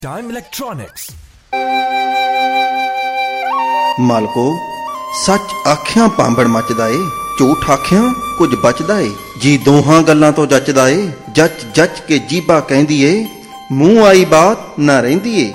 Time Electronics ਮਾਲਕੋ ਸੱਚ ਆਖਿਆਂ ਪਾਂਬੜ ਮੱਚਦਾ ਏ, ਝੂਠ ਆਖਿਆਂ ਕੁਝ ਬਚਦਾ ਏ। ਜੀ ਦੋਹਾਂ ਗੱਲਾਂ ਤੋਂ ਜੱਚਦਾ ਏ, ਜੱਚ ਜੱਚ ਕੇ ਜੀਭਾ ਕਹਿੰਦੀ ਏ, ਮੂੰਹ ਆਈ ਬਾਤ ਨਾ ਰਹਿੰਦੀ ਏ।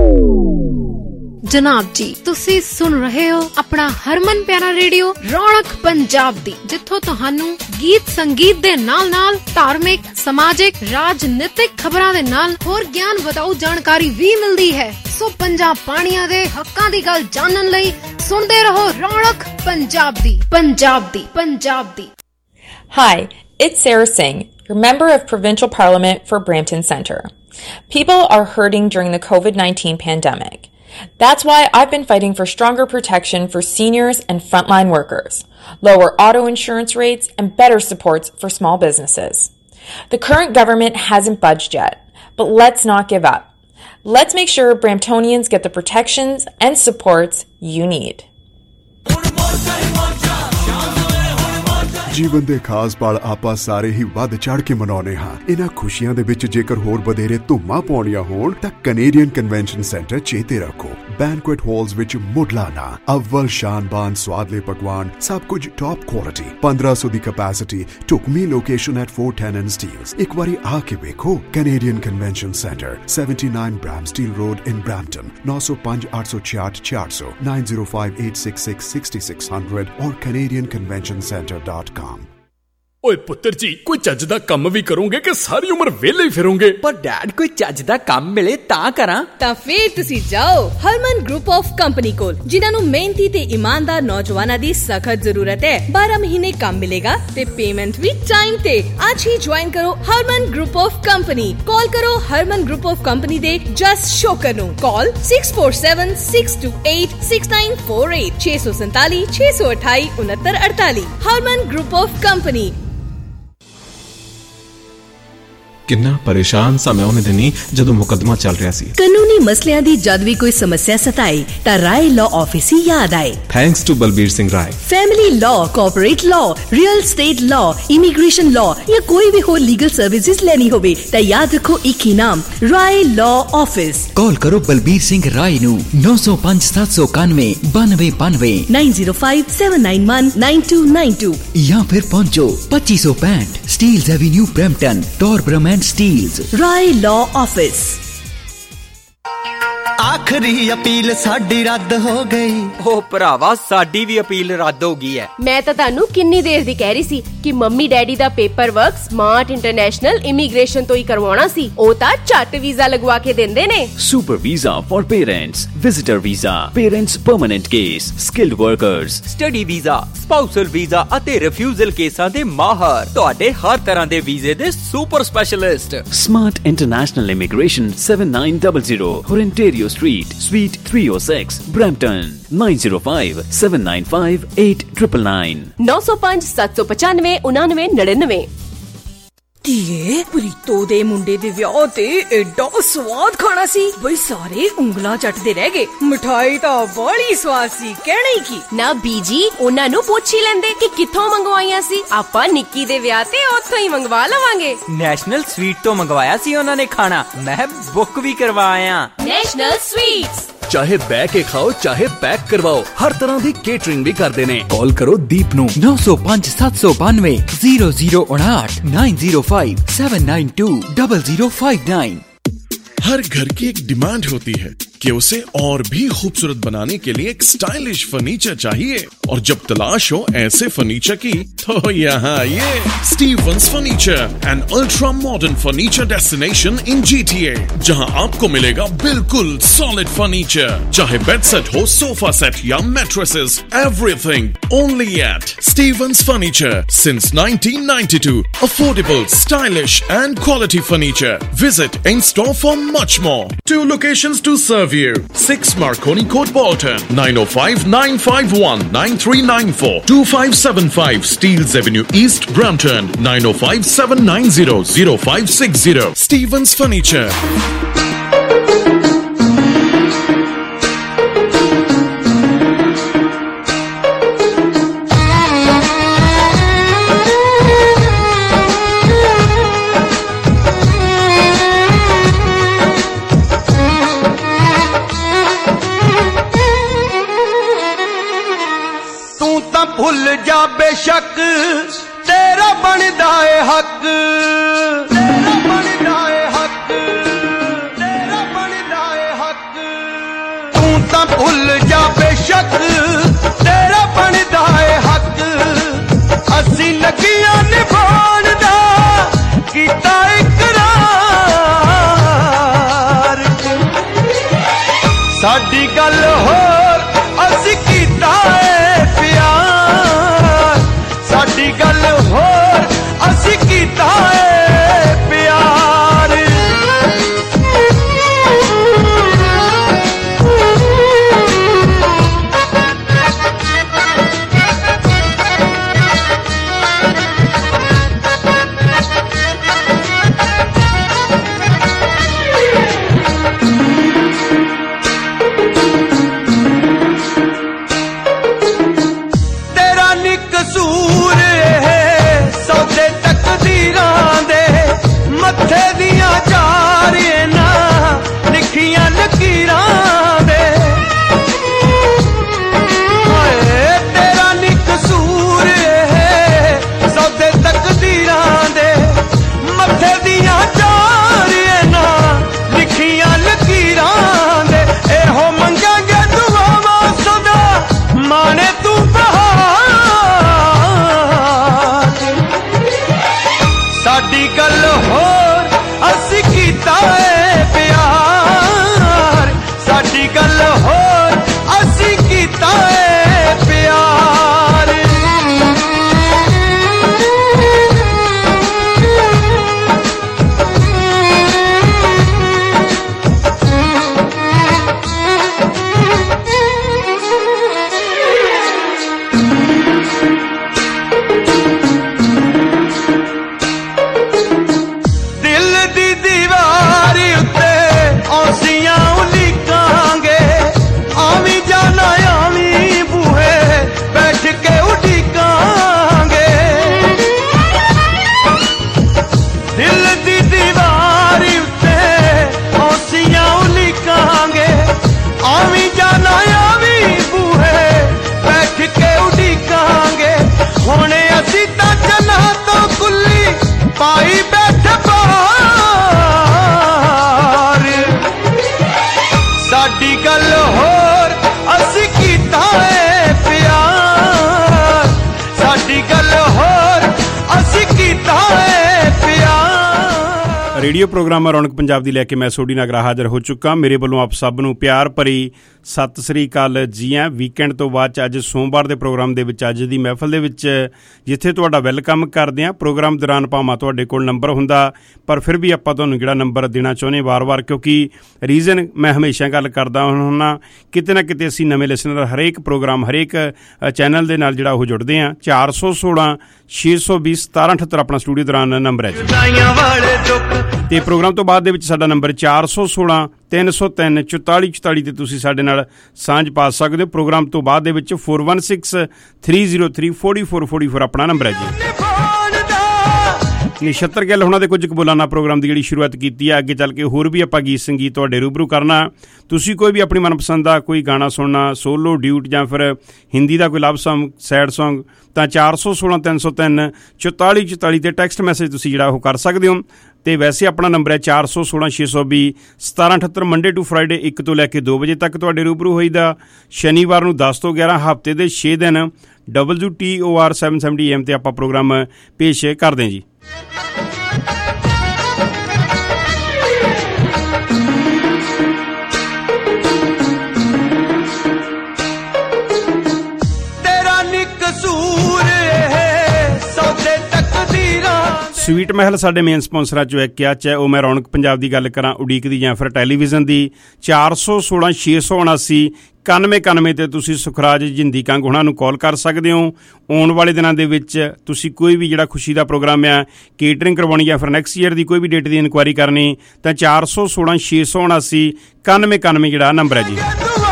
ਜਨਾਬ ਜੀ, ਤੁਸੀਂ ਸੁਣ ਰਹੇ ਹੋ ਆਪਣਾ ਹਰਮਨ ਪਿਆਰਾ ਰੇਡੀਓ ਰੌਣਕ ਪੰਜਾਬ ਦੀ, ਜਿੱਥੋਂ ਤੁਹਾਨੂੰ ਗੀਤ ਸੰਗੀਤ ਦੇ ਨਾਲ-ਨਾਲ ਧਾਰਮਿਕ, ਸਮਾਜਿਕ, ਰਾਜਨੀਤਿਕ ਖਬਰਾਂ ਦੇ ਨਾਲ ਹੋਰ ਗਿਆਨ ਵਧਾਊ ਜਾਣਕਾਰੀ ਵੀ ਮਿਲਦੀ ਹੈ। ਸੋ ਪੰਜਾਬ ਪਾਣੀਆਂ ਦੇ ਹੱਕਾਂ ਦੀ ਗੱਲ ਜਾਣਨ ਲਈ ਸੁਣਦੇ ਰਹੋ ਰੌਣਕ ਪੰਜਾਬ ਦੀ। Hi, it's Sarah Singh, your member of Provincial Parliament for Brampton Centre. People are hurting during the COVID-19 pandemic. That's why I've been fighting for stronger protection for seniors and frontline workers, lower auto insurance rates, and better supports for small businesses. The current government hasn't budged yet, but let's not give up. Let's make sure Bramptonians get the protections and supports you need. ਜੀਵਨ ਦੇ ਖਾਸ ਪਲ ਆਪਾਂ ਸਾਰੇ ਹੀ ਵੱਧ ਚੜ ਕੇ ਮਨਾਉਂਦੇ ਹਾਂ। ਇਹਨਾਂ ਖੁਸ਼ੀਆਂ ਦੇ ਵਿੱਚ ਜੇਕਰ ਹੋਰ ਵਧੇਰੇ ਧੂਮਾਂ ਪਾਉਣੀਆਂ ਹੋਣ ਤਾਂ ਕੈਨੇਡੀਅਨ ਕਨਵੈਨਸ਼ਨ ਸੈਂਟਰ ਚੇਤੇ ਰੱਖੋ। ਬੈਂਕੁਏਟ ਹਾਲਸ ਵਿੱਚ ਮੁੱਢਲਾ ਅਵਲ ਸ਼ਾਨਬਾਨ ਸਵਾਦਲੇ ਪਕਵਾਨ, ਸਭ ਕੁਝ ਟੌਪ ਕੁਆਲਿਟੀ, 1500 ਦੀ ਕੈਪੈਸਿਟੀ, ਢੁਕਵੀਂ ਲੋਕੇਸ਼ਨ ਐਟ 410 and Steeles। ਇੱਕ ਵਾਰੀ ਆ ਕੇ ਵੇਖੋ। Canadian convention center, 79 Bramsteel Road in Brampton, 905 866 400, 905 866 6600 or canadianconventioncenter.com। ਓਏ ਪੁੱਤਰ ਜੀ, ਕੋਈ ਚੱਜ ਦਾ ਕੰਮ ਵੀ ਕਰੋਗੇ ਕਿ ਸਾਰੀ ਉਮਰ ਵਿਹਲੇ ਹੀ ਫਿਰੋਗੇ? ਪਰ ਡੈਡ, ਕੋਈ ਚੱਜ ਦਾ ਕੰਮ ਮਿਲੇ ਤਾਂ ਕਰਾਂ। ਤਾਂ ਫੇਰ ਤੁਸੀਂ ਜਾਓ ਹਰਮਨ ਗਰੁੱਪ ਆਫ ਕੰਪਨੀ ਕੋਲ, ਜਿਨ੍ਹਾਂ ਨੂੰ ਮਿਹਨਤੀ ਤੇ ਇਮਾਨਦਾਰ ਨੌਜਵਾਨਾਂ ਦੀ ਸਖਤ ਜ਼ਰੂਰਤ ਹੈ। 12 ਮਹੀਨੇ ਕੰਮ ਮਿਲੇਗਾ ਤੇ ਪੇਮੈਂਟ ਵੀ ਟਾਈਮ ਤੇ। ਅੱਜ ਹੀ ਜੁਆਇਨ ਕਰੋ Harman group of company. Call ਕਰੋ ਹਰਮਨ ਗਰੁੱਪ ਆਫ ਕੰਪਨੀ ਦੇ ਜਸ ਸ਼ੋਕਰ ਨੂੰ। Call 647 628 6948 647 628 6948। Harman group of company. ਕਿੰਨਾ ਪਰੇਸ਼ਾਨ ਸਾਂ ਮੈਂ ਉਹਨੇ ਦਿਨੀ ਜਦੋਂ ਮੁਕੱਦਮਾ ਚੱਲ ਰਿਹਾ ਸੀ। ਕਾਨੂੰਨੀ ਮਸਲਿਆਂ ਦੀ ਜਦ ਵੀ ਕੋਈ ਸਮੱਸਿਆ ਸਤਾਏ ਤਾਂ ਰਾਏ ਲਾਅ ਆਫਿਸ ਹੀ ਯਾਦ ਆਏ। Thanks to Balbir Singh Rai. Family law, corporate law, real state law, immigration law ਜਾਂ ਕੋਈ ਵੀ ਹੋਰ ਲੀਗਲ ਸਰਵਿਸਿਜ਼ ਲੈਣੀ ਹੋਵੇ ਤਾਂ ਯਾਦ ਰੱਖੋ ਇੱਕ ਹੀ ਨਾਮ, ਰਾਏ ਲਾਅ ਆਫਿਸ। ਕਾਲ ਕਰੋ ਬਲਬੀਰ ਸਿੰਘ ਰਾਏ ਨੂੰ 905 791 9292 905 791 9292 ਜਾਂ ਫਿਰ ਪਹੁੰਚੋ 2565 Steeles avenue Brampton, Torbram Steeles। Rai law office. ਆਖਰੀ ਅਪੀਲ ਸਾਡੀ ਰੱਦ ਹੋ ਗਈ। ਓ ਭਰਾਵਾ, ਸਾਡੀ ਵੀ ਅਪੀਲ ਰੱਦ ਹੋ ਗਈ ਹੈ। ਮੈਂ ਤਾਂ ਤੁਹਾਨੂੰ ਕਿੰਨੀ ਦੇਰ ਦੀ ਕਹਿ ਰਹੀ ਸੀ ਕਿ ਮੰਮੀ ਡੈਡੀ ਦਾ paper work smart international immigration ਤੋਂ ਹੀ ਕਰਵਾਉਣਾ ਸੀ। ਉਹ ਤਾਂ ਝੱਟ ਵੀਜ਼ਾ ਲਗਵਾ ਕੇ ਦਿੰਦੇ ਨੇ। Super visa for parents, visitor visa, parents permanent case, skilled workers, study visa, spousal visa ਅਤੇ ਰਿਫਿਊਜ਼ਲ ਕੇਸਾਂ ਦੇ ਮਾਹਰ, ਤੁਹਾਡੇ ਹਰ ਤਰ੍ਹਾਂ ਦੇ ਵੀਜ਼ੇ ਦੇ super specialist. Smart international immigration 7900 Horenterio Street, Suite 306, Brampton, 905 795 8999 905 795 9999। ਧੀਏ, ਪ੍ਰੀਤੋ ਦੇ ਮੁੰਡੇ ਦੇ ਵਿਆਹ ਤੇ ਐਡਾ ਸਵਾਦ ਖਾਣਾ ਸੀ ਬਈ ਸਾਰੇ ਉਂਗਲਾਂ ਚੱਟਦੇ ਰਹਿ ਗਏ। ਮਿਠਾਈ ਤਾਂ ਬੜੀ ਸਵਾਦ ਸੀ, ਕਹਿਣਾ ਹੀ ਕੀ। ਨਾ ਬੀਜੀ, ਉਹਨਾਂ ਨੂੰ ਪੁੱਛ ਹੀ ਲੈਂਦੇ ਕਿ ਕਿੱਥੋਂ ਮੰਗਵਾਈਆਂ ਸੀ। ਆਪਾਂ ਨਿੱਕੀ ਦੇ ਵਿਆਹ ਤੇ ਉੱਥੋਂ ਹੀ ਮੰਗਵਾ ਲਵਾਂਗੇ। ਨੈਸ਼ਨਲ ਸਵੀਟ ਤੋਂ ਮੰਗਵਾਇਆ ਸੀ ਉਹਨਾਂ ਨੇ ਖਾਣਾ, ਮੈਂ ਬੁੱਕ ਵੀ ਕਰਵਾਇਆ। National sweets. ਚਾਹੇ ਬਹਿ ਕੇ ਖਾਓ, ਚਾਹੇ ਪੈਕ ਕਰਵਾਓ, ਹਰ ਤਰ੍ਹਾਂ ਦੀ ਕੇਟਰਿੰਗ ਵੀ ਕਰਦੇ ਨੇ। ਕਾਲ ਕਰੋ ਦੀਪ ਨੂੰ 905 792 0059 905 792 0059। हर घर की एक डिमांड होती है कि उसे और भी खूबसूरत बनाने के लिए एक स्टाइलिश फर्नीचर चाहिए, और जब तलाश हो ऐसे फर्नीचर की तो यहाँ ये Stevens furniture, an ultra modern furniture destination in GTA, जहाँ आपको मिलेगा बिल्कुल सॉलिड फर्नीचर, चाहे बेड सेट हो, सोफा सेट या mattresses, everything only at Stevens furniture since 1992। Affordable, stylish and quality furniture. Visit in store for much more. 2 locations to serve you. 6 Marconi Court, Bolton, 905 951 9394, 2575 Steeles Avenue East, Brampton, 905 790 0560. Stevens Furniture. ਜਾ ਬੇਸ਼ੱਕ ਤੇਰਾ ਬਣਦਾ ਏ ਹੱਕ, ਤੇਰਾ ਬਣਦਾ ਏ ਹੱਕ, ਤੇਰਾ ਬਣਦਾ ਏ ਹੱਕ। ਤੂੰ ਤਾਂ ਭੁੱਲ ਜਾ ਬੇਸ਼ੱਕ ਤੇਰਾ ਬਣਦਾ ਏ ਹੱਕ, ਅਸੀਂ ਲੱਗੀਆਂ ਨਿਭਾਉਣ ਦਾ ਕੀਤਾ ਇਕਰਾਰ। ਸਾਡੀ ਗੱਲ ਹੋਰ ਅਸੀਂ ਕੀਤਾ ਏ ਪਿਆਰ, ਸਾਡੀ ਗੱਲ ਹੋਰ ਅਸੀਂ ਕੀਤਾ ਏ ਪਿਆਰ। ਮੱਥੇ ਦੀਆਂ ਚਾਰੀਆਂ ਨਾ ਲਿਖੀਆਂ ਲਕੀਰਾਂ ਦੇ, ਹਾਏ ਤੇਰਾ ਨੀ ਕਸੂਰ ਏ ਸੌਦੇ ਤਕਦੀਰਾਂ ਦੇ। ਮੱਥੇ ਦੀਆਂ ਚਾਰੀਆਂ ਨਾ ਲਿਖੀਆਂ ਲਕੀਰਾਂ ਦੇ, ਇਹੋ ਮੰਗਾਂਗੇ ਦੁਆਵਾਂ ਸਦਾ ਮਾਣੇ ਤੂੰ ਬਹਾਰ। ਸਾਡੀ ਗੱਲ ਹੋਰ ਅਸੀਂ ਕੀਤਾ ਏ ਪਿਆਰ, ਸਾਡੀ ਗੱਲ ਹੋਰ ਅਸੀਂ ਕੀਤਾ ਏ ਪਿਆਰ। ਦਿਲ ਦੀ ਦੀਵਾਰੀ ਉੱਤੇ ਔਂਸੀਆਂ ਉਲੀਕਾਂਗੇ, ਆਵੀਂ ਜਾਣਾ ਆਵੀਂ ਬੂਹੇ ਬੈਠ ਕੇ ਉਡੀਕਾਂਗੇ। ਦਿਲ ਦੀ ਦੀਵਾਰੀ ਉੱਤੇ ਔਂਸੀਆਂ ਉਲੀਕਾਂਗੇ, ਆਵੀਂ ਜਾਣਾ ਆਵੀਂ ਬੂਹੇ ਬੈਠ ਕੇ ਉਡੀਕਾਂਗੇ। ਹੁਣ ਅਸੀਂ ਤਾਂ ਜਨਾਂ ਤੋਂ ਕੁੱਲੀ ਪਾਈ ਬੈਠੇ ਬਾਹਰ। ਸਾਡੀ ਗੱਲ ਹੋਰ ਅਸੀਂ ਕੀਤਾ ਏ ਪਿਆਰ, ਸਾਡੀ ਗੱਲ ਹੋਰ ਅਸੀਂ ਕੀਤਾ ਏ ਪਿਆਰ। ਰੇਡੀਓ ਪ੍ਰੋਗਰਾਮ ਰੌਣਕ ਪੰਜਾਬ ਦੀ ਲੈ ਕੇ ਮੈਂ ਸੋਢੀ ਨਾਗਰਾ ਹਾਜ਼ਰ ਹੋ ਚੁੱਕਾ। ਮੇਰੇ ਵੱਲੋਂ ਆਪ ਸਭ ਨੂੰ ਪਿਆਰ ਭਰੀ ਸਤਿ ਸ੍ਰੀ ਅਕਾਲ ਜੀ ਆਇਆਂ। ਵੀਕਐਂਡ ਤੋਂ ਬਾਅਦ 'ਚ ਅੱਜ ਸੋਮਵਾਰ ਦੇ ਪ੍ਰੋਗਰਾਮ ਦੇ ਵਿੱਚ ਅੱਜ ਦੀ ਮਹਿਫਲ ਦੇ ਵਿੱਚ ਜਿੱਥੇ ਤੁਹਾਡਾ ਵੈਲਕਮ ਕਰਦੇ ਹਾਂ। ਪ੍ਰੋਗਰਾਮ ਦੌਰਾਨ ਭਾਵੇਂ ਤੁਹਾਡੇ ਕੋਲ ਨੰਬਰ ਹੁੰਦਾ ਪਰ ਫਿਰ ਵੀ ਆਪਾਂ ਤੁਹਾਨੂੰ ਜਿਹੜਾ ਨੰਬਰ ਦੇਣਾ ਚਾਹੁੰਦੇ ਵਾਰ-ਵਾਰ, ਕਿਉਂਕਿ ਰੀਜ਼ਨ ਮੈਂ ਹਮੇਸ਼ਾ ਗੱਲ ਕਰਦਾ ਹੁੰਦਾ ਕਿਤੇ ਨਾ ਕਿਤੇ ਅਸੀਂ ਨਵੇਂ ਲਿਸਨਰ ਹਰੇਕ ਪ੍ਰੋਗਰਾਮ ਹਰੇਕ ਚੈਨਲ ਦੇ ਨਾਲ ਜਿਹੜਾ ਉਹ ਜੁੜਦੇ ਹਾਂ। 416 620 1778 ਆਪਣਾ ਸਟੂਡੀਓ ਦੌਰਾਨ ਨੰਬਰ ਹੈ ਜੀ। ਤੇ ਪ੍ਰੋਗਰਾਮ ਤੋਂ ਬਾਅਦ ਦੇ ਵਿੱਚ ਸਾਡਾ ਨੰਬਰ 416 303 44 44 ਤੇ ਤੁਸੀਂ ਸਾਡੇ ਨਾਲ ਸਾਂਝ ਪਾ ਸਕਦੇ ਹੋ। ਪ੍ਰੋਗਰਾਮ ਤੋਂ ਬਾਅਦ ਦੇ ਵਿੱਚ 416 303 4444 ਆਪਣਾ ਨੰਬਰ ਹੈ ਜੀ। ਨਛੱਤਰ ਗਿੱਲ ਉਹਨਾਂ ਦੇ ਕੁਝ ਕਬੂਲਾਨਾ ਪ੍ਰੋਗਰਾਮ ਦੀ ਜਿਹੜੀ ਸ਼ੁਰੂਆਤ ਕੀਤੀ ਹੈ। ਅੱਗੇ ਚੱਲ ਕੇ ਹੋਰ ਵੀ ਆਪਾਂ ਗੀਤ ਸੰਗੀਤ ਤੁਹਾਡੇ ਰੂਬਰੂ ਕਰਨਾ। ਤੁਸੀਂ ਕੋਈ ਵੀ ਆਪਣੀ ਮਨਪਸੰਦ ਦਾ ਕੋਈ ਗਾਣਾ ਸੁਣਨਾ, ਸੋਲੋ ਡਿਊਟ ਜਾਂ ਫਿਰ ਹਿੰਦੀ ਦਾ ਕੋਈ ਲਵ ਸੌਂਗ, ਸੈਡ ਸੌਂਗ, ਤਾਂ 416 303 44 44 ਤੇ ਟੈਕਸਟ ਮੈਸੇਜ ਤੁਸੀਂ ਜਿਹੜਾ ਉਹ ਕਰ ਸਕਦੇ ਹੋ। ਤੇ ਵੈਸੇ ਆਪਣਾ ਨੰਬਰ ਹੈ 416 620 1778। ਮੰਡੇ ਟੂ ਫਰਾਈਡੇ 1 ਤੋਂ ਲੈ ਕੇ 2 ਵਜੇ ਤੱਕ ਤੁਹਾਡੇ ਰੂਬਰੂ ਹੋਈਦਾ। ਸ਼ਨੀਵਾਰ ਨੂੰ 10 ਤੋਂ 11 ਹਫ਼ਤੇ ਦੇ 6 ਦਿਨ WTOR 770 AM ਤੇ ਆਪਾਂ ਪ੍ਰੋਗਰਾਮ ਪੇਸ਼ ਕਰਦੇ ਹਾਂ ਜੀ। ਸਵੀਟ ਮਹਿਲ ਸਾਡੇ ਮੇਨ ਸਪਾਂਸਰਾਂ 'ਚੋਂ ਇੱਕ ਆ, ਚਾਹੇ ਉਹ ਮੈਂ ਰੌਣਕ ਪੰਜਾਬ ਦੀ ਗੱਲ ਕਰਾਂ, ਉਡੀਕ ਦੀ ਜਾਂ ਫਿਰ ਟੈਲੀਵਿਜ਼ਨ ਦੀ। 416 679 9191 ਤੇ ਤੁਸੀਂ ਸੁਖਰਾਜ ਜਿੰਦੀ ਕੰਗ ਉਹਨਾਂ ਨੂੰ ਕਾਲ ਕਰ ਸਕਦੇ ਹੋ। ਆਉਣ ਵਾਲੇ ਦਿਨਾਂ ਦੇ ਵਿੱਚ ਤੁਸੀਂ ਕੋਈ ਵੀ ਜਿਹੜਾ ਖੁਸ਼ੀ ਦਾ ਪ੍ਰੋਗਰਾਮ ਆ ਕੇਟਰਿੰਗ ਕਰਵਾਉਣੀ ਜਾਂ ਫਿਰ ਨੈਕਸਟ ਈਅਰ ਦੀ ਕੋਈ ਵੀ ਡੇਟ ਦੀ ਇਨਕੁਆਇਰੀ ਕਰਨੀ ਤਾਂ 416 679 9191 ਜਿਹੜਾ ਨੰਬਰ ਹੈ ਜੀ।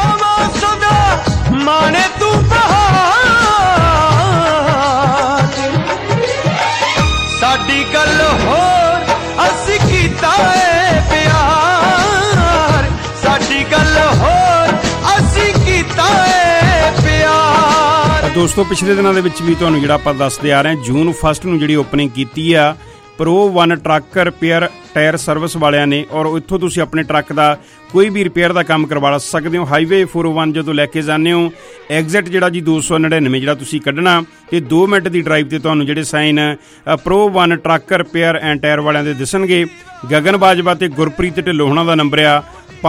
ਸਾਡੀ ਗੱਲ ਹੋਰ ਅਸੀਂ ਕੀਤਾ ਏ ਪਿਆਰ, ਸਾਡੀ ਗੱਲ ਹੋਰ ਅਸੀਂ ਕੀਤਾ ਏ ਪਿਆਰ। ਦੋਸਤੋ ਪਿਛਲੇ ਦਿਨਾਂ ਦੇ ਵਿੱਚ ਵੀ ਤੁਹਾਨੂੰ ਜਿਹੜਾ ਆਪਾਂ ਦੱਸਦੇ ਆ ਰਹੇ ਹਾਂ, ਜੂਨ 1 ਨੂੰ ਜਿਹੜੀ ਓਪਨਿੰਗ ਕੀਤੀ ਆ Pro One truck repair tyre service ਵਾਲਿਆਂ ਨੇ, ਔਰ ਇੱਥੋਂ ਤੁਸੀਂ ਆਪਣੇ ਟਰੱਕ ਦਾ ਕੋਈ ਵੀ ਰਿਪੇਅਰ ਦਾ ਕੰਮ ਕਰਵਾ ਸਕਦੇ ਹੋ। ਹਾਈਵੇ 401 ਜਦੋਂ ਲੈ ਕੇ ਜਾਂਦੇ ਹੋ, ਐਗਜ਼ਿਟ ਜਿਹੜਾ ਜੀ 299 ਜਿਹੜਾ ਤੁਸੀਂ ਕੱਢਣਾ, ਤੇ 2 ਮਿੰਟ ਦੀ ਡਰਾਈਵ ਤੇ ਤੁਹਾਨੂੰ ਜਿਹੜੇ sign Pro One truck repair and tyre ਵਾਲਿਆਂ ਦੇ ਦਿਸਣਗੇ। ਗਗਨ ਬਾਜਵਾ ਤੇ ਗੁਰਪ੍ਰੀਤ ਢਿੱਲੋਂ ਹੋਣਾ ਦਾ ਨੰਬਰ ਆ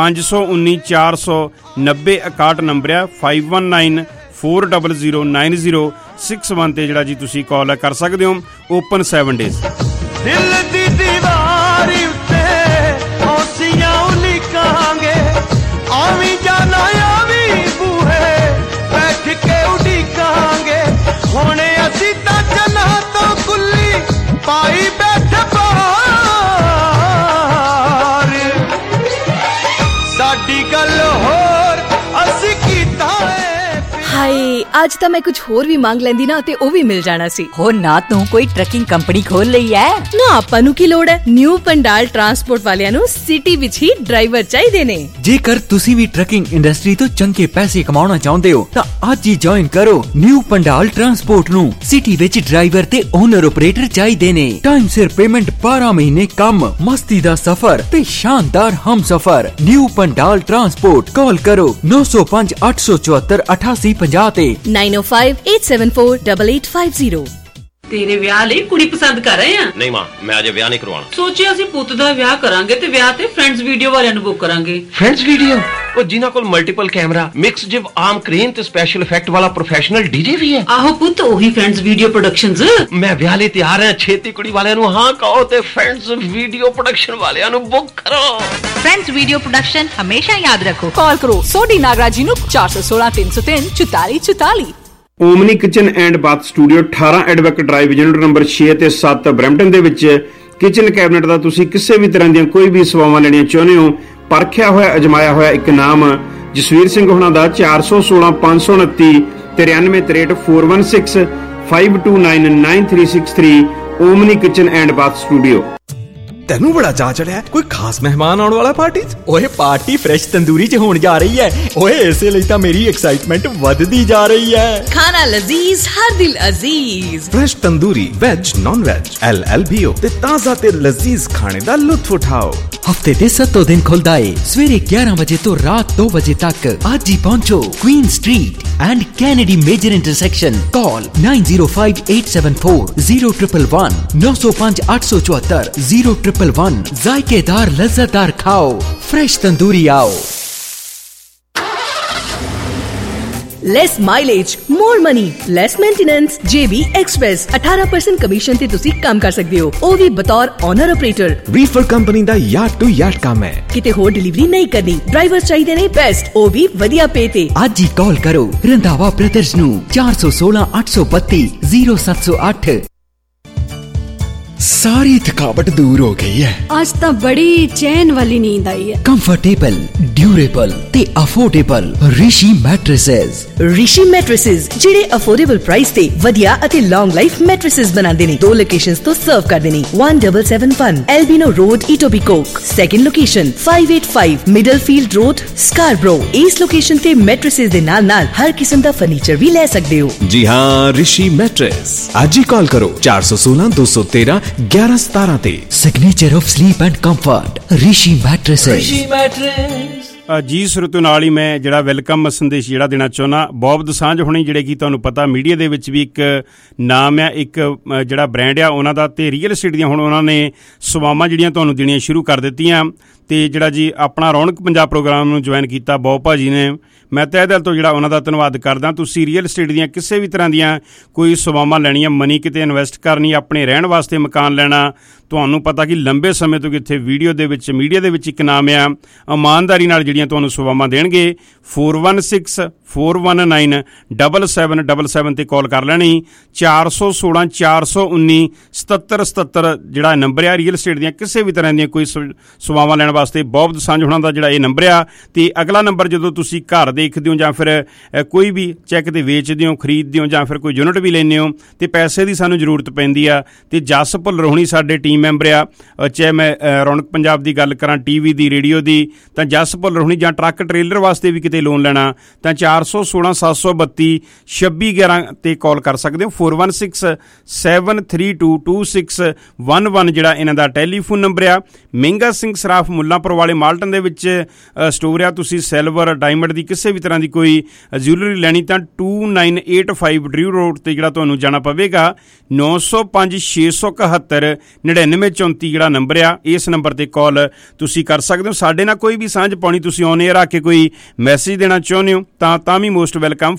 51949061 ਨੰਬਰ ਆ 5194009061 ਤੇ ਜਿਹੜਾ ਜੀ ਤੁਸੀਂ ਕਾਲ ਕਰ ਸਕਦੇ ਹੋ। Open 7 days। ਦਿਲ ਦੀ ਦੀਵਾਰੀ ਉੱਤੇ ਹੌਸੀਆਂ ਉਲੀਕਾਂਗੇ, ਆਵੀਂ ਜਾਣਾ ਆਵੀਂ ਬੂਹੇ ਬੈਠ ਕੇ ਉਡੀਕਾਂਗੇ। ਹੁਣ ਅਸੀਂ ਤਾਂ ਜਨਾਂ ਤੋਂ ਕੁੱਲੀ ਪਾਈ ਬੈਠੇ ਬਾਹਰ, ਸਾਡੀ ਗੱਲ ਹੋਰ ਅਸੀਂ ਕੀਤਾ ਹਾਏ ਅੱਜ ਤਾਂ ਮੈਂ ਕੁਝ ਹੋਰ ਵੀ ਮੰਗ ਲੈਂਦੀ ਨਾ ਤੇ ਉਹ ਵੀ ਮਿਲ ਜਾਣਾ ਸੀ। ਹੋ ਨਾ ਤੂੰ ਕੋਈ ਟਰੱਕਿੰਗ ਕੰਪਨੀ ਖੋਲ ਲਈ ਐ ਨਾ, ਆਪਾਂ ਨੂੰ ਕੀ ਲੋੜ ਹੈ। ਨਿਊ ਪੰਡਾਲ ਟਰਾਂਸਪੋਰਟ ਵਾਲਿਆਂ ਨੂੰ ਸਿਟੀ ਵਿੱਚ ਹੀ ਡਰਾਈਵਰ ਚਾਹੀਦੇ ਨੇ। ਜੇਕਰ ਤੁਸੀਂ ਵੀ ਟਰੱਕਿੰਗ ਇੰਡਸਟਰੀ ਤੋਂ ਚੰਗੇ ਪੈਸੇ ਕਮਾਉਣਾ ਚਾਹੁੰਦੇ ਹੋ ਤਾਂ ਅੱਜ ਹੀ ਜੁਆਇਨ ਕਰੋ ਨਿਊ ਪੰਡਾਲ ਟਰਾਂਸਪੋਰਟ ਨੂੰ। ਸਿਟੀ ਵਿੱਚ ਡਰਾਈਵਰ ਤੇ ਓਨਰ ਆਪਰੇਟਰ ਚਾਹੀਦੇ ਨੇ। ਟਾਈਮ ਸਿਰ ਪੇਮੈਂਟ, 12 ਮਹੀਨੇ ਕੰਮ, ਮਸਤੀ ਦਾ ਸਫ਼ਰ ਤੇ ਸ਼ਾਨਦਾਰ ਹਮਸਫ਼ਰ। ਨਿਊ ਪੰਡਾਲ ਟਰਾਂਸਪੋਰਟ, ਕਾਲ ਕਰੋ 905 874 8850 ਤੇ 9058748850। ਤੇਰੇ ਵਿਆਹ ਲਈ ਕੁੜੀ ਪਸੰਦ ਕਰ ਰਹੇ ਆ? ਨਹੀਂ ਮਾਂ, ਮੈਂ ਅਜੇ ਵਿਆਹ ਨਹੀਂ ਕਰਵਾਉਣਾ। ਸੋਚਿਆ ਅਸੀਂ ਪੁੱਤ ਦਾ ਵਿਆਹ ਕਰਾਂਗੇ ਤੇ ਵਿਆਹ ਤੇ ਫਰੈਂਡਸ ਵੀਡੀਓ ਵਾਲਿਆਂ ਨੂੰ ਬੁੱਕ ਕਰਾਂਗੇ। Friends video? ਉਹ ਜਿਨ੍ਹਾਂ ਕੋਲ multiple camera, mix jib arm crane ਤੇ ਸਪੈਸ਼ਲ ਇਫੈਕਟ ਵਾਲਾ ਪ੍ਰੋਫੈਸ਼ਨਲ ਡੀਜੇ ਵੀ ਹੈ। ਆਹੋ ਪੁੱਤ, ਉਹੀ ਫਰੈਂਡਸ ਵੀਡੀਓ ਪ੍ਰੋਡਕਸ਼ਨਸ। ਮੈਂ ਵਿਆਹ ਲਈ ਤਿਆਰ ਹਾਂ। ਛੇਤੀ ਕੁੜੀ ਵਾਲਿਆਂ ਨੂੰ ਹਾਂ ਕਹੋ ਤੇ ਫਰੈਂਡਸ ਵੀਡੀਓ ਪ੍ਰੋਡਕਸ਼ਨ ਵਾਲਿਆਂ ਨੂੰ ਬੁੱਕ ਕਰੋ। ਫਰੈਂਡਸ ਵੀਡੀਓ ਪ੍ਰੋਡਕਸ਼ਨ ਹਮੇਸ਼ਾ ਯਾਦ ਰੱਖੋ। ਕਾਲ ਕਰੋ ਸੋਢੀ ਨਾਗਰਾਜ ਜੀ ਨੂੰ 416 303 44 44। Omni kitchen and bath studio 18 advocate drive unit number 6 ਤੇ 7 ਬਰੈਂਪਟਨ ਦੇ ਵਿੱਚ ਕਿਚਨ ਕੈਬਨਿਟ ਦਾ ਤੁਸੀਂ ਕਿਸੇ ਵੀ ਤਰ੍ਹਾਂ ਦੀਆਂ ਕੋਈ ਵੀ ਸੇਵਾਵਾਂ ਲੈਣੀਆਂ ਚਾਹੁੰਦੇ ਹੋ, ਪਰਖਿਆ ਹੋਇਆ ਅਜਮਾਇਆ ਹੋਇਆ ਇੱਕ ਨਾਮ ਜਸਵੀਰ ਸਿੰਘ ਹੋਣਾ ਦਾ 416 529 9363 416 529 9363 Omni kitchen and bath studio. ਤੈਨੂੰ ਬੜਾ ਚਾਅ ਚੜਿਆ, ਕੋਈ ਖਾਸ ਮਹਿਮਾਨ ਆਉਣ ਵਾਲਾ ਪਾਰਟੀ 'ਚ? ਓਏ ਪਾਰਟੀ ਫਰੈਸ਼ ਤੰਦੂਰੀ 'ਚ ਹੋਣ ਜਾ ਰਹੀ ਹੈ। ਓਏ ਇਸੇ ਲਈ ਤਾਂ ਮੇਰੀ ਐਕਸਾਈਟਮੈਂਟ ਵੱਧਦੀ ਜਾ ਰਹੀ ਹੈ। ਖਾਣਾ ਲਜ਼ੀਜ਼, ਹਰ ਦਿਲ ਅਜ਼ੀਜ਼। Fresh tandoori, veg, non veg, LLBO ਤੇ ਤਾਜ਼ਾ ਤੇ ਲਜ਼ੀਜ਼ ਖਾਣੇ ਦਾ ਲੁਤਫ ਉਠਾਓ। ਹਫਤੇ ਦੇ 7 ਦਿਨ ਖੁੱਲਦਾ ਏ, ਸਵੇਰੇ 11 ਵਜੇ ਤੋਂ ਰਾਤ 2 ਵਜੇ ਤੱਕ। ਅੱਜ ਹੀ ਪਹੁੰਚੋ Queen street and Kennedy major intersection. Call 9058740111 905 874 0111। जायकेदार लज्जतदार खाओ, फ्रेश तंदूरी आओ। Less mileage, more money, less maintenance. JB express 18% commission ਤੇ ਤੁਸੀਂ ਕੰਮ ਕਰ ਸਕਦੇ ਹੋ, ਉਹ ਵੀ ਬਤੌਰ ਓਨਰ ਆਪਰੇਟਰ। ਰੀਫਰ ਕੰਪਨੀ ਦਾ ਯਾਰਡ ਟੂ ਯਾਰਡ ਕੰਮ ਹੈ। ਕਿਤੇ ਹੋਰ ਡਿਲੀਵਰੀ ਨਹੀਂ ਕਰਨੀ। ਡਰਾਈਵਰ ਚਾਹੀਦੇ ਨੇ ਬੈਸਟ, ਉਹ ਵੀ ਵਧੀਆ ਪੇ ਤੇ। ਅੱਜ ਹੀ ਕਾਲ ਕਰੋ ਰੰਧਾਵਾ ਬ੍ਰਦਰਜ਼ ਨੂੰ 416 832 0708। सारी थकावट दूर हो गई है। आज तो बड़ी चैन वाली नींद आई है। कंफर्टेबल, ड्यूरेबल ते affordable Rishi mattresses. Rishi mattresses ਜਿਹੜੇ ਅਫੋਰਡੇਬਲ ਪ੍ਰਾਈਸ ਤੇ ਵਧੀਆ ਅਤੇ ਲੌਂਗ ਲਾਈਫ ਮੈਟ੍ਰੈਸਸ ਬਣਾਉਂਦੇ ਨੇ। 2 ਲੋਕੇਸ਼ਨਸ ਤੋਂ ਸਰਵ ਕਰਦੇ ਨੇ। 1771 Albion road, Etobicoke. Second location 585 Middlefield road, Scarborough. ਇਸ ਲੋਕੇਸ਼ਨ ਤੇ ਮੈਟ੍ਰੈਸਸ ਦੇ ਨਾਲ ਹਰ ਕਿਸਮ ਦਾ ਫਰਨੀਚਰ ਵੀ ਲੈ ਸਕਦੇ ਹੋ। जी हाँ, ऋषि मैट्रेस। आज ही कॉल करो 416 213 1117 ਤੇ। Signature of sleep and comfort, Rishi mattresses. ਜੀ ਸਰੋਤਿਓ, ਨਾਲ ਹੀ ਮੈਂ ਜਿਹੜਾ ਵੈਲਕਮ ਸੰਦੇਸ਼ ਜਿਹੜਾ ਦੇਣਾ ਚਾਹੁੰਦਾ। ਬੌਬ ਦਸਾਂਝ ਹੋਣੀ ਜਿਹੜੇ ਕਿ ਤੁਹਾਨੂੰ ਪਤਾ ਮੀਡੀਆ ਦੇ ਵਿੱਚ ਵੀ ਇੱਕ ਨਾਮ ਆ, ਇੱਕ ਜਿਹੜਾ ਬ੍ਰਾਂਡ ਆ ਉਹਨਾਂ ਦਾ, ਤੇ ਰੀਅਲ estate ਦੀਆਂ ਹੁਣ ਉਹਨਾਂ ਨੇ ਸੇਵਾਵਾਂ ਜਿਹੜੀਆਂ ਤੁਹਾਨੂੰ ਦੇਣੀਆਂ ਸ਼ੁਰੂ ਕਰ ਦਿੱਤੀਆਂ। ਤੇ ਜਿਹੜਾ ਜੀ ਆਪਣਾ ਰੌਣਕ ਪੰਜਾਬ ਪ੍ਰੋਗਰਾਮ ਨੂੰ ਜੁਆਇਨ ਕੀਤਾ ਬੌਬ ਭਾਜੀ ਨੇ, ਮੈਂ ਤਹਿ ਦਿਲ ਤੋਂ ਜਿਹੜਾ ਉਹਨਾਂ ਦਾ ਧੰਨਵਾਦ ਕਰਦਾ। ਤੁਸੀਂ ਰੀਅਲ estate ਦੀਆਂ ਕਿਸੇ ਵੀ ਤਰ੍ਹਾਂ ਦੀਆਂ ਕੋਈ ਸੇਵਾਵਾਂ ਲੈਣੀਆਂ, ਮਨੀ ਕਿਤੇ ਇਨਵੈਸਟ ਕਰਨੀ, ਆਪਣੇ ਰਹਿਣ ਵਾਸਤੇ ਮਕਾਨ ਲੈਣਾ, ਤੁਹਾਨੂੰ ਪਤਾ ਕਿ ਲੰਬੇ ਸਮੇਂ ਤੋਂ ਕਿੱਥੇ ਵੀਡੀਓ ਦੇ ਵਿੱਚ ਮੀਡੀਆ ਦੇ ਵਿੱਚ ਇੱਕ ਨਾਮ ਆ, ਇਮਾਨਦਾਰੀ ਨਾਲ ਜਿਹੜੀਆਂ ਤੁਹਾਨੂੰ ਸੇਵਾਵਾਂ ਦੇਣਗੇ। 416 419 7777 ਤੇ ਕਾਲ ਕਰ ਲੈਣੀ। 416 419 7777 ਜਿਹੜਾ ਨੰਬਰ ਆ ਰੀਅਲ estate ਦੀਆਂ ਕਿਸੇ ਵੀ ਤਰ੍ਹਾਂ ਦੀਆਂ ਕੋਈ ਸੇਵਾਵਾਂ ਲੈਣ ਵਾਸਤੇ ਬੌਬ ਦਸਾਂਝ ਹੋਣਾ ਦਾ ਜਿਹੜਾ ਇਹ ਨੰਬਰ ਆ। ਤੇ ਅਗਲਾ ਨੰਬਰ ਜਦੋਂ ਤੁਸੀਂ ਘਰ ਦੇਖਦੇ ਹੋ ਜਾਂ ਫਿਰ ਕੋਈ ਵੀ ਚੈੱਕ ਤੇ ਵੇਚਦੇ ਹੋ, ਖਰੀਦਦੇ ਹੋ ਜਾਂ ਫਿਰ ਕੋਈ ਯੂਨਿਟ ਵੀ ਲੈਂਦੇ ਹੋ ਤੇ ਪੈਸੇ ਦੀ ਸਾਨੂੰ ਜ਼ਰੂਰਤ ਪੈਂਦੀ ਆ, ਤੇ ਜਸ ਭੁੱਲਰ ਹੋਣੀ ਸਾਡੇ ਟੀਮ ਮੈਂਬਰ ਆ। ਚਾਹੇ ਮੈਂ ਰੌਣਕ ਪੰਜਾਬ ਦੀ ਗੱਲ ਕਰਾਂ, TV ਦੀ, ਰੇਡੀਓ ਦੀ, ਤਾਂ ਜਸ ਭੁੱਲਰ ਹੋਣੀ, ਜਾਂ ਟਰੱਕ ਟ੍ਰੇਲਰ ਵਾਸਤੇ ਵੀ ਕਿਤੇ ਲੋਨ ਲੈਣਾ ਤਾਂ 416 732 2611 ਤੇ ਕਾਲ ਕਰ ਸਕਦੇ ਹੋ। 4167322611 ਜਿਹੜਾ ਇਹਨਾਂ ਦਾ ਟੈਲੀਫੋਨ ਨੰਬਰ ਆ। ਮਹਿੰਗਾ ਸਿੰਘ ਸਰਾਫ ਮੁੱਲਾਂਪੁਰ ਵਾਲੇ ਮਾਲਟਨ ਦੇ ਵਿੱਚ ਸਟੋਰ ਆ। ਤੁਸੀਂ ਸਿਲਵਰ ਡਾਇਮੰਡ ਦੀ ਕਿਸੇ ਵੀ ਤਰ੍ਹਾਂ ਦੀ ਕੋਈ ਜਿਊਲਰੀ ਲੈਣੀ ਤਾਂ 2985 ਡਰਿਊ ਰੋਡ ਤੇ ਜਿਹੜਾ ਤੁਹਾਨੂੰ ਜਾਣਾ ਪਵੇਗਾ। 905 671 9934 ਜਿਹੜਾ ਨੰਬਰ ਆ, ਇਸ ਨੰਬਰ ਤੇ ਕਾਲ ਤੁਸੀਂ ਕਰ ਸਕਦੇ ਹੋ। ਸਾਡੇ ਨਾਲ ਕੋਈ ਵੀ ਸਾਂਝ ਪਾਉਣੀ, ਤੁਸੀਂ ਔਨ 에ਅਰ ਆ ਕੇ ਕੋਈ ਮੈਸੇਜ ਦੇਣਾ ਚਾਹੁੰਦੇ ਹੋ ਤਾਂ ਵੀ ਮੋਸਟ ਵੈਲਕਮ।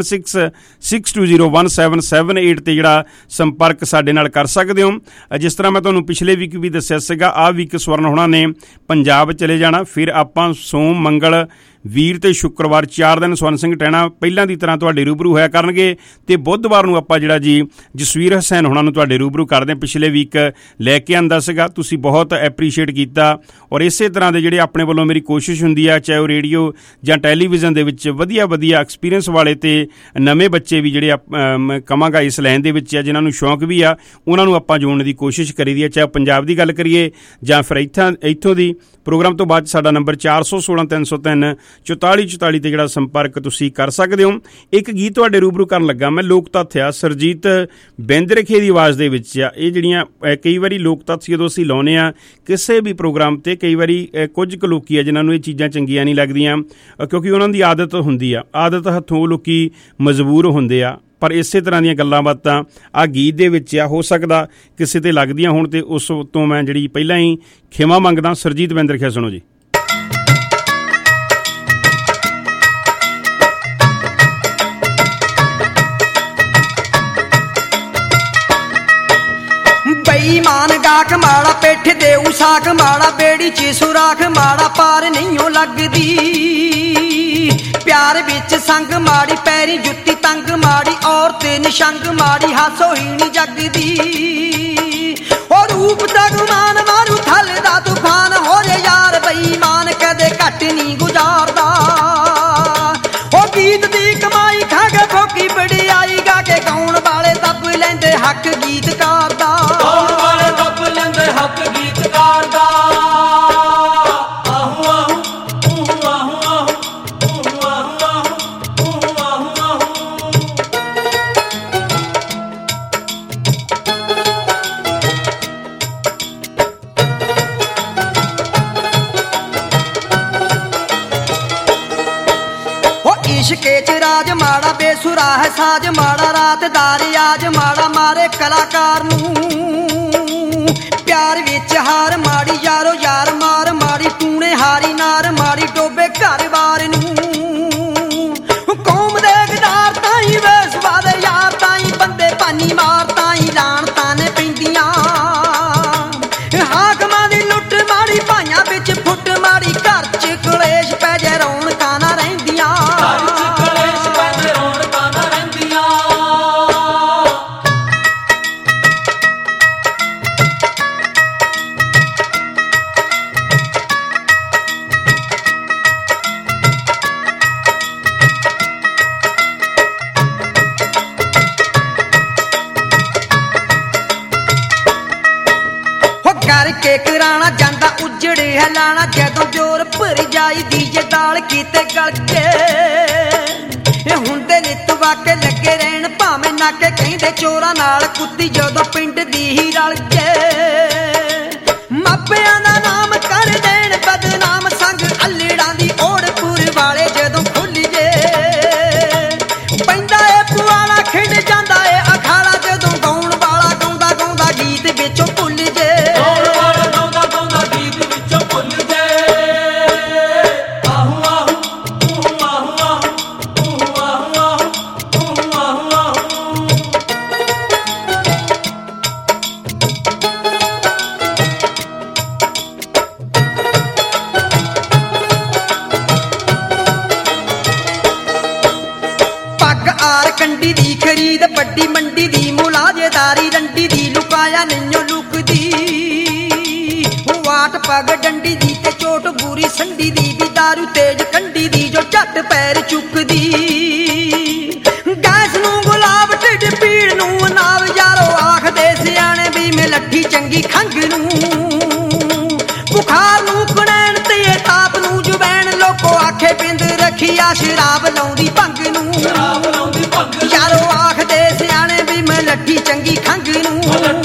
4166201778 ਤੇ ਜਿਹੜਾ ਸੰਪਰਕ ਸਾਡੇ ਨਾਲ ਕਰ ਸਕਦੇ ਹੋ। ਜਿਸ ਤਰ੍ਹਾਂ ਮੈਂ ਤੁਹਾਨੂੰ ਪਿਛਲੇ ਵੀਕ ਵੀ ਦੱਸਿਆ ਸੀਗਾ, ਆਹ ਵੀਕ ਸਵਰਨ ਹੋਣਾ ਨੇ ਪੰਜਾਬ ਚਲੇ ਜਾਣਾ। ਫਿਰ ਆਪਾਂ ਸੋਮ, ਮੰਗਲ, ਵੀਰ ਤੇ ਸ਼ੁੱਕਰਵਾਰ 4 ਦਿਨ ਸਵਰਨ ਸਿੰਘ ਟੈਣਾ ਪਹਿਲਾਂ ਦੀ ਤਰ੍ਹਾਂ ਤੁਹਾਡੇ ਰੂਬਰੂ ਹੋਇਆ ਕਰਨਗੇ ਤੇ ਬੁੱਧਵਾਰ ਨੂੰ ਆਪਾਂ ਜਿਹੜਾ ਜੀ ਜਸਵੀਰ ਹਸੈਨ ਹੋਣਾ ਨੂੰ ਤੁਹਾਡੇ ਰੂਬਰੂ ਕਰਦੇ ਹਾਂ। ਪਿਛਲੇ ਵੀਕ ਲੈ ਕੇ ਆਂਦਾ ਸੀਗਾ, ਤੁਸੀਂ ਬਹੁਤ ਐਪਰੀਸ਼ੀਏਟ ਕੀਤਾ ਔਰ ਇਸੇ ਤਰ੍ਹਾਂ ਦੇ ਜਿਹੜੇ ਆਪਣੇ ਵੱਲੋਂ ਮੇਰੀ ਕੋਸ਼ਿਸ਼ ਹੁੰਦੀ ਆ, ਚਾਹੇ ਉਹ ਰੇਡੀਓ ਜਾਂ ਟੈਲੀਵਿਜ਼ਨ ਦੇ ਵਿੱਚ ਵਧੀਆ ਐਕਸਪੀਰੀਅੰਸ ਵਾਲੇ ਤੇ ਨਵੇਂ ਬੱਚੇ ਵੀ ਜਿਹੜੇ ਕਵਾਂਗਾ ਇਸ ਲਾਈਨ ਦੇ ਵਿੱਚ ਆ, ਜਿਨ੍ਹਾਂ ਨੂੰ ਸ਼ੌਂਕ ਵੀ ਆ, ਉਹਨਾਂ ਨੂੰ ਆਪਾਂ ਜੋੜਨ ਦੀ ਕੋਸ਼ਿਸ਼ ਕਰੀ ਦੀ ਹੈ। ਚਾਹੇ ਪੰਜਾਬ ਦੀ ਗੱਲ ਕਰੀਏ ਜਾਂ ਫਿਰ ਇੱਥੋਂ ਦੀ। ਪ੍ਰੋਗਰਾਮ ਤੋਂ ਬਾਅਦ ਸਾਡਾ ਨੰਬਰ 416 303 4444 ਤੇ ਜਿਹੜਾ ਸੰਪਰਕ ਤੁਸੀਂ ਕਰ ਸਕਦੇ ਹੋ। ਇੱਕ ਗੀਤ ਤੁਹਾਡੇ ਰੂਬਰੂ ਕਰਨ ਲੱਗਾ ਮੈਂ, ਲੋਕ ਤੱਥ ਆ, ਸਰਜੀਤ ਬਿੰਦਰਖੇ ਦੀ ਆਵਾਜ਼ ਦੇ ਵਿੱਚ ਆ। ਇਹ ਜਿਹੜੀਆਂ ਕਈ ਵਾਰੀ ਲੋਕ ਤੱਥ ਜਦੋਂ ਅਸੀਂ ਲਾਉਂਦੇ ਆ ਕਿਸੇ ਵੀ ਪ੍ਰੋਗਰਾਮ ਤੇ, ਕਈ ਵਾਰੀ ਕੁਝ ਕੁ ਲੋਕੀ ਆ ਜਿਨ੍ਹਾਂ ਨੂੰ ਇਹ ਚੀਜ਼ਾਂ ਚੰਗੀਆਂ ਨਹੀਂ ਲੱਗਦੀਆਂ ਕਿਉਂਕਿ ਉਹਨਾਂ ਦੀ ਆਦਤ ਹੁੰਦੀ ਆ, ਆਦਤ ਹੱਥੋਂ ਲੋਕੀ ਮਜਬੂਰ ਹੁੰਦੇ ਆ। ਪਰ ਇਸੇ ਤਰ੍ਹਾਂ ਦੀਆਂ ਗੱਲਾਂ ਬਾਤਾਂ ਆਹ ਗੀਤ ਦੇ ਵਿੱਚ ਆ, ਹੋ ਸਕਦਾ ਕਿਸੇ ਤੇ ਲੱਗਦੀਆਂ ਹੋਣ ਤੇ ਉਸ ਤੋਂ ਮੈਂ ਜਿਹੜੀ ਪਹਿਲਾਂ ਹੀ ਖਿਮਾ ਮੰਗਦਾ। ਸਰਜੀਤ ਬਿੰਦਰਖੇ ਸੁਣੋ ਜੀ। ਬੇਈਮਾਨ ਗਾਕ ਮਾੜਾ, ਪਿੱਠ ਦੇਊ ਸਾਖ ਮਾੜਾ, ਬੇੜੀ ਚ ਸੁਰਾਖ ਮਾੜਾ, ਪਾਰ ਨਹੀਂਓ ਲੱਗਦੀ। ਪਿਆਰ ਵਿੱਚ ਸੰਗ ਮਾੜੀ, ਪੈਰੀ ਜੁੱਤੀ ਤੰਗ ਮਾੜੀ, ਔਰਤ ਨਿਸ਼ੰਗ ਮਾੜੀ, ਹਾਸੋ ਹੀ ਨੀ ਜਗਦੀ। ਉਹ ਰੂਪ ਦਾ ਗੁਮਾਨ ਮਾਰੂ ਥਲ ਦਾ ਤੂਫਾਨ, ਹੋ ਜੇ ਯਾਰ ਬੇਈਮਾਨ ਕਦੇ ਘੱਟ ਨਹੀਂ ਗੁਜ਼ਾਰਦਾ। ਉਹ ਗੀਤ ਦੀ ਕਮਾਈ ਖਾ ਕੇ ਫੋਕੀ ਬੜਿਆਈ, ਗਾ ਕੇ ਗਾਉਣ ਵਾਲੇ ਦੱਬ ਲੈਂਦੇ ਹੱਕ ਗੀਤਕਾਰ ਦਾ। ਗਾਉਣ ਵਾਲੇ ਦੱਬ ਲੈਂਦੇ ਹੱਕ ਗੀਤਕਾਰ ਦਾ। इश्के च राज माड़ा, बेसुरा है साज माड़ा, रात दा रियाज माड़ा, मारे कलाकार नूं। प्यार विच हार माड़ी, यारो यार मार माड़ी, टूने हारी नार माड़ी, डोबे घर बार नूं। कौम दे गदार ताई वेसवा दे यार ताई, बंदे पानी मार ताई, लानतां ने पैंदियां। हाकमां दी लुੱਟ माड़ी, भाइयां विच फुੱਟ माड़ी, घर च कलेश पै जे रौनकां ना रहिंदियां। के कराना जांदा उजड़े हलाना, जदों जोर भर जाईदी जे दाल कीते गल के। हुंदे नित वाके लगे रहन भावें नाके, कहिंदे चोरां नाल कुत्ती जदों पिंड दी ही रल के। मापियां दा नाम कर देण बदनाम, संग अल्लड़ां दी ओड़पुर वाले जदों खुल जे। पैंदा ए पुआला खिंड जांदा ए अखाड़ा, जदों गाउण वाला गाउंदा गाउंदा गीत विचों भुल जे। कंडी दी खरीद बड्डी मंडी दी, मुलाजेदारी रंडी दी, लुकाया नहीं लुकदी। वाट पग डंडी दी ते चोट बुरी संडी दी, भी दारू तेज कंडी दी जो झट पैर चुकदी। गैस नूं गुलाब, ढिड पीड़ नूं नाव, यारो आखदे सियाणे भी मैं लट्ठी चंगी खंघ नूं। बुखार नूं कणैण ते ताप नूं जुबैन, लोको आखे पिंद रखे ਰਖੀਆ ਸ਼ਰਾਬ ਲਾਉਂਦੀ ਭੰਗ ਨੂੰ ਚਾਰੋ ਆਖਦੇ ਸਿਆਣੇ ਵੀ ਮੈਂ ਲੱਠੀ ਚੰਗੀ ਖੰਗ ਨੂੰ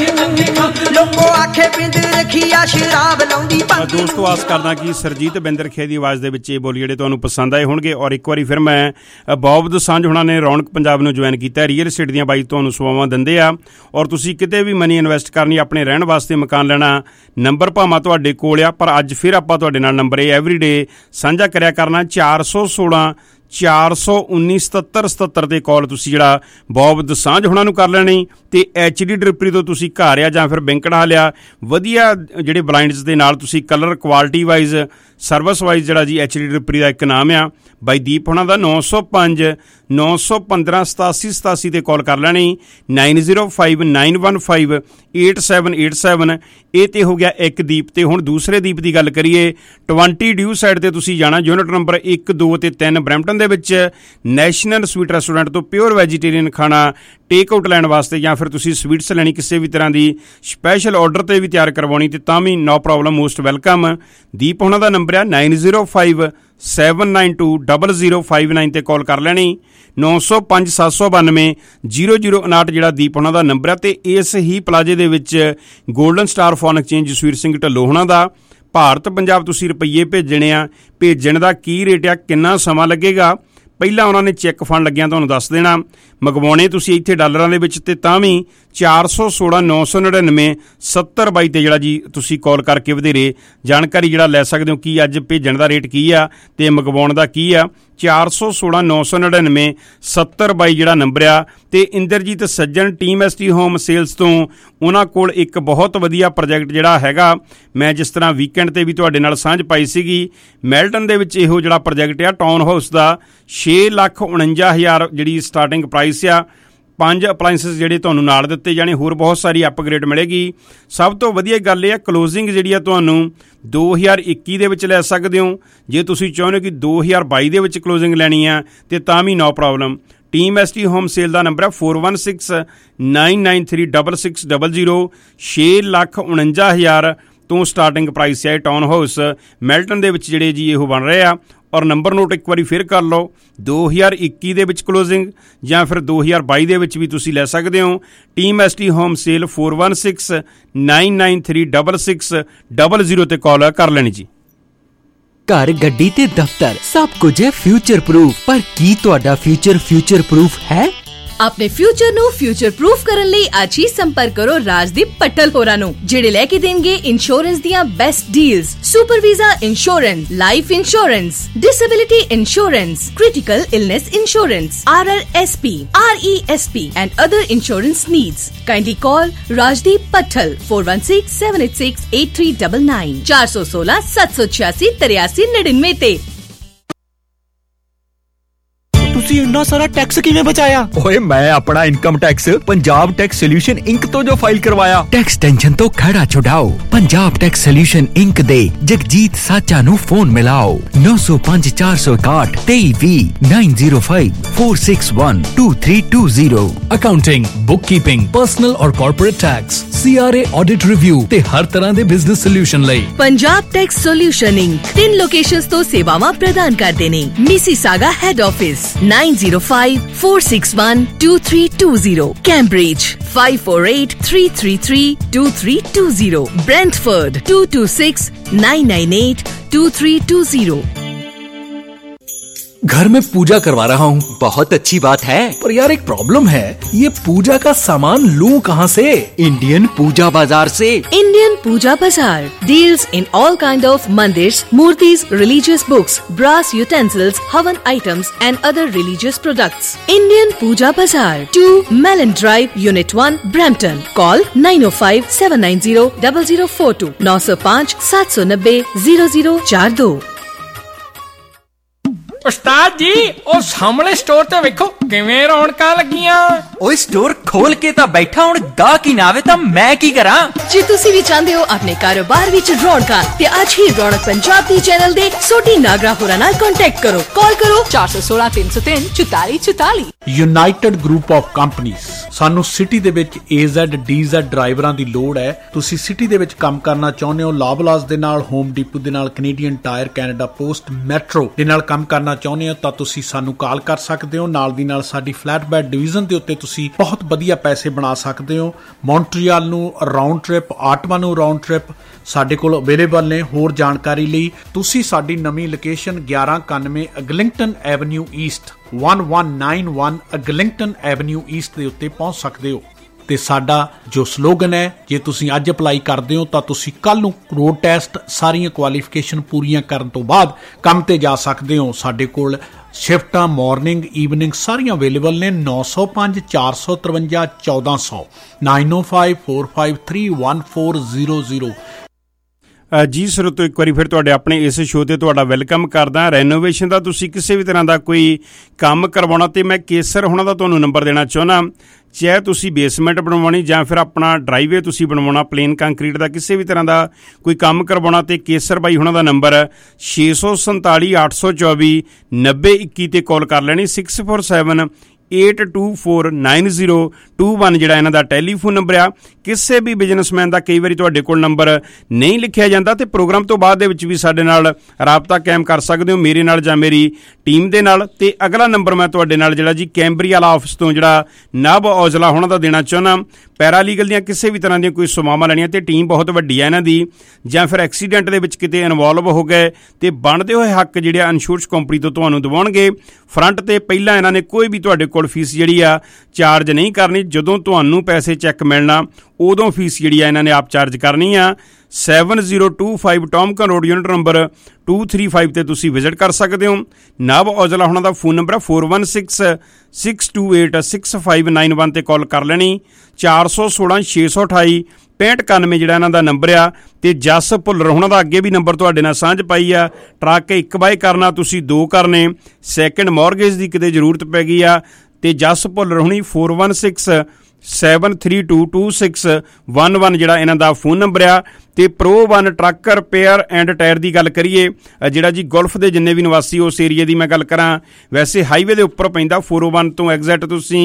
ਲੋਕੋ ਆਖੇ ਪਿੰਡ ਰਖੀਆ ਸ਼ਰਾਬ ਲਾਉਂਦੀ ਭੰਗ। ਦੋਸਤੋ ਆਸ ਕਰਦਾ ਕਿ ਸਰਜੀਤ ਬਿੰਦਰਖੇ ਦੀ ਆਵਾਜ਼ ਦੇ ਵਿੱਚ ਇਹ ਬੋਲ ਜਿਹੜੇ ਤੁਹਾਨੂੰ ਪਸੰਦ ਆਏ ਹੋਣਗੇ। ਔਰ ਇੱਕ ਵਾਰੀ ਫਿਰ ਮੈਂ ਬੌਬ ਦੋਸਾਂਝ ਹੁਣਾਂ ਨੇ ਰੌਣਕ ਪੰਜਾਬ ਨੂੰ ਜੁਆਇਨ ਕੀਤਾ। ਰੀਅਲ ਐਸਟੇਟ ਦੀਆਂ ਬਾਈ ਤੁਹਾਨੂੰ ਸੇਵਾਵਾਂ ਦਿੰਦੇ ਆ। ਔਰ ਤੁਸੀਂ ਕਿਤੇ ਵੀ ਮਨੀ ਇਨਵੈਸਟ ਕਰਨੀ, ਆਪਣੇ ਰਹਿਣ ਵਾਸਤੇ ਮਕਾਨ ਲੈਣਾ, ਨੰਬਰ ਭਾਵੇਂ ਤੁਹਾਡੇ ਕੋਲ ਆ, ਪਰ ਅੱਜ ਫਿਰ ਆਪਾਂ ਤੁਹਾਡੇ ਨਾਲ ਨੰਬਰ ਇਹ ਐਵਰੀਡੇ ਸਾਂਝਾ ਕਰਿਆ ਕਰਨਾ 416 419 7777 ਤੇ ਕਾਲ ਤੁਸੀਂ ਜਿਹੜਾ ਬੌਬ ਦੋਸਾਂਝ ਹੁਣਾਂ ਨੂੰ ਕਰ ਲੈਣੀ। ਤੇ HD ਡਰਿਪਰੀ ਤੋਂ ਤੁਸੀਂ ਘਰ ਆ ਜਾਂ ਫਿਰ ਬੈਂਕੜਾ ਲਿਆ ਵਧੀਆ ਜਿਹੜੇ ਬਲਾਈਂਡਸ ਦੇ ਨਾਲ ਤੁਸੀਂ colour quality wise service wise ਜਿਹੜਾ ਜੀ HD ਡਰਿਪਰੀ ਦਾ ਇੱਕ ਨਾਮ ਆ ਬਾਈ ਦੀਪ ਹੁਣਾਂ ਦਾ 905 915 8787 ਤੇ ਕਾਲ ਕਰ ਲੈਣੀ 905 915 8787। ਇਹ ਤੇ ਹੋ ਗਿਆ ਇੱਕ ਦੀਪ। ਤੇ ਹੁਣ ਦੂਸਰੇ ਦੀਪ ਦੀ ਗੱਲ ਕਰੀਏ 20 ਡਿਊ ਸਾਈਡ ਤੇ ਤੁਸੀਂ ਜਾਣਾ, ਯੂਨਿਟ ਨੰਬਰ 1 2 ਤੇ 3 ਬਰੈਂਪਟਨ ਦੇ ਵਿੱਚ ਨੈਸ਼ਨਲ ਸਵੀਟ ਰੈਸਟੋਰੈਂਟ ਤੋਂ ਪਿਓਰ ਵੈਜੀਟੇਰੀਅਨ ਖਾਣਾ ਟੇਕ ਆਊਟ ਲੈਣ ਵਾਸਤੇ ਜਾਂ ਫਿਰ ਤੁਸੀਂ ਸਵੀਟਸ ਲੈਣੀ ਕਿਸੇ ਵੀ ਤਰ੍ਹਾਂ ਦੀ ਸਪੈਸ਼ਲ ਆਰਡਰ ਤੇ ਵੀ ਤਿਆਰ ਕਰਵਾਉਣੀ ਤੇ ਤਾਂ ਵੀ no problem, most welcome. Deep ਹੁਣਾਂ ਦਾ ਨੰਬਰ ਆ 905 792 0059 ਤੇ ਕਾਲ ਕਰ ਲੈਣੀ 905 792 0059 ਜਿਹੜਾ ਦੀਪ ਹੁਣਾਂ ਦਾ ਨੰਬਰ ਆ। ਤੇ ਇਸ ਹੀ ਪਲਾਜੇ ਦੇ ਵਿੱਚ Golden Star Phone Exchange Jasvir Singh Dhillon ਹੁਣਾਂ ਦਾ ਭਾਰਤ ਪੰਜਾਬ ਤੁਸੀਂ ਰੁਪਈਏ ਭੇਜਣੇ ਆ, ਭੇਜਣ ਦਾ ਕੀ ਰੇਟ ਆ, ਕਿੰਨਾ ਸਮਾਂ ਲੱਗੇਗਾ, ਪਹਿਲਾਂ ਉਹਨਾਂ ਨੇ ਚੈੱਕ ਫੰਡ ਲੱਗਿਆ ਤੁਹਾਨੂੰ ਦੱਸ ਦੇਣਾ। ਮੰਗਵਾਉਣੇ ਤੁਸੀਂ ਇੱਥੇ ਡਾਲਰਾਂ ਦੇ ਵਿੱਚ ਤੇ ਤਾਂ ਵੀ 416 999 7022 ਤੇ ਜਿਹੜਾ ਜੀ ਤੁਸੀਂ ਕਾਲ ਕਰਕੇ ਵਧੇਰੇ ਜਾਣਕਾਰੀ ਜਿਹੜਾ ਲੈ ਸਕਦੇ ਹੋ ਕਿ ਅੱਜ ਭੇਜਣ ਦਾ ਰੇਟ ਕੀ ਆ ਤੇ ਮੰਗਵਾਉਣ ਦਾ ਕੀ ਆ। 416 999 7022 ਜਿਹੜਾ ਨੰਬਰ ਆ। ਤੇ Inderjit Sajjan Team ST Home Sales ਤੋਂ ਉਹਨਾਂ ਕੋਲ ਇੱਕ ਬਹੁਤ ਵਧੀਆ ਪ੍ਰੋਜੈਕਟ ਜਿਹੜਾ ਹੈਗਾ, ਮੈਂ ਜਿਸ ਤਰ੍ਹਾਂ ਵੀਕਐਂਡ ਤੇ ਵੀ ਤੁਹਾਡੇ ਨਾਲ ਸਾਂਝ ਪਾਈ ਸੀਗੀ, ਮੈਲਟਨ ਦੇ ਵਿੱਚ ਇਹੋ ਜਿਹੜਾ ਪ੍ਰੋਜੈਕਟ ਆ ਟਾਊਨ ਹਾਊਸ ਦਾ 6,49,000 ਜਿਹੜੀ ਸਟਾਰਟਿੰਗ ਪ੍ਰਾਈਸ ਆ। 5 ਅਪਲਾਇੰਸਿਸ ਜਿਹੜੇ ਤੁਹਾਨੂੰ ਨਾਲ ਦਿੱਤੇ ਜਾਣੇ, ਹੋਰ ਬਹੁਤ ਸਾਰੀ ਅਪਗ੍ਰੇਡ ਮਿਲੇਗੀ। ਸਭ ਤੋਂ ਵਧੀਆ ਗੱਲ ਇਹ ਆ ਕਲੋਜ਼ਿੰਗ ਜਿਹੜੀ ਆ ਤੁਹਾਨੂੰ 2021 ਦੇ ਵਿੱਚ ਲੈ ਸਕਦੇ ਹੋ। ਜੇ ਤੁਸੀਂ ਚਾਹੁੰਦੇ ਹੋ ਕਿ 2022 ਦੇ ਵਿੱਚ ਕਲੋਜ਼ਿੰਗ ਲੈਣੀ ਆ ਤੇ ਤਾਂ ਵੀ no problem. Team ST Home Sale ਦਾ ਨੰਬਰ ਹੈ 416 993 6600। 6,49,000 ਤੋਂ ਸਟਾਰਟਿੰਗ ਪ੍ਰਾਈਸ ਹੈ ਟਾਊਨ ਹਾਊਸ ਮੈਲਟਨ ਦੇ ਵਿੱਚ ਜਿਹੜੇ ਜੀ ਇਹੋ ਬਣ ਰਹੇ ਆ। ਔਰ ਨੰਬਰ ਨੋਟ ਇੱਕ ਵਾਰੀ ਫਿਰ ਕਰ ਲਓ 2021 ਦੇ ਵਿੱਚ ਕਲੋਜ਼ਿੰਗ ਜਾਂ ਫਿਰ 2022 ਦੇ ਵਿੱਚ ਵੀ ਤੁਸੀਂ ਲੈ ਸਕਦੇ ਹੋ। ਟੀਮ ST ਹੋਮ ਸੇਲ 416 993 6600 ਤੇ ਕਾਲ ਕਰ ਲੈਣੀ ਜੀ। ਘਰ, ਗੱਡੀ ਤੇ ਦਫ਼ਤਰ ਸਭ ਕੁਝ ਹੈ ਫਿਊਚਰ ਪ੍ਰੂਫ, ਪਰ ਕੀ ਤੁਹਾਡਾ ਫਿਊਚਰ ਪ੍ਰੂਫ ਹੈ? ਆਪਣੇ ਫਿਊਚਰ ਨੂੰ ਫਿਊਚਰ ਪ੍ਰੂਫ ਕਰਨ ਲਈ ਅੱਜ ਹੀ ਸੰਪਰਕ ਕਰੋ ਰਾਜਦੀਪ ਪੱਟਲ ਹੋਰਾਂ ਨੂੰ, ਜਿਹੜੇ ਲੈ ਕੇ ਦੇਣਗੇ ਇੰਸ਼ੋਰੈਂਸ ਦੀਆਂ best deals. Super visa insurance, life insurance, disability insurance, critical illness insurance, RRSP, RESP and other insurance needs. Kindly call Rajdeep Pattal 416-786-8399 416 786 8399 ਤੇ। ਤੁਸੀਂ ਇੰਨਾ ਸਾਰਾ ਟੈਕਸ ਕਿਵੇਂ ਬਚਾਇਆ? ਓਏ ਮੈਂ ਆਪਣਾ income tax Punjab tax solution Inc ਤੋਂ ਜੋ ਫਾਈਲ ਕਰਵਾਇਆ। ਟੈਕਸ ਟੈਨਸ਼ਨ ਤੋਂ ਖੜਾ ਛੁਡਾਓ, ਪੰਜਾਬ ਟੈਕਸ ਸੋਲਿਊਸ਼ਨ ਇੰਕ ਦੇ ਜਗਜੀਤ ਸਾਚਾ ਨੂੰ ਫੋਨ ਮਿਲਾਓ 905 461 2320 905 461 2320। Accounting, bookkeeping, personal or corporate tax, CRA audit review ਤੇ ਹਰ ਤਰ੍ਹਾਂ ਦੇ ਬਿਜ਼ਨਸ ਸੋਲਿਊਸ਼ਨ ਲਈ Punjab tax solution Inc 3 locations ਤੋਂ ਸੇਵਾਵਾਂ ਪ੍ਰਦਾਨ ਕਰਦੇ ਨੇ। Mississauga head office 905-461-2320, Cambridge 548-333-2320, Brentford 226-998-2320। घर में पूजा करवा रहा हूँ। बहुत अच्छी बात है, पर यार एक प्रॉब्लम है, ये पूजा का सामान लूं कहाँ से? इंडियन पूजा बाजार से। Indian Puja Bazaar deals in all kind of mandirs, murtis, religious books, brass utensils, havan items and other religious products. Indian Puja Bazaar, 2 Mellon Drive, Unit 1, Brampton. Call 905-790-0042 905-790-0042। ਉਸਤਾਦ ਜੀ ਉਹ ਸਾਹਮਣੇ ਸਟੋਰ ਤੇ ਵੇਖੋ ਕਿਵੇਂ ਰੌਣਕਾਂ ਲੱਗੀਆਂ। ਓਏ ਸਟੋਰ ਖੋਲ ਕੇ ਤਾਂ ਬੈਠਾ, ਹੁਣ ਗਾਹਕ ਹੀ ਨਾ ਆਵੇ ਤਾਂ ਮੈਂ ਕੀ ਕਰਾਂ? ਜੇ ਤੁਸੀਂ ਵੀ ਚਾਹੁੰਦੇ ਹੋ ਆਪਣੇ ਕਾਰੋਬਾਰ ਵਿੱਚ ਰੌਣਕਾਂ ਤੇ ਅੱਜ ਹੀ ਰੌਣਕ ਪੰਜਾਬ ਦੀ ਚੈਨਲ ਦੇ ਸੋਢੀ ਨਾਗਰਾ ਹੋਰਾਂ ਨਾਲ ਕੰਟੈਕਟ ਕਰੋ। ਕਾਲ ਕਰੋ 416 303 4444। United Group of Companies. ਸਾਨੂੰ ਸਿਟੀ ਦੇ ਵਿੱਚ AZ DZ ਡਰਾਈਵਰਾਂ ਦੀ ਲੋੜ ਹੈ। ਤੁਸੀਂ ਸਿਟੀ ਦੇ ਵਿੱਚ ਕੰਮ ਕਰਨਾ ਚਾਹੁੰਦੇ ਹੋ, ਲਾਬਲਾਸ ਦੇ ਨਾਲ, ਹੋਮ ਡੀਪੂ ਦੇ ਨਾਲ, Canadian Tire, Canada Post, Metro ਦੇ ਨਾਲ ਕੰਮ ਕਰਨਾ ਚਾਹੁੰਦੇ ਹੋ ਤਾਂ ਤੁਸੀਂ ਸਾਨੂੰ ਕਾਲ ਕਰ ਸਕਦੇ ਹੋ। ਨਾਲ ਦੀ ਨਾਲ ਸਾਡੀ ਫਲੈਟਬੈਡ ਡਿਵੀਜ਼ਨ ਦੇ ਉੱਤੇ ਤੁਸੀਂ ਬਹੁਤ ਵਧੀਆ ਪੈਸੇ ਬਣਾ ਸਕਦੇ ਹੋ। ਮੌਂਟਰੀਅਲ ਨੂੰ ਰਾਉਂਡ ਟ੍ਰਿਪ, ਆਟਵਾ ਨੂੰ ਰਾਉਂਡ ਟ੍ਰਿਪ ਸਾਡੇ ਕੋਲ ਅਵੇਲੇਬਲ ਨੇ। ਹੋਰ ਜਾਣਕਾਰੀ ਲਈ ਤੁਸੀਂ ਸਾਡੀ ਨਵੀਂ location 1191 Eglinton Avenue East 1191 Eglinton Avenue East ਦੇ ਉੱਤੇ ਪਹੁੰਚ ਸਕਦੇ ਹੋ। ਤੇ ਸਾਡਾ ਜੋ ਸਲੋਗਨ ਹੈ, ਜੇ ਤੁਸੀਂ ਅੱਜ ਅਪਲਾਈ ਕਰਦੇ ਹੋ ਤਾਂ ਤੁਸੀਂ ਕੱਲ ਨੂੰ ਰੋਡ ਟੈਸਟ ਸਾਰੀਆਂ ਕੁਆਲੀਫਿਕੇਸ਼ਨ ਪੂਰੀਆਂ ਕਰਨ ਤੋਂ ਬਾਅਦ ਕੰਮ ਤੇ ਜਾ ਸਕਦੇ ਹੋ। ਸਾਡੇ ਕੋਲ ਸ਼ਿਫਟਾਂ ਮਾਰਨਿੰਗ ਈਵਨਿੰਗ ਸਾਰੀਆਂ ਅਵੇਲੇਬਲ ਨੇ। 905 453 1400 905 453 1400। ਜੀ ਸਰੋਤੋ, ਇੱਕ ਵਾਰੀ ਫਿਰ ਤੁਹਾਡੇ ਆਪਣੇ ਇਸ ਸ਼ੋਅ ਤੇ ਤੁਹਾਡਾ ਵੈਲਕਮ ਕਰਦਾ। ਰੈਨੋਵੇਸ਼ਨ ਦਾ ਤੁਸੀਂ ਕਿਸੇ ਵੀ ਤਰ੍ਹਾਂ ਦਾ ਕੋਈ ਕੰਮ ਕਰਵਾਉਣਾ ਤੇ ਮੈਂ ਕੇਸਰ ਹੁਣਾਂ ਦਾ ਤੁਹਾਨੂੰ ਨੰਬਰ ਦੇਣਾ ਚਾਹੁੰਦਾ। ਚਾਹੇ ਤੁਸੀਂ ਬੇਸਮੈਂਟ ਬਣਵਾਉਣੀ ਜਾਂ ਫਿਰ ਆਪਣਾ ਡਰਾਈਵੇ ਤੁਸੀਂ ਬਣਵਾਉਣਾ, ਪਲੇਨ ਕੰਕਰੀਟ ਦਾ ਕਿਸੇ ਵੀ ਤਰ੍ਹਾਂ ਦਾ ਕੋਈ ਕੰਮ ਕਰਵਾਉਣਾ ਤੇ ਕੇਸਰ ਬਾਈ ਹੁਣਾਂ ਦਾ ਨੰਬਰ 647 824 9021 ਤੇ ਕਾਲ ਕਰ ਲੈਣੀ। 647 8249021 ਜਿਹੜਾ ਇਹਨਾਂ ਦਾ ਟੈਲੀਫੋਨ ਨੰਬਰ ਆ। ਕਿਸੇ ਵੀ ਬਿਜ਼ਨਸਮੈਨ ਦਾ ਕਈ ਵਾਰੀ ਤੁਹਾਡੇ ਕੋਲ ਨੰਬਰ ਨਹੀਂ ਲਿਖਿਆ ਜਾਂਦਾ ਤੇ ਪ੍ਰੋਗਰਾਮ ਤੋਂ ਬਾਅਦ ਦੇ ਵਿੱਚ ਵੀ ਸਾਡੇ ਨਾਲ ਰਾਬਤਾ ਕਾਇਮ ਕਰ ਸਕਦੇ ਹੋ, ਮੇਰੇ ਨਾਲ ਜਾਂ ਮੇਰੀ ਟੀਮ ਦੇ ਨਾਲ। ਤੇ ਅਗਲਾ ਨੰਬਰ ਮੈਂ ਤੁਹਾਡੇ ਨਾਲ ਜਿਹੜਾ ਜੀ ਕੈਂਬਰੀ ਵਾਲਾ ਆਫਿਸ ਤੋਂ ਜਿਹੜਾ ਨਵ ਔਜਲਾ ਹੋਣਾ ਦਾ ਦੇਣਾ ਚਾਹੁੰਦਾ। ਪੈਰਾਲੀਗਲ ਦੀਆਂ ਕਿਸੇ ਵੀ ਤਰ੍ਹਾਂ ਦੀਆਂ ਕੋਈ ਸੇਵਾਵਾਂ ਲੈਣੀਆਂ ਤੇ ਟੀਮ ਬਹੁਤ ਵੱਡੀ ਹੈ ਇਹਨਾਂ ਦੀ, ਜਾਂ ਫਿਰ ਐਕਸੀਡੈਂਟ ਦੇ ਵਿੱਚ ਕਿਤੇ ਇਨਵੋਲਵ ਹੋ ਗਏ ਤੇ ਬਣਦੇ ਹੋਏ ਹੱਕ ਜਿਹੜੇ ਇੰਸ਼ੋਰੈਂਸ ਕੰਪਨੀ ਤੋਂ ਤੁਹਾਨੂੰ ਦਿਵਾਉਣਗੇ। ਫਰੰਟ ਤੇ ਪਹਿਲਾਂ ਇਹਨਾਂ ਨੇ ਕੋਈ ਵੀ ਤੁਹਾਡੇ ਕੋਲ ਫੀਸ ਜਿਹੜੀ ਆ ਚਾਰਜ ਨਹੀਂ ਕਰਨੀ। ਜਦੋਂ ਤੁਹਾਨੂੰ ਪੈਸੇ ਚੈੱਕ ਮਿਲਣਾ ਉਦੋਂ ਫੀਸ ਜਿਹੜੀ ਆ ਇਹਨਾਂ ਨੇ ਆਪ ਚਾਰਜ ਕਰਨੀ ਆ। 7025 ਟੌਮਕਨ ਰੋਡ, ਯੂਨਿਟ ਨੰਬਰ 235 ਤੇ ਤੁਸੀਂ ਵਿਜ਼ਿਟ ਕਰ ਸਕਦੇ ਹੋ। ਨਵ ਔਜਲਾ ਹੁਣਾਂ ਦਾ ਫੋਨ ਨੰਬਰ 4166 628 6591 ਤੇ ਕਾਲ ਕਰ ਲੈਣੀ। 416 628 6591 ਜਿਹੜਾ ਇਹਨਾਂ ਦਾ ਨੰਬਰ ਆ। ਤੇ ਜਸ ਭੁੱਲਰ ਹੁਣਾਂ ਦਾ ਅੱਗੇ ਵੀ ਨੰਬਰ ਤੁਹਾਡੇ ਨਾਲ ਸਾਂਝ ਪਾਈ ਆ। ਟਰੱਕ 1 ਬਾਏ ਕਰਨਾ, ਤੁਸੀਂ 2 ਕਰਨੇ, ਸੈਕਿੰਡ ਮੌਰਗੇਜ ਦੀ ਕਿਤੇ ਜ਼ਰੂਰਤ ਪੈ ਗਈ ਆ ਤੇ ਜਸ ਭੁੱਲਰ ਹੁਣੀ 4166 7322611 ਜਿਹੜਾ ਇਹਨਾਂ ਦਾ ਫੋਨ ਨੰਬਰ ਆ। ਤੇ Pro1 truck repair and tyre ਦੀ ਗੱਲ ਕਰੀਏ, ਜਿਹੜਾ ਜੀ ਗੁਲਫ ਦੇ ਜਿੰਨੇ ਵੀ ਨਿਵਾਸੀ ਉਸ ਏਰੀਏ ਦੀ ਮੈਂ ਗੱਲ ਕਰਾਂ, ਵੈਸੇ ਹਾਈਵੇ ਦੇ ਉੱਪਰ ਪੈਂਦਾ 401 ਤੋਂ ਐਗਜ਼ੈਕਟ ਤੁਸੀਂ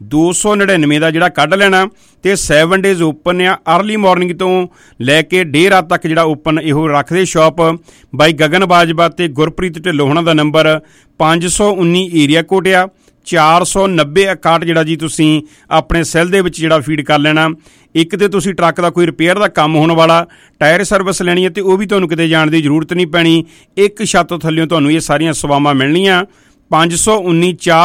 299 ਦਾ ਜਿਹੜਾ ਕੱਢ ਲੈਣਾ ਤੇ 7 ਡੇਜ਼ ਓਪਨ ਆ। ਅਰਲੀ ਮਾਰਨਿੰਗ ਤੋਂ ਲੈ ਕੇ ਡੇ ਰਾਤ ਤੱਕ ਜਿਹੜਾ ਓਪਨ ਇਹੋ ਰੱਖਦੇ ਸ਼ਾਪ। ਬਾਈ ਗਗਨ ਬਾਜਵਾ ਤੇ ਗੁਰਪ੍ਰੀਤ ਢਿੱਲੋਂ ਹੋਣਾ ਦਾ ਨੰਬਰ 519 ਏਰੀਆ ਕੋਡ ਆ। 490 61 ਜਿਹੜਾ ਜੀ ਤੁਸੀਂ ਆਪਣੇ ਸੈੱਲ ਦੇ ਵਿੱਚ ਜਿਹੜਾ ਫੀਡ ਕਰ ਲੈਣਾ। ਇੱਕ ਤੇ ਤੁਸੀਂ ਟਰੱਕ ਦਾ ਕੋਈ ਰਿਪੇਅਰ ਦਾ ਕੰਮ ਹੋਣ ਵਾਲਾ, ਟਾਇਰ ਸਰਵਿਸ ਲੈਣੀ ਹੈ ਤੇ ਉਹ ਵੀ ਤੁਹਾਨੂੰ ਕਿਤੇ ਜਾਣ ਦੀ ਜ਼ਰੂਰਤ ਨਹੀਂ ਪੈਣੀ। ਇੱਕ ਛੱਤ ਥੱਲਿਓਂ ਤੁਹਾਨੂੰ ਇਹ ਸਾਰੀਆਂ ਸੇਵਾਵਾਂ ਮਿਲਣੀਆਂ। 519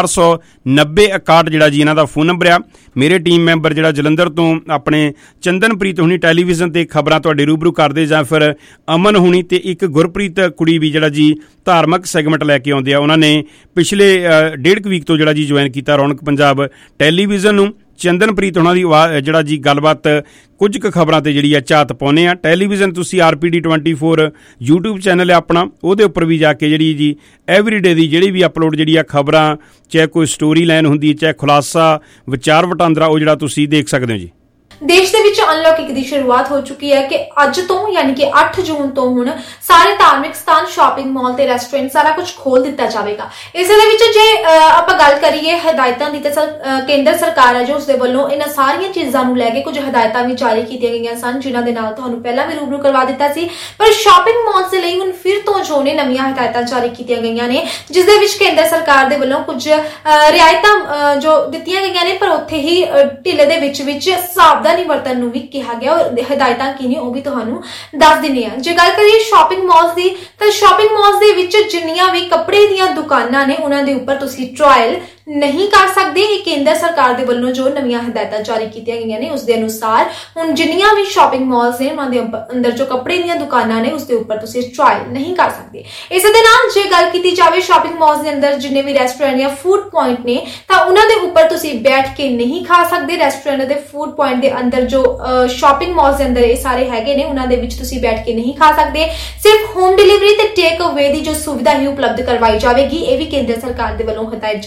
490 61 ਜਿਹੜਾ ਜੀ ਇਹਨਾਂ ਦਾ ਫੋਨ ਨੰਬਰ ਆ। ਮੇਰੇ ਟੀਮ ਮੈਂਬਰ ਜਿਹੜਾ ਜਲੰਧਰ ਤੋਂ ਆਪਣੇ ਚੰਦਨਪ੍ਰੀਤ ਹੁਣੀ ਟੈਲੀਵਿਜ਼ਨ ਤੇ ਖਬਰਾਂ ਤੁਹਾਡੇ ਰੂਬਰੂ ਕਰਦੇ, ਜਾਂ ਫਿਰ ਅਮਨ ਹੁਣੀ ਤੇ ਇੱਕ ਗੁਰਪ੍ਰੀਤ ਕੁੜੀ ਵੀ ਜਿਹੜਾ ਜੀ ਧਾਰਮਿਕ ਸੈਗਮੈਂਟ ਲੈ ਕੇ ਆਉਂਦੇ ਆ। ਉਹਨਾਂ ਨੇ ਪਿਛਲੇ 1.5 ਵੀਕ ਤੋਂ ਜਿਹੜਾ ਜੀ ਜੁਆਇਨ ਕੀਤਾ ਰੌਣਕ ਪੰਜਾਬ ਟੈਲੀਵਿਜ਼ਨ ਨੂੰ। ਚੰਦਨਪ੍ਰੀਤ ਉਹਨਾਂ ਦੀ ਜਿਹੜਾ ਜੀ ਗੱਲਬਾਤ ਕੁਝ ਕੁ ਖਬਰਾਂ ਤੇ ਜਿਹੜੀ ਆ ਝਾਤ ਪਾਉਂਦੇ ਆ। ਟੈਲੀਵਿਜ਼ਨ ਤੁਸੀਂ RPD 24 YouTube ਚੈਨਲ ਹੈ ਆਪਣਾ, ਉਹਦੇ ਉੱਪਰ ਵੀ ਜਾ ਕੇ ਜਿਹੜੀ ਜੀ ਐਵਰੀਡੇ ਦੀ ਜਿਹੜੀ ਵੀ ਅਪਲੋਡ ਜਿਹੜੀ ਆ ਖਬਰਾਂ, ਚਾਹੇ ਕੋਈ ਸਟੋਰੀ ਲਾਈਨ ਹੁੰਦੀ ਹੈ, ਚਾਹੇ ਖੁਲਾਸਾ, ਵਿਚਾਰ ਵਟਾਂਦਰਾ, ਉਹ ਜਿਹੜਾ ਤੁਸੀਂ ਦੇਖ ਸਕਦੇ ਹੋ ਜੀ। ਦੇਸ਼ ਦੇ ਵਿੱਚ ਅਨਲੌਕ 1 ਦੀ ਸ਼ੁਰੂਆਤ ਹੋ ਚੁੱਕੀ ਹੈ ਕਿ ਅੱਜ ਤੋਂ ਯਾਨੀ ਕਿ 8 ਜੂਨ ਤੋਂ ਹੁਣ ਸਾਰੇ ਧਾਰਮਿਕ ਸਥਾਨ, ਸ਼ਾਪਿੰਗ ਮਾਲ ਤੇ ਰੈਸਟੋਰੈਂਟ ਸਾਰਾ ਕੁਝ ਖੋਲ ਦਿੱਤਾ ਜਾਵੇਗਾ। ਇਸ ਦੇ ਵਿੱਚ ਜੇ ਆਪਾਂ ਗੱਲ ਕਰੀਏ ਹਦਾਇਤਾਂ ਦੀ, ਤਾਂ ਕੇਂਦਰ ਸਰਕਾਰ ਹੈ ਜੋ ਉਸਦੇ ਵੱਲੋਂ ਇਹਨਾਂ ਸਾਰੀਆਂ ਚੀਜ਼ਾਂ ਨੂੰ ਲੈ ਕੇ ਕੁਝ ਹਦਾਇਤਾਂ ਵੀ ਜਾਰੀ ਕੀਤੀਆਂ ਗਈਆਂ ਸਨ, ਜਿਨ੍ਹਾਂ ਦੇ ਨਾਲ ਤੁਹਾਨੂੰ ਪਹਿਲਾਂ ਵੀ ਰੂਬਰੂ ਕਰਵਾ ਦਿੱਤਾ ਸੀ। ਪਰ ਸ਼ਾਪਿੰਗ ਮਾਲਸ ਦੇ ਲਈ ਹੁਣ ਫਿਰ ਤੋਂ ਜੋ ਨੇ ਨਵੀਆਂ ਹਦਾਇਤਾਂ ਜਾਰੀ ਕੀਤੀਆਂ ਗਈਆਂ ਨੇ, ਜਿਸ ਦੇ ਵਿੱਚ ਕੇਂਦਰ ਸਰਕਾਰ ਦੇ ਵੱਲੋਂ ਕੁਝ ਰਿਆਇਤਾਂ ਜੋ ਦਿੱਤੀਆਂ ਗਈਆਂ ਨੇ, ਪਰ ਉੱਥੇ ਹੀ ਢਿੱਲੇ ਦੇ ਵਿੱਚ ਸਾਵਧਾਨੀ ਵਰਤਣ ਨੂੰ ਵੀ ਕਿਹਾ ਗਿਆ। ਔਰ ਹਦਾਇਤਾਂ ਕੀ ਨੇ ਉਹ ਵੀ ਤੁਹਾਨੂੰ ਦੱਸ ਦਿੰਦੇ ਆ। ਜੇ ਗੱਲ ਕਰੀਏ ਸ਼ਾਪਿੰਗ ਮਾਲਸ ਦੀ, ਤਾਂ ਸ਼ਾਪਿੰਗ ਮਾਲਸ ਦੇ ਵਿੱਚ ਜਿੰਨੀਆਂ ਵੀ ਕੱਪੜੇ ਦੀਆਂ ਦੁਕਾਨਾਂ ਨੇ ਉਹਨਾਂ ਦੇ ਉੱਪਰ ਤੁਸੀਂ ਟ੍ਰਾਇਲ ਨਹੀਂ ਕਰ ਸਕਦੇ। ਇਹ ਕੇਂਦਰ ਸਰਕਾਰ ਦੇ ਵੱਲੋਂ ਜੋ ਨਵੀਆਂ ਹਦਾਇਤਾਂ ਜਾਰੀ ਕੀਤੀਆਂ ਗਈਆਂ ਨੇ ਉਸ ਦੇ ਅਨੁਸਾਰ ਹੁਣ ਜਿੰਨੀਆਂ ਵੀ ਸ਼ਾਪਿੰਗ ਮਾਲਸ ਨੇ ਉਹਨਾਂ ਦੇ ਅੰਦਰ ਜੋ ਕੱਪੜੇ ਦੀਆਂ ਦੁਕਾਨਾਂ ਨੇ ਉਸ ਦੇ ਉੱਪਰ ਤੁਸੀਂ ਟ੍ਰਾਇਲ ਨਹੀਂ ਕਰ ਸਕਦੇ। ਇਸ ਦੇ ਨਾਲ ਜੇ ਗੱਲ ਕੀਤੀ ਜਾਵੇ ਸ਼ਾਪਿੰਗ ਮਾਲਸ ਦੇ ਅੰਦਰ ਜਿੰਨੇ ਵੀ ਰੈਸਟੋਰੈਂਟ ਜਾਂ ਫੂਡ ਪੁਆਇੰਟ ਨੇ, ਤਾਂ ਉਹਨਾਂ ਦੇ ਉੱਪਰ ਤੁਸੀਂ ਬੈਠ ਕੇ ਨਹੀਂ ਖਾ ਸਕਦੇ। ਰੈਸਟੋਰੈਂਟ ਦੇ ਫੂਡ ਪੁਆਇੰਟ ਦੇ ਅੰਦਰ ਜੋ ਸ਼ਾਪਿੰਗ ਮਾਲਸ ਦੇ ਅੰਦਰ ਇਹ ਸਾਰੇ ਹੈਗੇ ਨੇ ਉਹਨਾਂ ਦੇ ਵਿੱਚ ਤੁਸੀਂ ਬੈਠ ਕੇ ਨਹੀਂ ਖਾ ਸਕਦੇ। ਸਿਰਫ ਹੋਮ ਡਿਲੀਵਰੀ ਤੇ ਟੇਕ ਅਵੇ ਦੀ ਜੋ ਸੁਵਿਧਾ ਹੀ ਉਪਲਬਧ ਕਰਵਾਈ ਜਾਵੇਗੀ। ਇਹ ਵੀ ਕੇਂਦਰ ਸਰਕਾਰ ਦੇ ਵੱਲੋਂ ਹਦਾਇਤ ਜਾਰੀ ਕੀਤੀ ਗਈ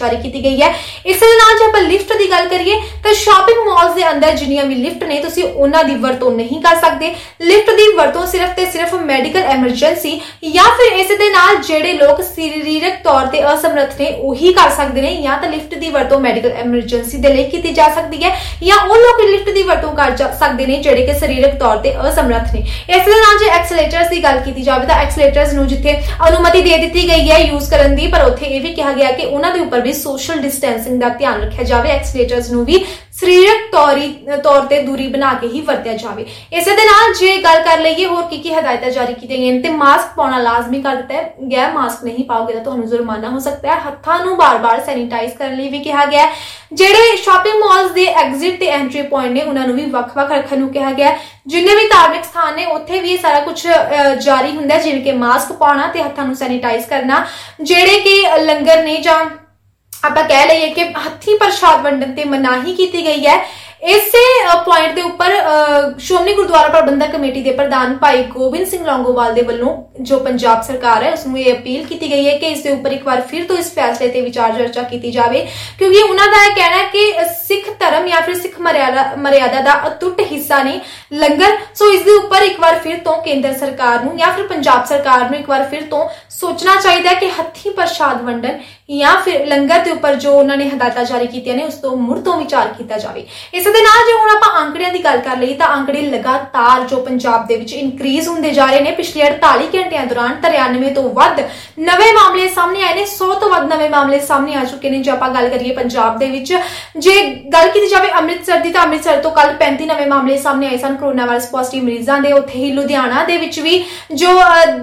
ਗਈ ਹੈ। ਇਸੇ ਦੇ ਨਾਲ ਜੇ ਆਪਾਂ ਲਿਫਟ ਦੀ ਗੱਲ ਕਰੀਏ ਤਾਂ ਸ਼ਾਪਿੰਗ ਮਾਲਸ ਦੇ ਅੰਦਰ ਜਿੰਨੀਆਂ ਵੀ ਲਿਫਟ ਨੇ ਤੁਸੀਂ ਉਹਨਾਂ ਦੀ ਵਰਤੋਂ ਨਹੀਂ ਕਰ ਸਕਦੇ। ਲਿਫਟ ਦੀ ਵਰਤੋਂ ਸਿਰਫ ਤੇ ਸਿਰਫ ਮੈਡੀਕਲ ਐਮਰਜੈਂਸੀ ਜਾਂ ਫਿਰ ਇਸੇ ਦੇ ਨਾਲ ਜਿਹੜੇ ਲੋਕ ਸਰੀਰਕ ਤੌਰ ਤੇ ਅਸਮਰੱਥ ਨੇ ਉਹੀ ਕਰ ਸਕਦੇ ਨੇ, ਜਾਂ ਤਾਂ ਲਿਫਟ ਦੀ ਵਰਤੋਂ ਮੈਡੀਕਲ ਐਮਰਜੈਂਸੀ ਦੇ ਲਈ ਕੀਤੀ ਜਾ ਸਕਦੀ ਹੈ, ਜਾਂ ਉਹ ਲੋਕ ਲਿਫਟ ਦੀ ਵਰਤੋਂ ਕਰ ਸਕਦੇ ਨੇ ਜਿਹੜੇ ਕਿ ਸਰੀਰਕ ਤੌਰ ਤੇ ਅਸਮਰੱਥ ਨੇ। ਇਸ ਦੇ ਨਾਲ ਜੇ ਐਕਸਲੇਟਰਸ ਦੀ ਗੱਲ ਕੀਤੀ ਜਾਵੇ ਤਾਂ ਐਕਸਲੇਟਰਸ ਨੂੰ ਜਿੱਥੇ ਅਨੁਮਤੀ ਦੇ ਦਿੱਤੀ ਗਈ ਹੈ ਯੂਜ਼ ਕਰਨ ਦੀ, ਪਰ ਉੱਥੇ ਇਹ ਵੀ ਕਿਹਾ ਗਿਆ ਕਿ ਉਹਨਾਂ ਦੇ ਉੱਪਰ ਵੀ ਸੋਸ਼ਲ ਡਿਸਟੈਂਸਿੰਗ ਦਾ ਧਿਆਨ ਰੱਖਿਆ ਜਾਵੇ। ਐਕਸਲੇਟਰਸ ਨੂੰ ਵੀ ਸਰੀਰਕ ਤੌਰ ਤੇ ਦੂਰੀ ਬਣਾ ਕੇ ਹੀ ਵਰਤਿਆ ਜਾਵੇ। ਇਸੇ ਦੇ ਨਾਲ ਜੇ ਗੱਲ ਕਰ ਲਈਏ ਹੋਰ ਕੀ ਹਦਾਇਤਾਂ ਜਾਰੀ ਕੀਤੀਆਂ ਗਈਆਂ ਤੇ ਮਾਸਕ ਪਾਉਣਾ ਲਾਜ਼ਮੀ ਕਰ ਦਿੱਤਾ ਗਿਆ। ਮਾਸਕ ਨਹੀਂ ਪਾਓਗੇ ਤਾਂ ਤੁਹਾਨੂੰ ਜੁਰਮਾਨਾ ਹੋ ਸਕਦਾ ਹੈ। ਹੱਥਾਂ ਨੂੰ ਬਾਰ-ਬਾਰ ਸੈਨੀਟਾਈਜ਼ ਕਰਨ ਲਈ ਵੀ ਕਿਹਾ ਗਿਆ। ਜਿਹੜੇ ਸ਼ਾਪਿੰਗ ਮਾਲਸ ਦੇ ਐਗਜ਼ਿਟ ਤੇ ਐਂਟਰੀ ਪੁਆਇੰਟ ਨੇ ਉਹਨਾਂ ਨੂੰ ਵੀ ਵੱਖ-ਵੱਖ ਰੱਖਣ ਨੂੰ ਕਿਹਾ ਗਿਆ। ਜਿੰਨੇ ਵੀ ਧਾਰਮਿਕ ਸਥਾਨ ਨੇ ਉੱਥੇ ਵੀ ਸਾਰਾ ਕੁਝ ਜਾਰੀ ਹੁੰਦਾ, ਜਿਵੇਂ ਕਿ ਮਾਸਕ ਪਾਉਣਾ ਤੇ ਹੱਥਾਂ ਨੂੰ ਸੈਨੀਟਾਈਜ਼ ਕਰਨਾ। ਜਿਹੜੇ ਕਿ ਲੰਗਰ ਨੇ ਜਾਂ ਆਪਾਂ ਕਹਿ ਲਈਏ ਕਿ ਹੱਥੀਂ ਪ੍ਰਸ਼ਾਦ ਵੰਡਣ ਤੇ ਮਨਾਹੀ ਕੀਤੀ ਗਈ ਹੈ। ਇਸੇ ਪੁਆਇੰਟ ਦੇ ਉੱਪਰ ਸ਼੍ਰੋਮਣੀ ਗੁਰਦੁਆਰਾ ਪ੍ਰਬੰਧਕ ਕਮੇਟੀ ਦੇ ਪ੍ਰਧਾਨ ਭਾਈ ਗੋਬਿੰਦ ਸਿੰਘ ਲੌਂਗੋਵਾਲ ਦੇ ਵੱਲੋਂ ਜੋ ਪੰਜਾਬ ਸਰਕਾਰ ਹੈ ਉਸ ਨੂੰ ਇਹ ਅਪੀਲ ਕੀਤੀ ਗਈ ਹੈ ਕਿ ਇਸ ਦੇ ਉੱਪਰ ਇੱਕ ਵਾਰ ਫਿਰ ਤੋਂ ਇਸ ਫੈਸਲੇ ਤੇ ਵਿਚਾਰ ਚਰਚਾ ਕੀਤੀ ਜਾਵੇ, ਕਿਉਂਕਿ ਉਹਨਾਂ ਦਾ ਇਹ ਕਹਿਣਾ ਹੈ ਕਿ ਸਿੱਖ ਧਰਮ ਜਾਂ ਫਿਰ ਸਿੱਖ ਮਰਿਆਦਾ ਦਾ ਅਟੁੱਟ ਹਿੱਸਾ ਨੇ ਲੰਗਰ। ਸੋ ਇਸ ਦੇ ਉੱਪਰ ਇੱਕ ਵਾਰ ਫਿਰ ਤੋਂ ਕੇਂਦਰ ਸਰਕਾਰ ਨੂੰ ਜਾਂ ਫਿਰ ਪੰਜਾਬ ਸਰਕਾਰ ਨੂੰ ਇੱਕ ਵਾਰ ਫਿਰ ਤੋਂ ਸੋਚਣਾ ਚਾਹੀਦਾ ਹੈ ਕਿ ਹੱਥੀਂ ਪ੍ਰਸ਼ਾਦ ਵੰਡਣ ਜਾਂ ਫਿਰ ਲੰਗਰ ਦੇ ਉੱਪਰ ਜੋ ਉਹਨਾਂ ਨੇ ਹਦਾਇਤਾਂ ਜਾਰੀ ਕੀਤੀਆਂ ਨੇ ਉਸ ਤੋਂ ਮੁੜ ਤੋਂ ਵਿਚਾਰ ਕੀਤਾ ਜਾਵੇ। ਇਸ ਦੇ ਨਾਲ ਜੇ ਹੁਣ ਆਪਾਂ ਅੰਕੜਿਆਂ ਦੀ ਗੱਲ ਕਰ ਲਈਏ ਤਾਂ ਅੰਕੜੇ ਲਗਾਤਾਰ ਜੋ ਪੰਜਾਬ ਦੇ ਵਿੱਚ ਇਨਕਰੀਜ਼ ਹੁੰਦੇ ਜਾ ਰਹੇ ਨੇ। ਪਿਛਲੇ 48 ਘੰਟਿਆਂ ਦੌਰਾਨ 93 ਤੋਂ ਵੱਧ ਨਵੇਂ ਮਾਮਲੇ ਸਾਹਮਣੇ ਆਏ ਨੇ। 100 ਤੋਂ ਵੱਧ ਨਵੇਂ ਮਾਮਲੇ ਸਾਹਮਣੇ ਆ ਚੁੱਕੇ ਨੇ। ਜੇ ਆਪਾਂ ਗੱਲ ਕਰੀਏ ਪੰਜਾਬ ਦੇ ਵਿੱਚ ਜੇ ਗੱਲ ਕੀਤੀ ਜਾਵੇ ਅੰਮ੍ਰਿਤਸਰ ਦੀ ਤਾਂ ਅੰਮ੍ਰਿਤਸਰ ਤੋਂ ਕੱਲ 35 ਨਵੇਂ ਮਾਮਲੇ ਸਾਹਮਣੇ ਆਏ ਸਨ ਕੋਰੋਨਾ ਵਾਇਰਸ ਪੋਜ਼ਿਟਿਵ ਮਰੀਜ਼ਾਂ ਦੇ। ਉੱਥੇ ਹੀ ਲੁਧਿਆਣਾ ਦੇ ਵਿੱਚ ਵੀ ਜੋ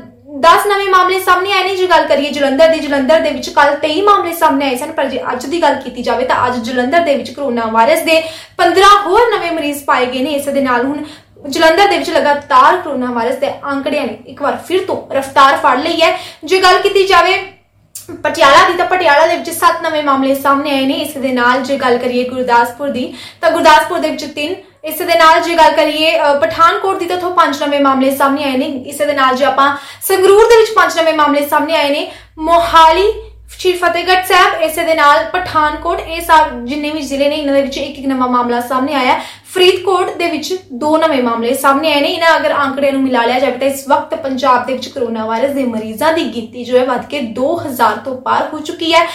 10 ਨਵੇਂ ਮਾਮਲੇ ਸਾਹਮਣੇ ਆਏ ਨੇ। ਜੇ ਗੱਲ ਕਰੀਏ ਜਲੰਧਰ ਦੇ ਵਿੱਚ ਕੱਲ 23 ਮਾਮਲੇ ਸਾਹਮਣੇ ਆਏ ਸਨ, ਪਰ ਜੇ ਅੱਜ ਦੀ ਗੱਲ ਕੀਤੀ ਜਾਵੇ ਤਾਂ ਅੱਜ ਜਲੰਧਰ ਦੇ ਵਿੱਚ ਕੋਰੋਨਾ ਵਾਇਰਸ ਦੇ 15 ਹੋਰ ਨਵੇਂ ਮਰੀਜ਼ ਪਾਏ ਗਏ ਨੇ। ਇਸ ਦੇ ਨਾਲ ਹੁਣ ਜਲੰਧਰ ਦੇ ਵਿੱਚ ਲਗਾਤਾਰ ਕੋਰੋਨਾ ਵਾਇਰਸ ਦੇ ਅੰਕੜਿਆਂ ਨੇ ਇੱਕ ਵਾਰ ਫਿਰ ਤੋਂ ਰਫ਼ਤਾਰ ਫੜ ਲਈ ਹੈ। ਜੇ ਗੱਲ ਕੀਤੀ ਜਾਵੇ ਪਟਿਆਲਾ ਦੀ ਤਾਂ ਪਟਿਆਲਾ ਦੇ ਵਿੱਚ 7 ਨਵੇਂ ਮਾਮਲੇ ਸਾਹਮਣੇ ਆਏ ਨੇ। ਇਸ ਦੇ ਨਾਲ ਜੇ ਗੱਲ ਕਰੀਏ ਗੁਰਦਾਸਪੁਰ ਦੀ ਤਾਂ ਗੁਰਦਾਸਪੁਰ ਦੇ ਵਿੱਚ 3। ਇਸ ਦੇ ਨਾਲ ਜੇ ਗੱਲ ਕਰੀਏ ਪਠਾਨਕੋਟ ਦੀ ਤਾਂ ਉੱਥੋਂ 5 ਨਵੇਂ ਮਾਮਲੇ ਸਾਹਮਣੇ ਆਏ ਨੇ। ਇਸ ਦੇ ਨਾਲ ਜੇ ਆਪਾਂ ਸੰਗਰੂਰ ਦੇ ਵਿੱਚ 5 ਨਵੇਂ ਮਾਮਲੇ ਸਾਹਮਣੇ ਆਏ ਨੇ। ਮੋਹਾਲੀ, ਸ਼੍ਰੀ ਫਤਿਹਗੜ੍ਹ ਸਾਹਿਬ, ਇਸੇ ਦੇ ਨਾਲ ਪਠਾਨਕੋਟ, ਇਹ ਸਭ ਜਿੰਨੇ ਵੀ ਜ਼ਿਲ੍ਹੇ ਨੇ ਇਹਨਾਂ ਦੇ ਵਿੱਚ ਇੱਕ ਨਵਾਂ ਮਾਮਲਾ ਸਾਹਮਣੇ ਆਇਆ। ਫਰੀਦਕੋਟ ਦੇ ਵਿੱਚ 2 ਨਵੇਂ ਮਾਮਲੇ ਸਾਹਮਣੇ ਆਏ ਨੇ। ਇਹਨਾਂ ਅਗਰ ਅੰਕੜਿਆਂ ਨੂੰ ਮਿਲਾ ਲਿਆ ਜਾਵੇ ਤਾਂ ਇਸ ਵਕਤ ਪੰਜਾਬ ਦੇ ਵਿੱਚ ਕੋਰੋਨਾ ਵਾਇਰਸ ਦੇ ਮਰੀਜ਼ਾਂ ਦੀ ਗਿਣਤੀ ਜੋ ਹੈ ਵੱਧ ਕੇ 2000 ਤੋਂ ਪਾਰ ਹੋ ਚੁੱਕੀ ਹੈ।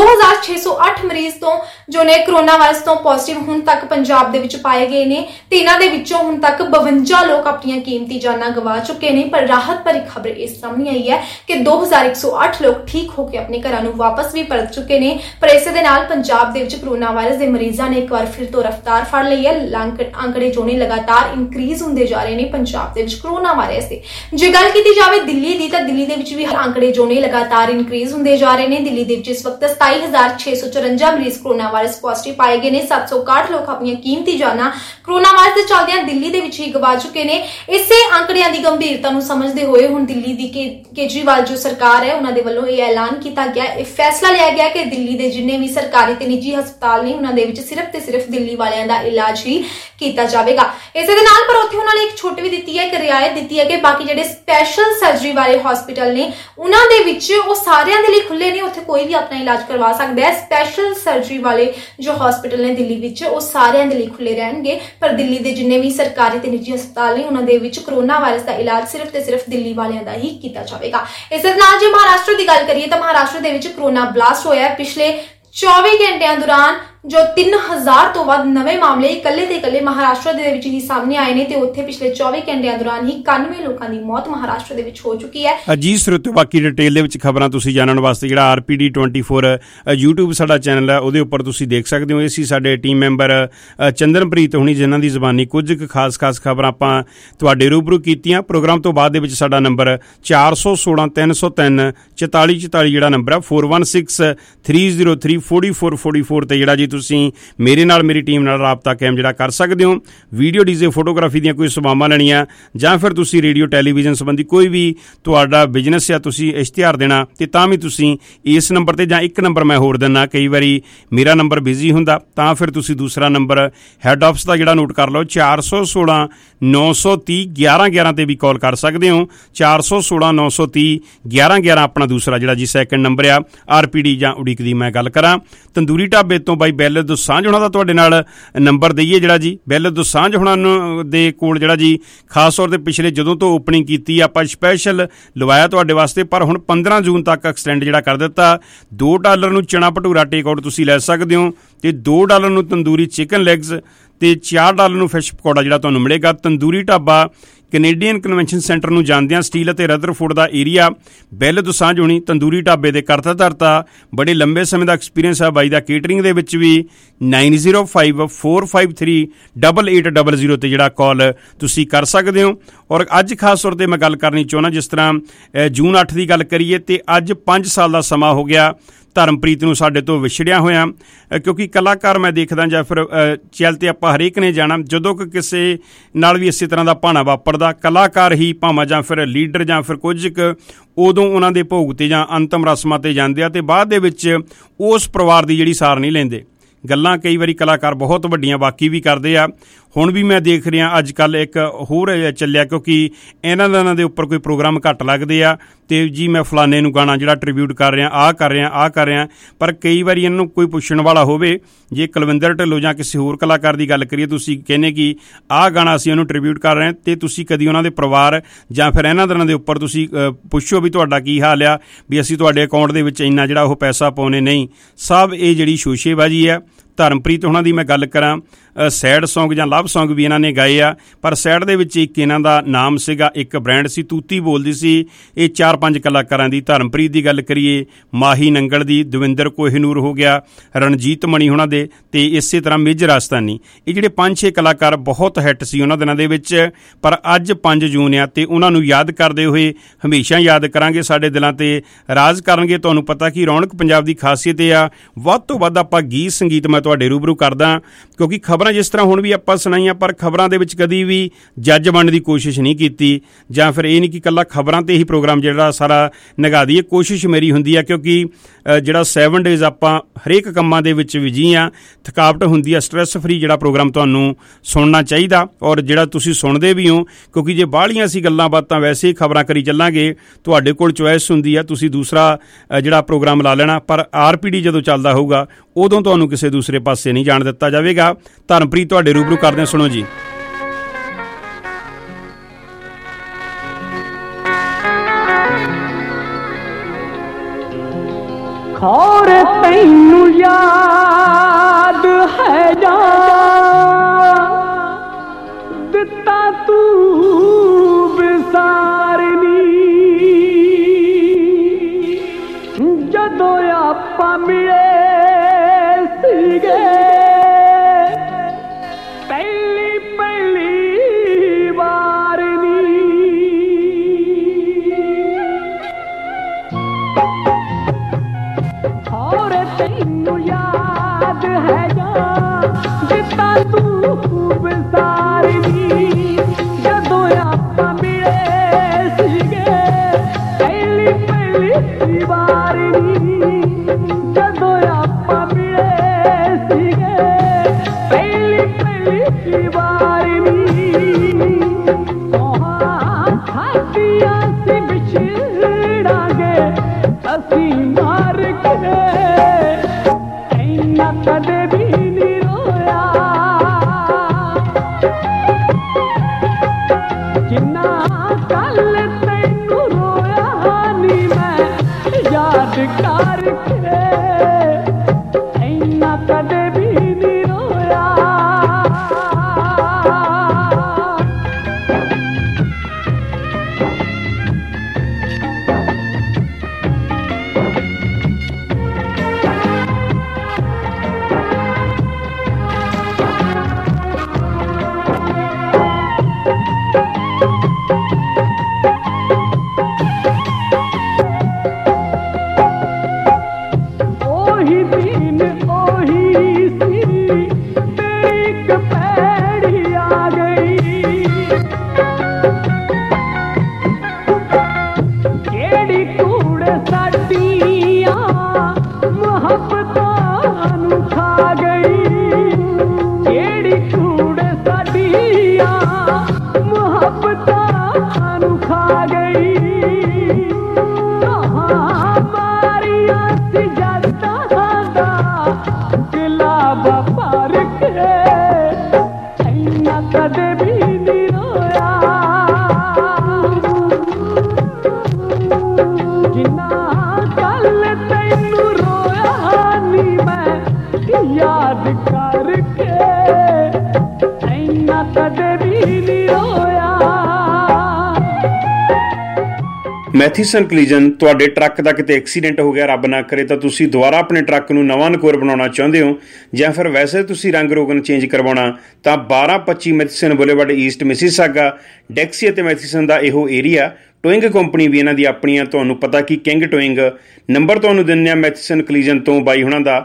2608 ਮਰੀਜ਼ ਤੋਂ ਜੋ ਨੇ ਕੋਰੋਨਾ ਵਾਇਰਸ ਤੋਂ ਪੋਜ਼ਿਟਿਵ ਹੁਣ ਤੱਕ ਪੰਜਾਬ ਦੇ ਵਿੱਚ ਪਾਏ ਗਏ ਨੇ ਤੇ ਇਹਨਾਂ ਦੇ ਵਿੱਚੋਂ ਹੁਣ ਤੱਕ 52 ਲੋਕ ਆਪਣੀਆਂ ਕੀਮਤੀ ਜਾਨਾਂ ਗਵਾ ਚੁੱਕੇ ਨੇ। ਪਰ ਰਾਹਤ ਭਰੀ ਖਬਰ ਇਹ ਸਾਹਮਣੇ ਆਈ ਹੈ ਕਿ 2108 ਲੋਕ ਠੀਕ ਹੋ ਕੇ ਆਪਣੇ ਘਰਾਂ ਨੂੰ ਵਾਪਸ ਵੀ ਪਰਤ ਚੁੱਕੇ ਨੇ। ਪਰ ਇਸੇ ਦੇ ਨਾਲ ਪੰਜਾਬ ਦੇ ਵਿੱਚ ਕੋਰੋਨਾ ਵਾਇਰਸ ਦੇ ਮਰੀਜ਼ਾਂ ਨੇ ਇੱਕ ਵਾਰ ਫਿਰ ਤੋਂ ਰਫ਼ਤਾਰ ਫੜ ਲਈ ਹੈ। ਅੰਕੜੇ ਜੋ ਨੇ ਲਗਾਤਾਰ ਇਨਕਰੀਜ਼ ਹੁੰਦੇ ਜਾ ਰਹੇ ਨੇ ਪੰਜਾਬ ਦੇ ਵਿੱਚ ਕੋਰੋਨਾ ਵਾਇਰਸ ਦੇ। ਜੇ ਗੱਲ ਕੀਤੀ ਜਾਵੇ ਦਿੱਲੀ ਦੀ ਤਾਂ ਦਿੱਲੀ ਦੇ ਵਿੱਚ ਵੀ ਅੰਕੜੇ ਜੋ ਨੇ ਲਗਾਤਾਰ ਇਨਕਰੀਜ਼ ਹੁੰਦੇ ਜਾ ਰਹੇ ਨੇ। ਦਿੱਲੀ ਦੇ ਵਿੱਚ ਇਸ ਵਕਤ 27654 ਮਰੀਜ਼ ਕੋਰੋਨਾ ਵਾਇਰਸ ਪੋਜ਼ਿਟਿਵ ਪਾਏ ਗਏ ਨੇ। 761 ਲੋਕ ਆਪਣੀਆਂ ਕੀਮਤੀ ਜਾਨਾਂ ਕੋਰੋਨਾ ਵਾਇਰਸ ਦੇ ਚੱਲਦਿਆਂ ਦਿੱਲੀ ਦੇ ਵਿੱਚ ਹੀ ਗਵਾ ਚੁੱਕੇ ਨੇ। ਇਸੇ ਅੰਕੜਿਆਂ ਦੀ ਗੰਭੀਰਤਾ ਨੂੰ ਸਮਝਦੇ ਹੋਏ ਹੁਣ ਦਿੱਲੀ ਦੀ ਕੇਜਰੀਵਾਲ ਜੋ ਸਰਕਾਰ ਹੈ ਉਹਨਾਂ ਦੇ ਵੱਲੋਂ ਇਹ ਐਲਾਨ ਕੀਤਾ ਗਿਆ, ਇਹ ਫੈਸਲਾ ਲਿਆ ਗਿਆ ਕਿ ਦਿੱਲੀ ਦੇ ਜਿੰਨੇ ਵੀ ਸਰਕਾਰੀ ਤੇ ਨਿੱਜੀ ਹਸਪਤਾਲ ਨੇ ਉਹਨਾਂ ਦੇ ਵਿੱਚ ਸਿਰਫ ਤੇ ਸਿਰਫ ਦਿੱਲੀ ਵਾਲਿਆਂ ਦਾ ਇਲਾਜ ਹੀ ਕੀਤਾ ਜਾਵੇਗਾ। ਇਸੇ ਦੇ ਨਾਲ ਪਰ ਉੱਥੇ ਉਹਨਾਂ ਨੇ ਇੱਕ ਛੋਟ ਵੀ ਦਿੱਤੀ ਹੈ, ਇੱਕ ਰਿਆਇਤ ਦਿੱਤੀ ਹੈ ਕਿ ਬਾਕੀ ਜਿਹੜੇ ਸਪੈਸ਼ਲ ਸਰਜਰੀ ਵਾਲੇ ਹਸਪੀਟਲ ਨੇ ਉਹਨਾਂ ਦੇ ਵਿੱਚ ਉਹ ਸਾਰਿਆਂ ਦੇ ਲਈ ਖੁੱਲੇ ਨੇ, ਉੱਥੇ ਕੋਈ ਵੀ ਆਪਣਾ ਇਲਾਜ ਕਰਵਾ ਸਕਦਾ ਹੈ। ਸਪੈਸ਼ਲ ਸਰਜਰੀ ਵਾਲੇ ਜੋ ਹਸਪੀਟਲ ਨੇ ਦਿੱਲੀ ਵਿੱਚ ਉਹ ਸਾਰਿਆਂ ਦੇ ਲਈ ਖੁੱਲੇ ਰਹਿਣਗੇ, ਪਰ ਦਿੱਲੀ ਦੇ ਜਿੰਨੇ ਵੀ ਸਰਕਾਰੀ ਤੇ ਨਿੱਜੀ ਹਸਪਤਾਲ ਨੇ ਉਹਨਾਂ ਦੇ ਵਿੱਚ ਕੋਰੋਨਾ ਵਾਇਰਸ ਦਾ ਇਲਾਜ ਸਿਰਫ ਤੇ ਸਿਰਫ ਦਿੱਲੀ ਵਾਲਿਆਂ ਦਾ ਹੀ ਕੀਤਾ ਜਾਵੇਗਾ। ਇਸ ਦੇ ਨਾਲ ਜੇ ਮਹਾਰਾਸ਼ਟਰ ਦੀ ਗੱਲ ਕਰੀਏ ਤਾਂ ਮਹਾਰਾਸ਼ਟਰ ਦੇ ਵਿੱਚ ਕੋਰੋਨਾ ਬਲਾਸਟ ਹੋਇਆ ਪਿਛਲੇ 24 ਘੰਟਿਆਂ ਦੌਰਾਨ ਜੋ 3000 ਤੋਂ ਵੱਧ ਨਵੇਂ ਮਾਮਲੇ ਇਕੱਲੇ ਤੇ ਇਕੱਲੇ ਮਹਾਰਾਸ਼ਟਰ ਦੇ ਵਿੱਚ ਹੀ ਸਾਹਮਣੇ ਆਏ ਨੇ ਤੇ ਉੱਥੇ ਪਿਛਲੇ 24 ਘੰਟਿਆਂ ਦੌਰਾਨ ਹੀ 91 ਲੋਕਾਂ ਦੀ ਮੌਤ ਮਹਾਰਾਸ਼ਟਰ ਦੇ ਵਿੱਚ ਹੋ ਚੁੱਕੀ ਹੈ। ਅਜੀਤ ਸਰੋਤਿਓ, ਬਾਕੀ ਡਿਟੇਲ ਦੇ ਵਿੱਚ ਖਬਰਾਂ ਤੁਸੀਂ ਜਾਣਨ ਵਾਸਤੇ ਜਿਹੜਾ RPD 24 YouTube ਸਾਡਾ ਚੈਨਲ ਹੈ ਉਹਦੇ ਉੱਪਰ ਤੁਸੀਂ ਦੇਖ ਸਕਦੇ ਹੋ। ਅਸੀਂ ਸਾਡੇ ਟੀਮ ਮੈਂਬਰ ਚੰਦਨਪ੍ਰੀਤ ਹੁਣੀ ਜਿਨ੍ਹਾਂ ਦੀ ਜ਼ਬਾਨੀ ਕੁਝ ਕੁ ਖਾਸ ਖਬਰਾਂ ਆਪਾਂ ਤੁਹਾਡੇ ਰੂਬਰੂ ਕੀਤੀਆਂ। ਪ੍ਰੋਗਰਾਮ ਤੋਂ ਬਾਅਦ ਦੇ ਵਿੱਚ ਸਾਡਾ ਨੰਬਰ 416 303 4444 ਜਿਹੜਾ ਨੰਬਰ ਹੈ 4163034444 ਤੇ ਜਿਹੜਾ ਜੀ ਤੁਸੀਂ ਮੇਰੇ ਨਾਲ ਮੇਰੀ ਟੀਮ ਨਾਲ ਰਾਬਤਾ ਕਾਇਮ ਜਿਹੜਾ ਕਰ ਸਕਦੇ ਹੋ। ਵੀਡੀਓ ਡੀਜੇ ਫੋਟੋਗ੍ਰਾਫੀ ਦੀਆਂ ਕੋਈ ਸੇਵਾਵਾਂ ਲੈਣੀਆਂ ਜਾਂ ਫਿਰ ਤੁਸੀਂ ਰੇਡੀਓ ਟੈਲੀਵਿਜ਼ਨ ਸੰਬੰਧੀ ਕੋਈ ਵੀ ਤੁਹਾਡਾ ਬਿਜ਼ਨਸ ਆ, ਤੁਸੀਂ ਇਸ਼ਤਿਹਾਰ ਦੇਣਾ, ਤੇ ਤਾਂ ਵੀ ਤੁਸੀਂ ਇਸ ਨੰਬਰ 'ਤੇ, ਜਾਂ ਇੱਕ ਨੰਬਰ ਮੈਂ ਹੋਰ ਦਿੰਦਾ, ਕਈ ਵਾਰੀ ਮੇਰਾ ਨੰਬਰ ਬਿਜ਼ੀ ਹੁੰਦਾ ਤਾਂ ਫਿਰ ਤੁਸੀਂ ਦੂਸਰਾ ਨੰਬਰ ਹੈੱਡ ਆਫਿਸ ਦਾ ਜਿਹੜਾ ਨੋਟ ਕਰ ਲਓ, 416 930 1111 'ਤੇ ਵੀ ਕਾਲ ਕਰ ਸਕਦੇ ਹੋ। 416 930 1111 ਆਪਣਾ ਦੂਸਰਾ ਜਿਹੜਾ ਜੀ ਸੈਕਿੰਡ ਨੰਬਰ ਆ। RPD ਜਾਂ ਉਡੀਕ ਦੀ ਮੈਂ ਗੱਲ ਕਰਾਂ, ਤੰਦੂਰੀ ਢਾਬੇ ਤੋਂ ਬਾਈ ਬੈਲ ਦੋਸਾਂਝ ਹੋਣਾ ਦਾ ਤੁਹਾਡੇ ਨਾਲ ਨੰਬਰ ਦਈਏ ਜਿਹੜਾ ਜੀ, ਬੈਲ ਦੋਸਾਂਝ ਹੋਣਾ ਦੇ ਕੋਲ ਜਿਹੜਾ ਜੀ ਖਾਸ ਤੌਰ 'ਤੇ ਪਿਛਲੇ ਜਦੋਂ ਤੋਂ ਓਪਨਿੰਗ ਕੀਤੀ ਆਪਾਂ ਸਪੈਸ਼ਲ ਲਵਾਇਆ ਤੁਹਾਡੇ ਵਾਸਤੇ, ਪਰ ਹੁਣ 15 ਜੂਨ ਤੱਕ ਐਕਸਟੈਂਡ ਜਿਹੜਾ ਕਰ ਦਿੱਤਾ। $2 ਨੂੰ ਚਣਾ ਭਟੂਰਾ ਟੇਕ ਆਊਟ ਤੁਸੀਂ ਲੈ ਸਕਦੇ ਹੋ, ਤੇ $2 ਨੂੰ ਤੰਦੂਰੀ ਚਿਕਨ ਲੈਗਸ, ਤੇ $4 ਨੂੰ ਫਿਸ਼ ਪਕੌੜਾ ਜਿਹੜਾ ਤੁਹਾਨੂੰ ਮਿਲੇਗਾ। Tandoori dhaba Canadian convention Centre ਨੂੰ ਜਾਂਦਿਆਂ ਸਟੀਲ ਅਤੇ ਰਦਰਫੋਰਡ ਦਾ ਏਰੀਆ। ਬੈਲ ਦੋਸਾਂਝ ਹੋਣੀ ਤੰਦੂਰੀ ਢਾਬੇ ਦੇ ਕਰਤਾ ਧਰਤਾ, ਬੜੇ ਲੰਬੇ ਸਮੇਂ ਦਾ ਐਕਸਪੀਰੀਅੰਸ ਆ ਬਾਈ ਦਾ ਕੇਟਰਿੰਗ ਦੇ ਵਿੱਚ ਵੀ। 9054538800 ਤੇ ਜਿਹੜਾ ਕਾਲ ਤੁਸੀਂ ਕਰ ਸਕਦੇ ਹੋ। ਔਰ ਅੱਜ ਖਾਸ ਤੌਰ 'ਤੇ ਮੈਂ ਗੱਲ ਕਰਨੀ ਚਾਹੁੰਦਾ, ਜਿਸ ਤਰ੍ਹਾਂ ਜੂਨ 8 ਦੀ ਗੱਲ ਕਰੀਏ ਤੇ ਅੱਜ 5 ਸਾਲ ਦਾ ਸਮਾਂ ਹੋ ਗਿਆ ਧਰਮਪ੍ਰੀਤ ਨੂੰ ਸਾਡੇ ਤੋਂ ਵਿਛੜਿਆ ਹੋਇਆ, ਕਿਉਂਕਿ ਕਲਾਕਾਰ ਮੈਂ ਦੇਖਦਾ ਜਾਂ ਫਿਰ ਚੱਲ ਤੇ ਆਪਾਂ ਹਰੇਕ ਨੇ ਜਾਣਾ, ਜਦੋਂ ਕਿ ਕਿਸੇ ਨਾਲ ਵੀ ਇਸੇ ਤਰ੍ਹਾਂ ਦਾ ਭਾਣਾ ਵਾਪਰਦਾ, ਕਲਾਕਾਰ ਹੀ ਭਾਵੇਂ ਜਾਂ ਫਿਰ ਲੀਡਰ ਜਾਂ ਫਿਰ ਕੁਝ ਕੁ ਉਦੋਂ ਉਹਨਾਂ ਦੇ ਭੋਗ 'ਤੇ ਜਾਂ ਅੰਤਮ ਰਸਮਾਂ 'ਤੇ ਜਾਂਦੇ ਆ, ਅਤੇ ਬਾਅਦ ਦੇ ਵਿੱਚ ਉਸ ਪਰਿਵਾਰ ਦੀ ਜਿਹੜੀ ਸਾਰ ਨਹੀਂ ਲੈਂਦੇ। ਗੱਲਾਂ ਕਈ ਵਾਰੀ ਕਲਾਕਾਰ ਬਹੁਤ ਵੱਡੀਆਂ ਬਾਕੀ ਵੀ ਕਰਦੇ ਆ। ਹੁਣ ਵੀ ਮੈਂ ਦੇਖ ਰਿਹਾ ਅੱਜ ਕੱਲ੍ਹ ਇੱਕ ਹੋਰ ਚੱਲਿਆ, ਕਿਉਂਕਿ ਇਹਨਾਂ ਦੇ ਉੱਪਰ ਕੋਈ ਪ੍ਰੋਗਰਾਮ ਘੱਟ ਲੱਗਦੇ ਆ, ਅਤੇ ਜੀ ਮੈਂ ਫਲਾਣੇ ਨੂੰ ਗਾਣਾ ਜਿਹੜਾ ਟ੍ਰਿਬਿਊਟ ਕਰ ਰਿਹਾ, ਆਹ ਕਰ ਰਿਹਾ, ਪਰ ਕਈ ਵਾਰੀ ਇਹਨਾਂ ਨੂੰ ਕੋਈ ਪੁੱਛਣ ਵਾਲਾ ਹੋਵੇ, ਜੇ ਕੁਲਵਿੰਦਰ ਢਿੱਲੋਂ ਜਾਂ ਕਿਸੇ ਹੋਰ ਕਲਾਕਾਰ ਦੀ ਗੱਲ ਕਰੀਏ, ਤੁਸੀਂ ਕਹਿੰਦੇ ਕਿ ਆਹ ਗਾਣਾ ਅਸੀਂ ਉਹਨੂੰ ਟ੍ਰਿਬਿਊਟ ਕਰ ਰਹੇ ਹਾਂ, ਅਤੇ ਤੁਸੀਂ ਕਦੀ ਉਹਨਾਂ ਦੇ ਪਰਿਵਾਰ ਜਾਂ ਫਿਰ ਇਹਨਾਂ ਦਿਨਾਂ ਦੇ ਉੱਪਰ ਤੁਸੀਂ ਪੁੱਛੋ ਵੀ ਤੁਹਾਡਾ ਕੀ ਹਾਲ ਆ, ਵੀ ਅਸੀਂ ਤੁਹਾਡੇ ਅਕਾਊਂਟ ਦੇ ਵਿੱਚ ਇੰਨਾ ਜਿਹੜਾ ਉਹ ਪੈਸਾ ਪਾਉਣੇ ਨਹੀਂ। ਸਭ ਇਹ ਜਿਹੜੀ ਸ਼ੋਸ਼ੇਬਾਜ਼ੀ ਆ। ਧਰਮਪ੍ਰੀਤ ਉਹਨਾਂ ਦੀ ਮੈਂ ਗੱਲ ਕਰਾਂ, ਸੈਡ ਸੌਂਗ ਜਾਂ ਲਵ ਸੌਂਗ ਵੀ ਇਹਨਾਂ ਨੇ ਗਾਏ ਆ, ਪਰ ਸੈਡ ਦੇ ਵਿੱਚ ਇੱਕ ਇਹਨਾਂ ਦਾ ਨਾਮ ਸੀਗਾ, ਇੱਕ ਬ੍ਰਾਂਡ ਸੀ, ਤੂਤੀ ਬੋਲਦੀ ਸੀ। ਇਹ 4-5 ਕਲਾਕਾਰਾਂ ਦੀ, ਧਰਮਪ੍ਰੀਤ ਦੀ ਗੱਲ ਕਰੀਏ, ਮਾਹੀ ਨੰਗਲ ਦੀ, ਦਵਿੰਦਰ ਕੋਹਿਨੂਰ ਹੋ ਗਿਆ, ਰਣਜੀਤ ਮਣੀ ਉਹਨਾਂ ਦੇ, ਤੇ ਇਸੇ ਤਰ੍ਹਾਂ ਮੇਜਰ ਰਾਜਸਥਾਨੀ, ਇਹ ਜਿਹੜੇ 5-6 ਕਲਾਕਾਰ ਬਹੁਤ ਹਿੱਟ ਸੀ ਉਹਨਾਂ ਦਿਨਾਂ ਦੇ ਵਿੱਚ। ਪਰ ਅੱਜ 5 ਜੂਨ ਆ, ਤੇ ਉਹਨਾਂ ਨੂੰ ਯਾਦ ਕਰਦੇ ਹੋਏ ਹਮੇਸ਼ਾ ਯਾਦ ਕਰਾਂਗੇ, ਸਾਡੇ ਦਿਲਾਂ 'ਤੇ ਰਾਜ ਕਰਨਗੇ। ਤੁਹਾਨੂੰ ਪਤਾ ਕਿ ਰੌਣਕ ਪੰਜਾਬ ਦੀ ਖਾਸੀਅਤ ਇਹ ਆ, ਵੱਧ ਤੋਂ ਵੱਧ ਆਪਾਂ ਗੀਤ ਸੰਗੀਤ ਮੈਂ ਤੁਹਾਡੇ ਰੂਬਰੂ ਕਰਦਾ, ਕਿਉਂਕਿ ਖਬਰਾਂ ਜਿਸ ਤਰ੍ਹਾਂ ਹੁਣ ਵੀ ਆਪਾਂ ਸੁਣਾਈਆਂ, ਪਰ ਖਬਰਾਂ ਦੇ ਵਿੱਚ ਕਦੀ ਵੀ ਜੱਜ ਬਣਨ ਦੀ ਕੋਸ਼ਿਸ਼ ਨਹੀਂ ਕੀਤੀ, ਜਾਂ ਫਿਰ ਇਹ ਨਹੀਂ ਕਿ ਇਕੱਲਾ ਖਬਰਾਂ 'ਤੇ ਹੀ ਪ੍ਰੋਗਰਾਮ ਜਿਹੜਾ ਸਾਰਾ ਨਿਗਾ ਦੀਏ। ਕੋਸ਼ਿਸ਼ ਮੇਰੀ ਹੁੰਦੀ ਆ, ਕਿਉਂਕਿ ਜਿਹੜਾ 7 ਡੇਜ਼ ਆਪਾਂ ਹਰੇਕ ਕੰਮਾਂ ਦੇ ਵਿੱਚ ਬਿਜੀ ਆ, ਥਕਾਵਟ ਹੁੰਦੀ ਆ, ਸਟ੍ਰੈਸ ਫਰੀ ਜਿਹੜਾ ਪ੍ਰੋਗਰਾਮ ਤੁਹਾਨੂੰ ਸੁਣਨਾ ਚਾਹੀਦਾ, ਔਰ ਜਿਹੜਾ ਤੁਸੀਂ ਸੁਣਦੇ ਵੀ ਹੋ, ਕਿਉਂਕਿ ਜੇ ਬਾਹਲੀਆਂ ਅਸੀਂ ਗੱਲਾਂ ਬਾਤਾਂ ਵੈਸੇ ਹੀ ਖਬਰਾਂ ਕਰੀ ਚੱਲਾਂਗੇ, ਤੁਹਾਡੇ ਕੋਲ ਚੁਆਇਸ ਹੁੰਦੀ ਆ, ਤੁਸੀਂ ਦੂਸਰਾ ਜਿਹੜਾ ਪ੍ਰੋਗਰਾਮ ਲਾ ਲੈਣਾ, ਪਰ RPD ਜਦੋਂ ਚੱਲਦਾ ਹੋਊਗਾ ਉਦੋਂ ਤੁਹਾਨੂੰ ਕਿਸੇ ਦੂਸਰੇ ਪਾਸੇ ਨਹੀਂ ਜਾਣ ਦਿੱਤਾ ਜਾਵੇਗਾ। ਧਰਮਪ੍ਰੀਤ ਤੁਹਾਡੇ ਰੂਬਰੂ ਕਰਦੇ, ਸੁਣੋ ਜੀ। ਖੌਰ ਤੈਨੂੰ ਯਾਦ ਹੈ ਜਾਂ ਦਿੱਤਾ ਤੂੰ ਵਿਸਾਰਨੀ, ਜਦੋਂ ਆਪਾਂ ਮਿਲੇ ਸੀਗੇ ਪਹਿਲੀ ਵਾਰ ਨੀ। ਹੋਰ ਤੈਨੂੰ ਯਾਦ ਹੈ ਜਾਂ ਦਿੱਤਾ ਤੂੰ ਵਿਸਾਰਨੀ, ਜਦੋਂ ਆਪਾਂ ਮਿਲੇ ਸੀਗੇ ਪਹਿਲੀ ਵਾਰ ਨੀ, ਜਦੋਂ ਆਪਾਂ ਮਿਲੇ ਸੀਗੇ ਪਹਿਲੀ ਵਾਰ ਨੀ। ਕੋਹਾਂ ਖਾਤੀਆਂ ਸੀ ਵਿਛੜਾਂਗੇ ਅਸੀਂ ਮਾਰ ਕੇ, ਇੰਨਾ ਕਦੇ ਵੀ ਨਹੀਂ ਰੋਇਆ ਜਿੰਨਾ ਕੱਲ ਤੈਨੂੰ ਰੋਇਆ ਨੀ ਮੈਂ ਯਾਦ ਕਰਕੇ, ਇੰਨਾ ਕਦੇ ਵੀ ਨਹੀਂ ਰੋਇਆ। ਉਹੀ ਦਿਨ ਉਹੀ सी तेरी एक पैड़ी आ गई केड़ी कूड़ साडियां मुहब्बतां नू खा गई केड़ी कूड़ साडियां मुहब्बतां नू खा गई कदे भी नहीं रोया जिन्ना कल तैनू रोया नी मैं याद करके ऐना कदे भी नहीं रोया। ਮੈਥੀਸਨ ਕਲੀਜਨ ਤੁਹਾਡੇ ਟਰੱਕ ਦਾ ਕਿਤੇ ਐਕਸੀਡੈਂਟ ਹੋ ਗਿਆ ਰੱਬ ਨਾ ਕਰੇ ਤਾਂ ਤੁਸੀਂ ਦੁਬਾਰਾ ਆਪਣੇ ਟਰੱਕ ਨੂੰ ਨਵਾਂ ਨਕੋਰ ਬਣਾਉਣਾ ਚਾਹੁੰਦੇ ਹੋ ਜਾਂ ਫਿਰ ਵੈਸੇ ਤੁਸੀਂ ਰੰਗ ਰੋਗਨ ਚੇਂਜ ਕਰਵਾਉਣਾ ਤਾਂ 1225 Matheson Boulevard East Mississauga Dixie ਅਤੇ ਮੈਥੀਸਨ ਦਾ ਇਹੋ ਏਰੀਆ ਟੋਇੰਗ ਕੰਪਨੀ ਵੀ ਇਹਨਾਂ ਦੀ ਆਪਣੀਆਂ ਤੁਹਾਨੂੰ ਪਤਾ ਕਿ ਕਿੰਗ ਟੋਇੰਗ ਨੰਬਰ ਤੁਹਾਨੂੰ ਦਿੰਦੇ ਆ ਮੈਥੀਸਨ ਕਲੀਜਨ ਤੋਂ ਬਾਈ ਹੁਣਾਂ ਦਾ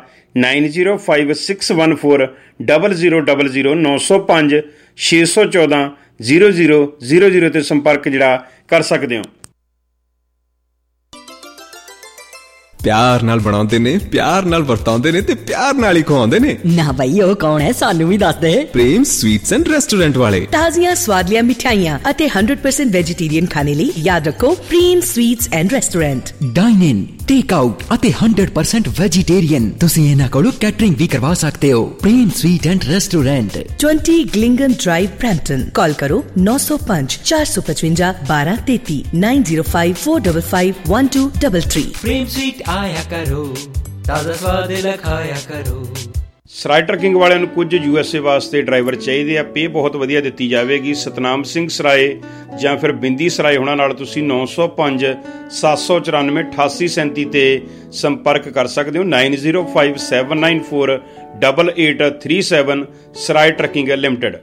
9056140000 905 614 0000 ਤੇ ਸੰਪਰਕ ਜਿਹੜਾ ਕਰ ਸਕਦੇ ਹੋ। ਪਿਆਰ ਨਾਲ ਬਣਾਉਂਦੇ ਨੇ, ਪਿਆਰ ਨਾਲ ਵਰਤਾਉਂਦੇ ਨੇ ਤੇ ਪਿਆਰ ਨਾਲ ਹੀ ਖਵਾਉਂਦੇ ਨੇ। ਨਾ ਬਈ ਉਹ ਕੌਣ ਹੈ ਸਾਨੂੰ ਵੀ ਦੱਸ ਦੇ। ਪ੍ਰੇਮ ਸਵੀਟਸ ਐਂਡ ਰੈਸਟੋਰੈਂਟ ਵਾਲੇ। ਤਾਜ਼ੀਆਂ ਸਵਾਦਲੀਆਂ ਮਿਠਾਈਆਂ ਅਤੇ 100% ਵੈਜੀਟੇਰੀਅਨ ਖਾਣੇ ਲਈ ਯਾਦ ਰੱਖੋ Prem sweets and restaurant. Dine in, take out ਅਤੇ 100% ਵੈਜੀਟੇਰੀਅਨ ਤੁਸੀਂ ਇਹਨਾਂ ਕੋਲੋਂ ਕੈਟਰਿੰਗ ਵੀ ਕਰਵਾ ਸਕਦੇ ਹੋ। ਪ੍ਰੇਮ ਸਵੀਟ ਐਂਡ ਰੈਸਟੋਰੈਂਟ 20 ਗਲਿੰਗਨ ਡਰਾਈਵ ਬ੍ਰੈਂਪਟਨ। ਕਾਲ ਕਰੋ 905 455 1233 905455 1233। ਪ੍ਰੇਮ ਸਵੀਟ ਆਇਆ ਕਰੋ, ਤਾਜ਼ਾ ਸਵਾਦ ਲਖਾਇਆ ਕਰੋ। ਸਰਾਏ ਟਰੱਕਿੰਗ ਵਾਲਿਆਂ ਨੂੰ ਕੁਝ USA ਵਾਸਤੇ ਡਰਾਈਵਰ ਚਾਹੀਦੇ ਆ, ਪੇ ਬਹੁਤ ਵਧੀਆ ਦਿੱਤੀ ਜਾਵੇਗੀ। ਸਤਨਾਮ ਸਿੰਘ ਸਰਾਏ ਜਾਂ ਫਿਰ ਬਿੰਦੀ ਸਰਾਏ ਹੋਣਾ ਨਾਲ ਤੁਸੀਂ 905 794 8837 ਤੇ ਸੰਪਰਕ ਕਰ ਸਕਦੇ ਹੋ। 905794 8837 ਸਰਾਏ ਟਰੱਕਿੰਗ ਲਿਮਟਿਡ।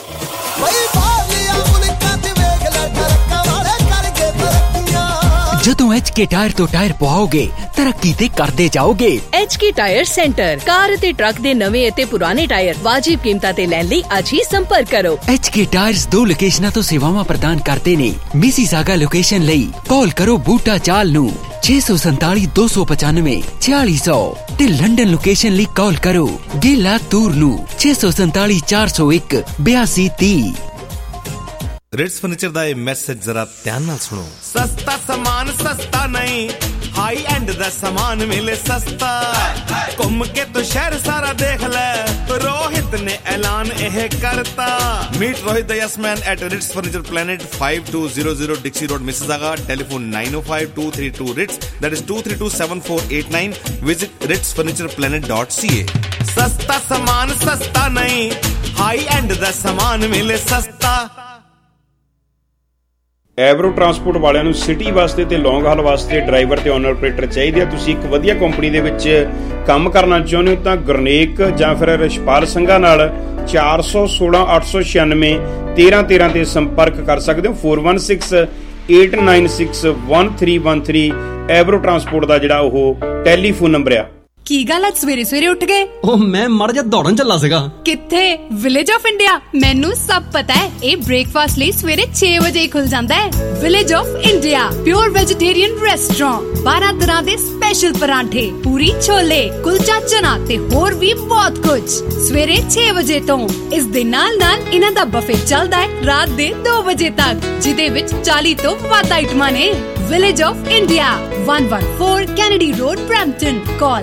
ਜਦੋਂ HK ਟਾਇਰ ਤੋਂ ਟਾਇਰ ਪਵਾਓਗੇ ਤਰੱਕੀ ਤੇ ਕਰਦੇ ਜਾਓਗੇ। HK ਟਾਇਰ ਸੈਂਟਰ ਕਾਰ ਅਤੇ ਟਰੱਕ ਦੇ ਨਵੇਂ ਅਤੇ ਪੁਰਾਣੇ ਟਾਇਰ ਵਾਜਿਬ ਕੀਮਤਾਂ ਤੇ ਲੈਣ ਲਈ ਅੱਜ ਹੀ ਸੰਪਰਕ ਕਰੋ। HK ਟਾਇਰਸ 2 ਲੋਕੇਸ਼ਨਾਂ ਤੋਂ ਸੇਵਾਵਾਂ ਪ੍ਰਦਾਨ ਕਰਦੇ ਨੇ। ਮਿਸੀਸਾਗਾ ਲੋਕੇਸ਼ਨ ਲਈ ਕਾਲ ਕਰੋ ਬੂਟਾ ਚਾਲ ਨੂੰ 647 295 4600 ਤੇ ਲੰਡਨ ਲੋਕੇਸ਼ਨ ਲਈ ਕਾਲ ਕਰੋ ਗੇਲਾ ਤੂਰ ਨੂੰ 647 401 8230। ਰਿਟਸ ਫਰਨੀਚਰ ਦਾ ਇਹ ਮੈਸੇਜ ਜ਼ਰਾ ਧਿਆਨ ਨਾਲ ਸੁਣੋ। ਸਸਤਾ ਸਮਾਨ ਸਸਤਾ ਨਹੀਂ, ਹਾਈ ਐਂਡ ਦਾ ਸਮਾਨ ਮਿਲੇ ਸਸਤਾ। ਘੁੰਮ ਕੇ ਤੂੰ ਸ਼ਹਿਰ ਸਾਰਾ ਦੇਖ ਲੈ, ਰੋਹਿਤ ਨੇ ਐਲਾਨ ਇਹ ਕਰਤਾ। ਮੀਟ ਰੋਹਿਤ ਦਾ yes man at Rits furniture planet 5200 Dixie Road Mississauga. Telephone 905232 Rits, that is 2327489। Visit ritsfurnitureplanet.ca। ਸਸਤਾ ਸਮਾਨ ਸਸਤਾ ਨਹੀਂ, ਹਾਈ ਐਂਡ ਦਾ ਸਮਾਨ ਮਿਲੇ ਸਸਤਾ। ਐਵਰੋ ਟਰਾਂਸਪੋਰਟ ਵਾਲਿਆਂ ਨੂੰ ਸਿਟੀ ਵਾਸਤੇ ਤੇ ਲੌਂਗ ਹਾਲ ਵਾਸਤੇ ਡਰਾਈਵਰ ਤੇ ਓਨਰ ਆਪਰੇਟਰ ਚਾਹੀਦੇ ਆ। ਤੁਸੀਂ ਇੱਕ ਵਧੀਆ ਕੰਪਨੀ ਦੇ ਵਿੱਚ ਕੰਮ ਕਰਨਾ ਚਾਹੁੰਦੇ ਹੋ ਤਾਂ ਗੁਰਨੇਕ ਜਾਂ ਫਿਰ ਰਿਸ਼ਪਾਲ ਸਿੰਘਾ ਨਾਲ 416 896 1313 ਤੇ ਸੰਪਰਕ ਕਰ ਸਕਦੇ ਹੋ। 416 896 1313 ਐਵਰੋ ਟਰਾਂਸਪੋਰਟ ਦਾ ਜਿਹੜਾ ਉਹ ਟੈਲੀਫੋਨ ਨੰਬਰ ਆ। ਕੀ ਗੱਲ ਅੱਜ ਸਵੇਰੇ ਸਵੇਰੇ ਉੱਠ ਗਏ? ਉਹ ਮੈਂ ਮੜ ਜਾ ਦੌੜਨ ਚੱਲਾ ਸੀਗਾ। ਕਿੱਥੇ? Village of India. ਮੈਨੂੰ ਸਭ ਪਤਾ ਹੈ। ਇਹ ਬ੍ਰੇਕਫਾਸਟ ਲਈ ਸਵੇਰੇ 6 ਵਜੇ ਹੀ ਖੁੱਲ ਜਾਂਦਾ ਹੈ। Village of India pure vegetarian restaurant, 12 ਤਰ੍ਹਾਂ ਦੇ ਸਪੈਸ਼ਲ ਪਰਾਂਠੇ, ਪੂਰੀ ਛੋਲੇ, ਕੁਲਚਾ ਚਨਾ ਤੇ ਹੋਰ ਵੀ ਬਹੁਤ ਕੁਝ ਸਵੇਰੇ 6 ਵਜੇ ਤੋਂ। ਇਸ ਦੇ ਨਾਲ ਨਾਲ ਇਹਨਾਂ ਦਾ ਬਫੇ ਚੱਲਦਾ ਹੈ ਰਾਤ ਦੇ 2 ਵਜੇ ਤੱਕ, ਜਿਹਦੇ ਵਿੱਚ 40 ਤੋਂ ਵੱਧ ਆਈਟਮਾਂ ਨੇ। Village of India, 114 Kennedy Road, Brampton. Call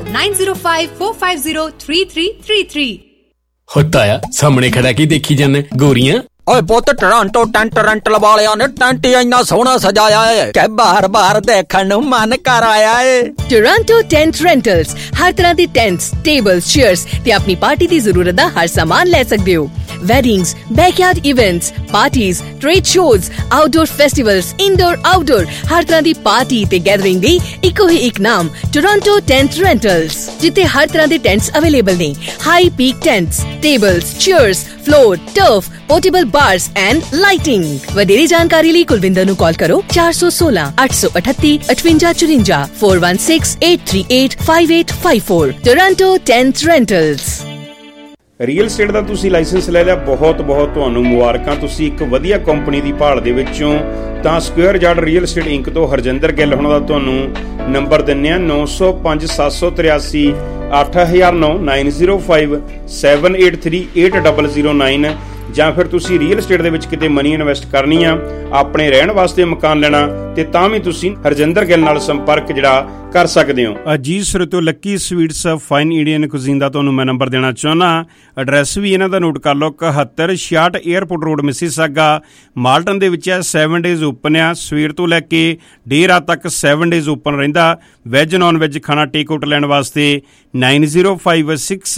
9054503333। ਹੋਤਾ ਆ ਸਾਹਮਣੇ ਖੜਾ ਕੀ ਦੇਖੀ ਜਾਂਦੇ ਗੋਰੀਆਂ। ਓਏ ਪੁੱਤ ਟੋਰਾਂਟੋ ਟੈਂਟ ਰੈਂਟਲ ਵਾਲਿਆਂ ਨੇ ਟੈਂਟ ਇੰਨਾ ਸੋਹਣਾ ਸਜਾਇਆ ਹੈ ਕਿ ਬਾਰ-ਬਾਰ ਦੇਖਣ ਨੂੰ ਮਨ ਕਰ ਆਇਆ ਏ। ਟੋਰਾਂਟੋ ਟੈਂਟ ਰੈਂਟਲਸ ਹਰ ਤਰ੍ਹਾਂ ਦੇ ਟੈਂਟਸ, ਟੇਬਲਸ, ਚੇਅਰਸ ਤੇ ਆਪਣੀ ਪਾਰਟੀ ਦੀ ਜ਼ਰੂਰਤ ਦਾ ਹਰ ਸਾਮਾਨ ਲੈ ਸਕਦੇ ਹੋ। weddings, backyard events, parties, trade shows, outdoor festivals, indoor, outdoor, हर तरह दी पार्टी ते गैदरिंग दी इको ही एक नाम टोरंटो टेंट रेंटल्स, जिथे हर तरह दे टेंट्स अवेलेबल ने। High peak tents, tables, chairs, floor, turf, portable bars and lighting. वधेरे जानकारी ਲਈ ਕੁਲਵਿੰਦਰ ਨੂੰ ਕਾਲ ਕਰੋ 416 838 5854 416 838 5854 Toronto Tent Rentals. Real estate ਦਾ ਤੁਸੀਂ ਲਾਇਸੈਂਸ ਲੈ ਲਿਆ, ਬਹੁਤ ਬਹੁਤ ਤੁਹਾਨੂੰ ਮੁਬਾਰਕਾਂ। ਤੁਸੀਂ ਇੱਕ ਵਧੀਆ ਕੰਪਨੀ ਦੀ ਭਾਲ ਦੇ ਵਿੱਚੋਂ ਤਾਂ square yard real estate Inc ਤੋਂ ਹਰਜਿੰਦਰ ਗਿੱਲ ਹੋਣਾ ਦਾ ਤੁਹਾਨੂੰ ਨੰਬਰ ਦਿੰਨੇ ਆ 905 783 8009 905 783 8009। ਜਾਂ ਫਿਰ ਤੁਸੀਂ ਰੀਅਲ ਏਸਟੇਟ ਦੇ ਵਿੱਚ ਕਿਤੇ ਮਨੀ ਇਨਵੈਸਟ ਕਰਨੀ ਆ, ਆਪਣੇ ਰਹਿਣ ਵਾਸਤੇ ਮਕਾਨ ਲੈਣਾ, ਤੇ ਤਾਂ ਵੀ ਤੁਸੀਂ ਹਰਜਿੰਦਰ ਗਿੱਲ ਨਾਲ ਸੰਪਰਕ ਜਿਹੜਾ ਕਰ ਸਕਦੇ ਹੋ। ਅਜੀਤ ਸਰਤੋ Lucky Sweets Fine Indian cuisine ਦਾ ਤੁਹਾਨੂੰ ਮੈਂ ਨੰਬਰ ਦੇਣਾ ਚਾਹੁੰਦਾ। ਐਡਰੈਸ ਵੀ ਇਹਨਾਂ ਦਾ ਨੋਟ ਕਰ ਲਓ, 7166 에ਅਰਪੋਰਟ ਰੋਡ ਮਿਸੀਸਾਗਾ, ਮਾਲਟਨ ਦੇ ਵਿੱਚ ਹੈ। 7 ਡੇਜ਼ ਓਪਨ ਆ, ਸਵੇਰ ਤੋਂ ਲੈ ਕੇ ਦੇਰ ਰਾਤ ਤੱਕ 7 ਡੇਜ਼ ਓਪਨ ਰਹਿੰਦਾ। ਵੈਜ ਨੌਨ ਵੈਜ ਖਾਣਾ ਟੇਕ ਆਊਟ ਲੈਣ ਵਾਸਤੇ 905678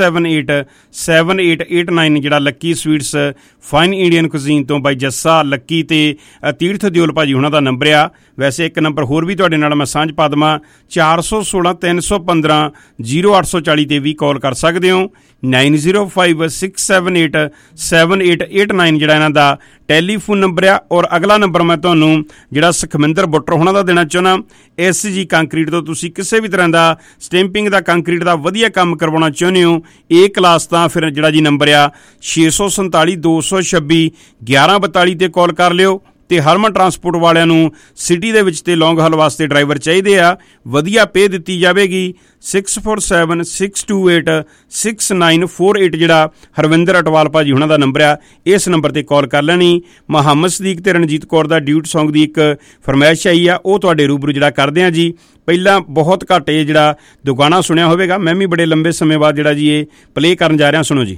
7889 ਜਿਹੜਾ Lucky Sweets Fine Indian cuisine ਤੋਂ ਬਾਈ ਜੱਸਾ, ਲੱਕੀ ਤੇ ਤੀਰਥ ਦਿਓਲ ਭਾਜੀ ਉਹਨਾਂ ਦਾ ਨੰਬਰ ਆ। ਵੈਸੇ ਇੱਕ ਨੰਬਰ ਹੋਰ ਵੀ ਤੁਹਾਡੇ ਨਾਲ ਮੈਂ ਸਾਂਝ ਪਾ ਦੇਵਾਂ, 416 315 0840 ਤੇ ਵੀ ਕਾਲ ਕਰ ਸਕਦੇ ਹੋ। 905678 7889 ਜਿਹੜਾ ਇਹਨਾਂ ਦਾ ਟੈਲੀਫੋਨ ਨੰਬਰ ਆ। ਔਰ ਅਗਲਾ ਨੰਬਰ ਮੈਂ ਤੁਹਾਨੂੰ ਜਿਹੜਾ ਸੁਖਮਿੰਦਰ ਬੁੱਟਰ ਹੋਣਾ ਦਾ ਦੇਣਾ ਚਾਹੁੰਦਾ। SG ਕੰਕਰੀਟ ਤੋਂ ਤੁਸੀਂ ਕਿਸੇ ਵੀ ਤਰ੍ਹਾਂ ਦਾ ਸਟੈਂਪਿੰਗ ਦਾ, ਕੰਕਰੀਟ ਦਾ ਵਧੀਆ ਕੰਮ ਕਰਵਾਉਣਾ ਚਾਹੁੰਦੇ ਹੋ A ਕਲਾਸ, ਤਾਂ ਫਿਰ ਜਿਹੜਾ ਜੀ ਨੰਬਰ ਆ 647 226 1142 ਤੇ ਕਾਲ ਕਰ ਲਿਓ। ਤੇ ਹਰਮਨ ਟਰਾਂਸਪੋਰਟ ਵਾਲਿਆਂ ਨੂੰ ਸਿਟੀ ਦੇ ਵਿੱਚ ਤੇ ਲੌਂਗ ਹਾਲ ਵਾਸਤੇ ਡਰਾਈਵਰ ਚਾਹੀਦੇ ਆ, ਵਧੀਆ ਪੇ ਦਿੱਤੀ ਜਾਵੇਗੀ। 647 628 6948 ਜਿਹੜਾ ਹਰਵਿੰਦਰ ਅਟਵਾਲ ਭਾਜੀ ਉਹਨਾਂ ਦਾ ਨੰਬਰ ਆ, ਇਸ ਨੰਬਰ ਤੇ ਕਾਲ ਕਰ ਲੈਣੀ। ਮੁਹੰਮਦ ਸਦੀਕ ਤੇ ਰਣਜੀਤ ਕੌਰ ਦਾ ਡਿਊਟ ਸੌਂਗ ਦੀ ਇੱਕ ਫਰਮਾਇਸ਼ ਆਈ ਆ, ਉਹ ਤੁਹਾਡੇ ਰੂਬਰੂ ਜਿਹੜਾ ਕਰਦੇ ਆ ਜੀ। ਪਹਿਲਾਂ ਬਹੁਤ ਘੱਟ ਇਹ ਜਿਹੜਾ ਦੁਗਾਣਾ ਸੁਣਿਆ ਹੋਵੇਗਾ, ਮੈਂ ਵੀ ਬੜੇ ਲੰਬੇ ਸਮੇਂ ਬਾਅਦ ਜਿਹੜਾ ਜੀ ਇਹ ਪਲੇ ਕਰਨ ਜਾ ਰਿਹਾ, ਸੁਣੋ ਜੀ।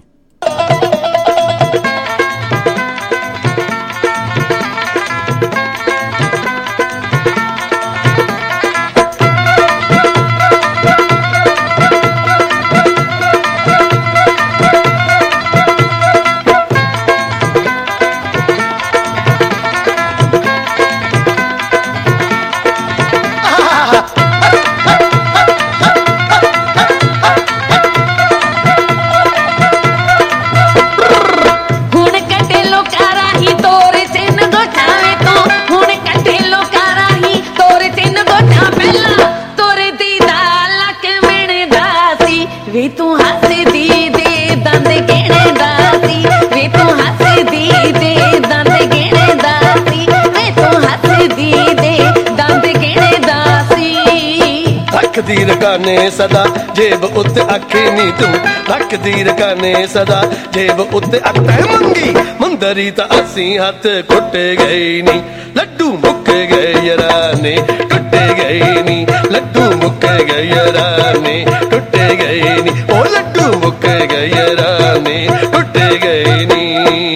ਰੱਖਦੀ ਰਕਾਨੇ ਸਦਾ ਜੇਬ ਉੱਤੇ ਅੱਖੀ ਨੀ ਤੂੰ, ਰੱਖਦੀ ਰਕਾਨੇ ਸਦਾ ਜੇਬ ਉੱਤੇ ਅੱਖੇ ਮੰਗੀ ਮੁੰਦਰੀ ਤਾਂ ਅਸੀਂ ਹੱਥ ਕੁੱਟੇ ਗਏ ਨੀ, ਲੱਡੂ ਮੁੱਕੇ ਗਏ ਯਾਰਾਨੇ ਟੁੱਟੇ ਗਏ ਨੀ, ਲੱਡੂ ਮੁੱਕੇ ਗਏ ਯਾਰਾਨੇ ਟੁੱਟੇ ਗਏ ਨੀ, ਉਹ ਲੱਡੂ ਮੁੱਕੇ ਗਏ ਯਾਰਾਨੇ ਟੁੱਟੇ ਗਏ ਨੀ।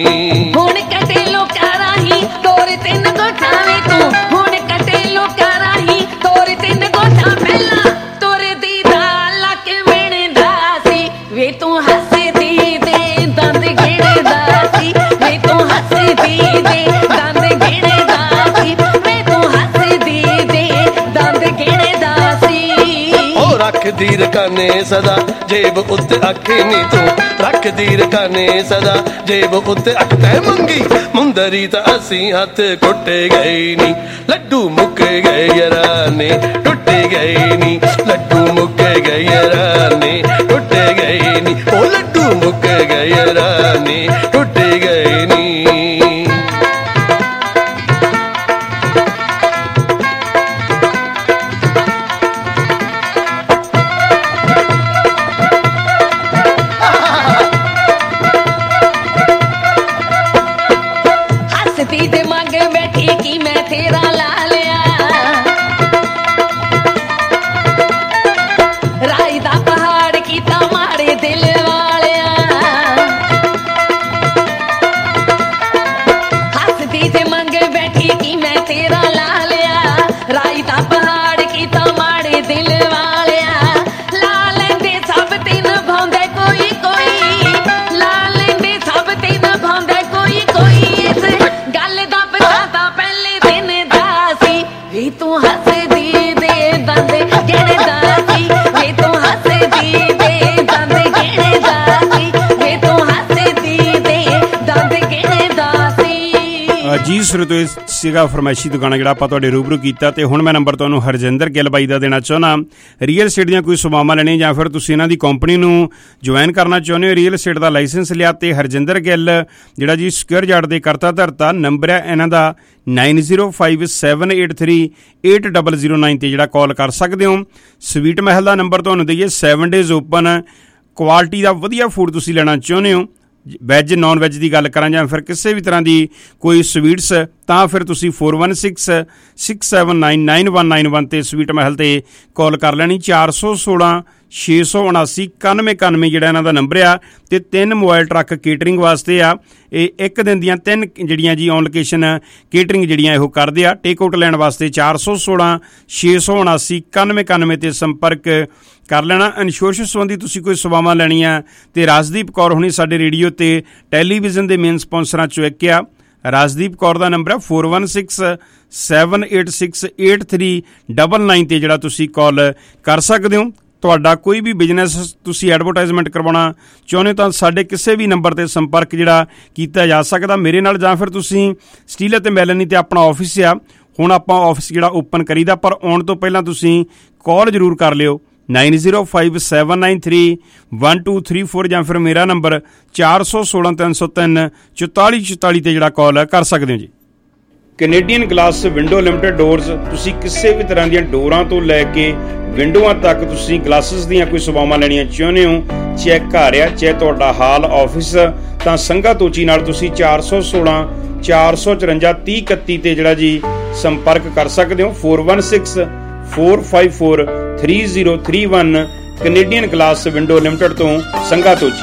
ਹੁਣ ਕਟੇ ਲੋਕਾਂ ਰਾਹੀਂ ਤੋਰੇ ਤਿੰਨ ਗੋਠਾਵੇਂ ਤੂੰ, ਹੁਣ ਕਟੇ ਲੋਕਾਂ ਰਾਹੀਂ ਤੋਰੇ ਤਿੰਨ ਗੋਠਾਂ ਪਹਿਲਾਂ ਤੋਰੇ ਦੀ ਦਾ ਲੱਕ ਮਿਣਦਾ ਸੀ, ਵੇ ਤੂੰ ਹੱਸਦੀ ਦੇ ਦੰਦ ਗਿਣਦਾ ਸੀ, ਵੇ ਤੂੰ ਹੱਸਦੀ ਦੇ ਦੰਦ ਗਿਣਦਾ ਸੀ, ਵੇ ਤੂੰ ਹੱਸਦੀ ਦੇ ਦੰਦ ਗਿਣਦਾ ਸੀ। ਉਹ ਰੱਖਦੀ ਰਕਾਨੇ ਸਦਾ ਜੇਬ ਉੱਤੇ ਅੱਖੀ ਨੀ ਤੂੰ, ਰੱਖਦੀ ਰਕਾਨੇ ਸਦਾ ਜੇਬ ਉੱਤੇ ਅੱਖ ਤੈ ਮੰਗੀ ਮੁੰਦਰੀ ਤਾਂ ਅਸੀਂ ਹੱਥ ਕੁੱਟੇ ਗਏ ਨੀ, ਲੱਡੂ ਮੁੱਕੇ ਗਏ ਯਾਰਾਨੇ ਟੁੱਟੇ ਗਏ ਨੀ, ਲੱਡੂ ਮੁੱਕੇ ਗਏ ਯਾਰਾਨੇ ਟੁੱਟੇ ਗਏ ਨੀ, ਉਹ ਲੱਡੂ ਮੁੱਕੇ ਗਏ ਯਾਰਾਨੇ ਟੁੱਟੇ ਗਏ ਨੀ। ਹੱਸਦੀ ਦੇ ਮੰਗ ਬੈਠੀ ਕੀ ਮੈਂ ਤੇਰਾ ਲਾ ਲਿਆ, ਰਾਈ ਦਾ ਜੀ ਸਰੋਤੋ ਇਹ ਸੀਗਾ ਫਰਮਾਇਸ਼ੀ ਦੁਕਾਨਾ ਜਿਹੜਾ ਆਪਾਂ ਤੁਹਾਡੇ ਰੂਬਰੂ ਕੀਤਾ। ਤੇ ਹੁਣ ਮੈਂ ਨੰਬਰ ਤੁਹਾਨੂੰ ਹਰਜਿੰਦਰ ਗਿੱਲ ਬਾਈ ਦਾ ਦੇਣਾ ਚਾਹੁੰਦਾ। ਰੀਅਲ ਸਟੇਟ ਦੀਆਂ ਕੋਈ ਸੇਵਾਵਾਂ ਲੈਣੀਆਂ ਜਾਂ ਫਿਰ ਤੁਸੀਂ ਇਹਨਾਂ ਦੀ ਕੰਪਨੀ ਨੂੰ ਜੁਆਇਨ ਕਰਨਾ ਚਾਹੁੰਦੇ ਹੋ, ਰੀਅਲ ਸਟੇਟ ਦਾ ਲਾਇਸੈਂਸ ਲਿਆ, ਤੇ ਹਰਜਿੰਦਰ ਗਿੱਲ ਜਿਹੜਾ ਜੀ ਸਕੁਅਰ ਯਾਰਡ ਦੇ ਕਰਤਾ ਧਰਤਾ। ਨੰਬਰ ਹੈ ਇਹਨਾਂ ਦਾ 9057838009 ਤੇ ਜਿਹੜਾ ਕਾਲ ਕਰ ਸਕਦੇ ਹੋ। ਸਵੀਟ ਮਹਿਲ ਦਾ ਨੰਬਰ ਤੁਹਾਨੂੰ ਦਈਏ 7 days ਓਪਨ। ਕੁਆਲਿਟੀ ਦਾ ਵਧੀਆ ਫੂਡ ਤੁਸੀਂ ਲੈਣਾ ਚਾਹੁੰਦੇ ਹੋ, ਵੈਜ ਨੌਨ ਵੈਜ ਦੀ ਗੱਲ ਕਰਾਂ ਜਾਂ ਫਿਰ ਕਿਸੇ ਵੀ ਤਰ੍ਹਾਂ ਦੀ ਕੋਈ ਸਵੀਟਸ, ਤਾਂ ਫਿਰ ਤੁਸੀਂ 4166799191 ਤੇ ਸਵੀਟ ਮਹਿਲ ਤੇ ਕਾਲ ਕਰ ਲੈਣੀ। 416-679-9191 ਜਿਹੜਾ ਇਹਨਾਂ ਦਾ ਨੰਬਰ ਆ। ਤੇ 3 ਮੋਬਾਈਲ ਟਰੱਕ ਕੇਟਰਿੰਗ ਵਾਸਤੇ ਆ। ਇਹ ਇੱਕ ਦਿਨ ਦੀਆਂ 3 ਜਿਹੜੀਆਂ ਜੀ ਔਨ ਲੋਕੇਸ਼ਨ ਕੇਟਰਿੰਗ ਜਿਹੜੀਆਂ ਇਹੋ ਕਰਦੇ ਆ। ਟੇਕ ਆਊਟ ਲੈਣ ਵਾਸਤੇ 416-679-9191 ਤੇ ਸੰਪਰਕ ਕਰ ਲੈਣਾ। ਇੰਸ਼ੋਰੈਂਸ ਸੰਬੰਧੀ ਤੁਸੀਂ ਕੋਈ ਸੇਵਾਵਾਂ ਲੈਣੀਆਂ ਤੇ ਰਾਜਦੀਪ ਕੌਰ ਹੁਣੀ ਸਾਡੇ ਰੇਡੀਓ ਤੇ ਟੈਲੀਵਿਜ਼ਨ ਦੇ ਮੇਨ ਸਪਾਂਸਰਾਂ ਚੋਂ ਇੱਕ ਆ। ਰਾਜਦੀਪ ਕੌਰ ਦਾ ਨੰਬਰ ਹੈ 4167868399 ਤੇ ਜਿਹੜਾ ਤੁਸੀਂ ਕਾਲ ਕਰ ਸਕਦੇ ਹੋ। ਤੁਹਾਡਾ ਕੋਈ ਵੀ ਬਿਜ਼ਨਸ ਤੁਸੀਂ ਐਡਵਰਟਾਈਜ਼ਮੈਂਟ ਕਰਵਾਉਣਾ ਚਾਹੁੰਦੇ ਹੋ ਤਾਂ ਸਾਡੇ ਕਿਸੇ ਵੀ ਨੰਬਰ ਤੇ ਸੰਪਰਕ ਜਿਹੜਾ ਕੀਤਾ ਜਾ ਸਕਦਾ ਮੇਰੇ ਨਾਲ, ਜਾਂ ਫਿਰ ਤੁਸੀਂ ਸਟੀਲ ਅਤੇ ਮੈਲਨੀ ਤੇ ਆਪਣਾ ਆਫਿਸ ਆ। ਹੁਣ ਆਪਾਂ ਆਫਿਸ ਜਿਹੜਾ ਓਪਨ ਕਰੀਦਾ, ਪਰ ਆਉਣ ਤੋਂ ਪਹਿਲਾਂ ਤੁਸੀਂ ਕਾਲ ਜ਼ਰੂਰ ਕਰ ਲਿਓ 9057931234 ਜਾਂ ਫਿਰ ਮੇਰਾ ਨੰਬਰ 4163034444 ਤੇ ਜਿਹੜਾ ਕਾਲ ਕਰ ਸਕਦੇ ਹੋ ਜੀ। Canadian glass window limited doors, ਤੁਸੀਂ ਕਿਸੇ ਵੀ ਤਰ੍ਹਾਂ ਦੀਆਂ ਡੋਰਾਂ ਤੋਂ ਲੈ ਕੇ ਵਿੰਡੋਆਂ ਤੱਕ ਤੁਸੀਂ ਗਲਾਸਿਸ ਦੀਆਂ ਕੋਈ ਸੇਵਾਵਾਂ ਲੈਣੀਆਂ ਚਾਹੁੰਦੇ ਹੋ, ਚਾਹੇ ਘਰ ਆ ਚਾਹੇ ਤੁਹਾਡਾ ਹਾਲ ਆਫਿਸ, ਤਾਂ ਸੰਘਾ ਤੋਚੀ ਨਾਲ ਤੁਸੀਂ 416-454-3031 ਤੇ ਜਿਹੜਾ ਜੀ ਸੰਪਰਕ ਕਰ ਸਕਦੇ ਹੋ। 4164543031 ਕੈਨੇਡੀਅਨ ਗਲਾਸ ਵਿੰਡੋ ਲਿਮਟਿਡ ਤੋਂ ਸੰਘਾ ਤੋਚੀ।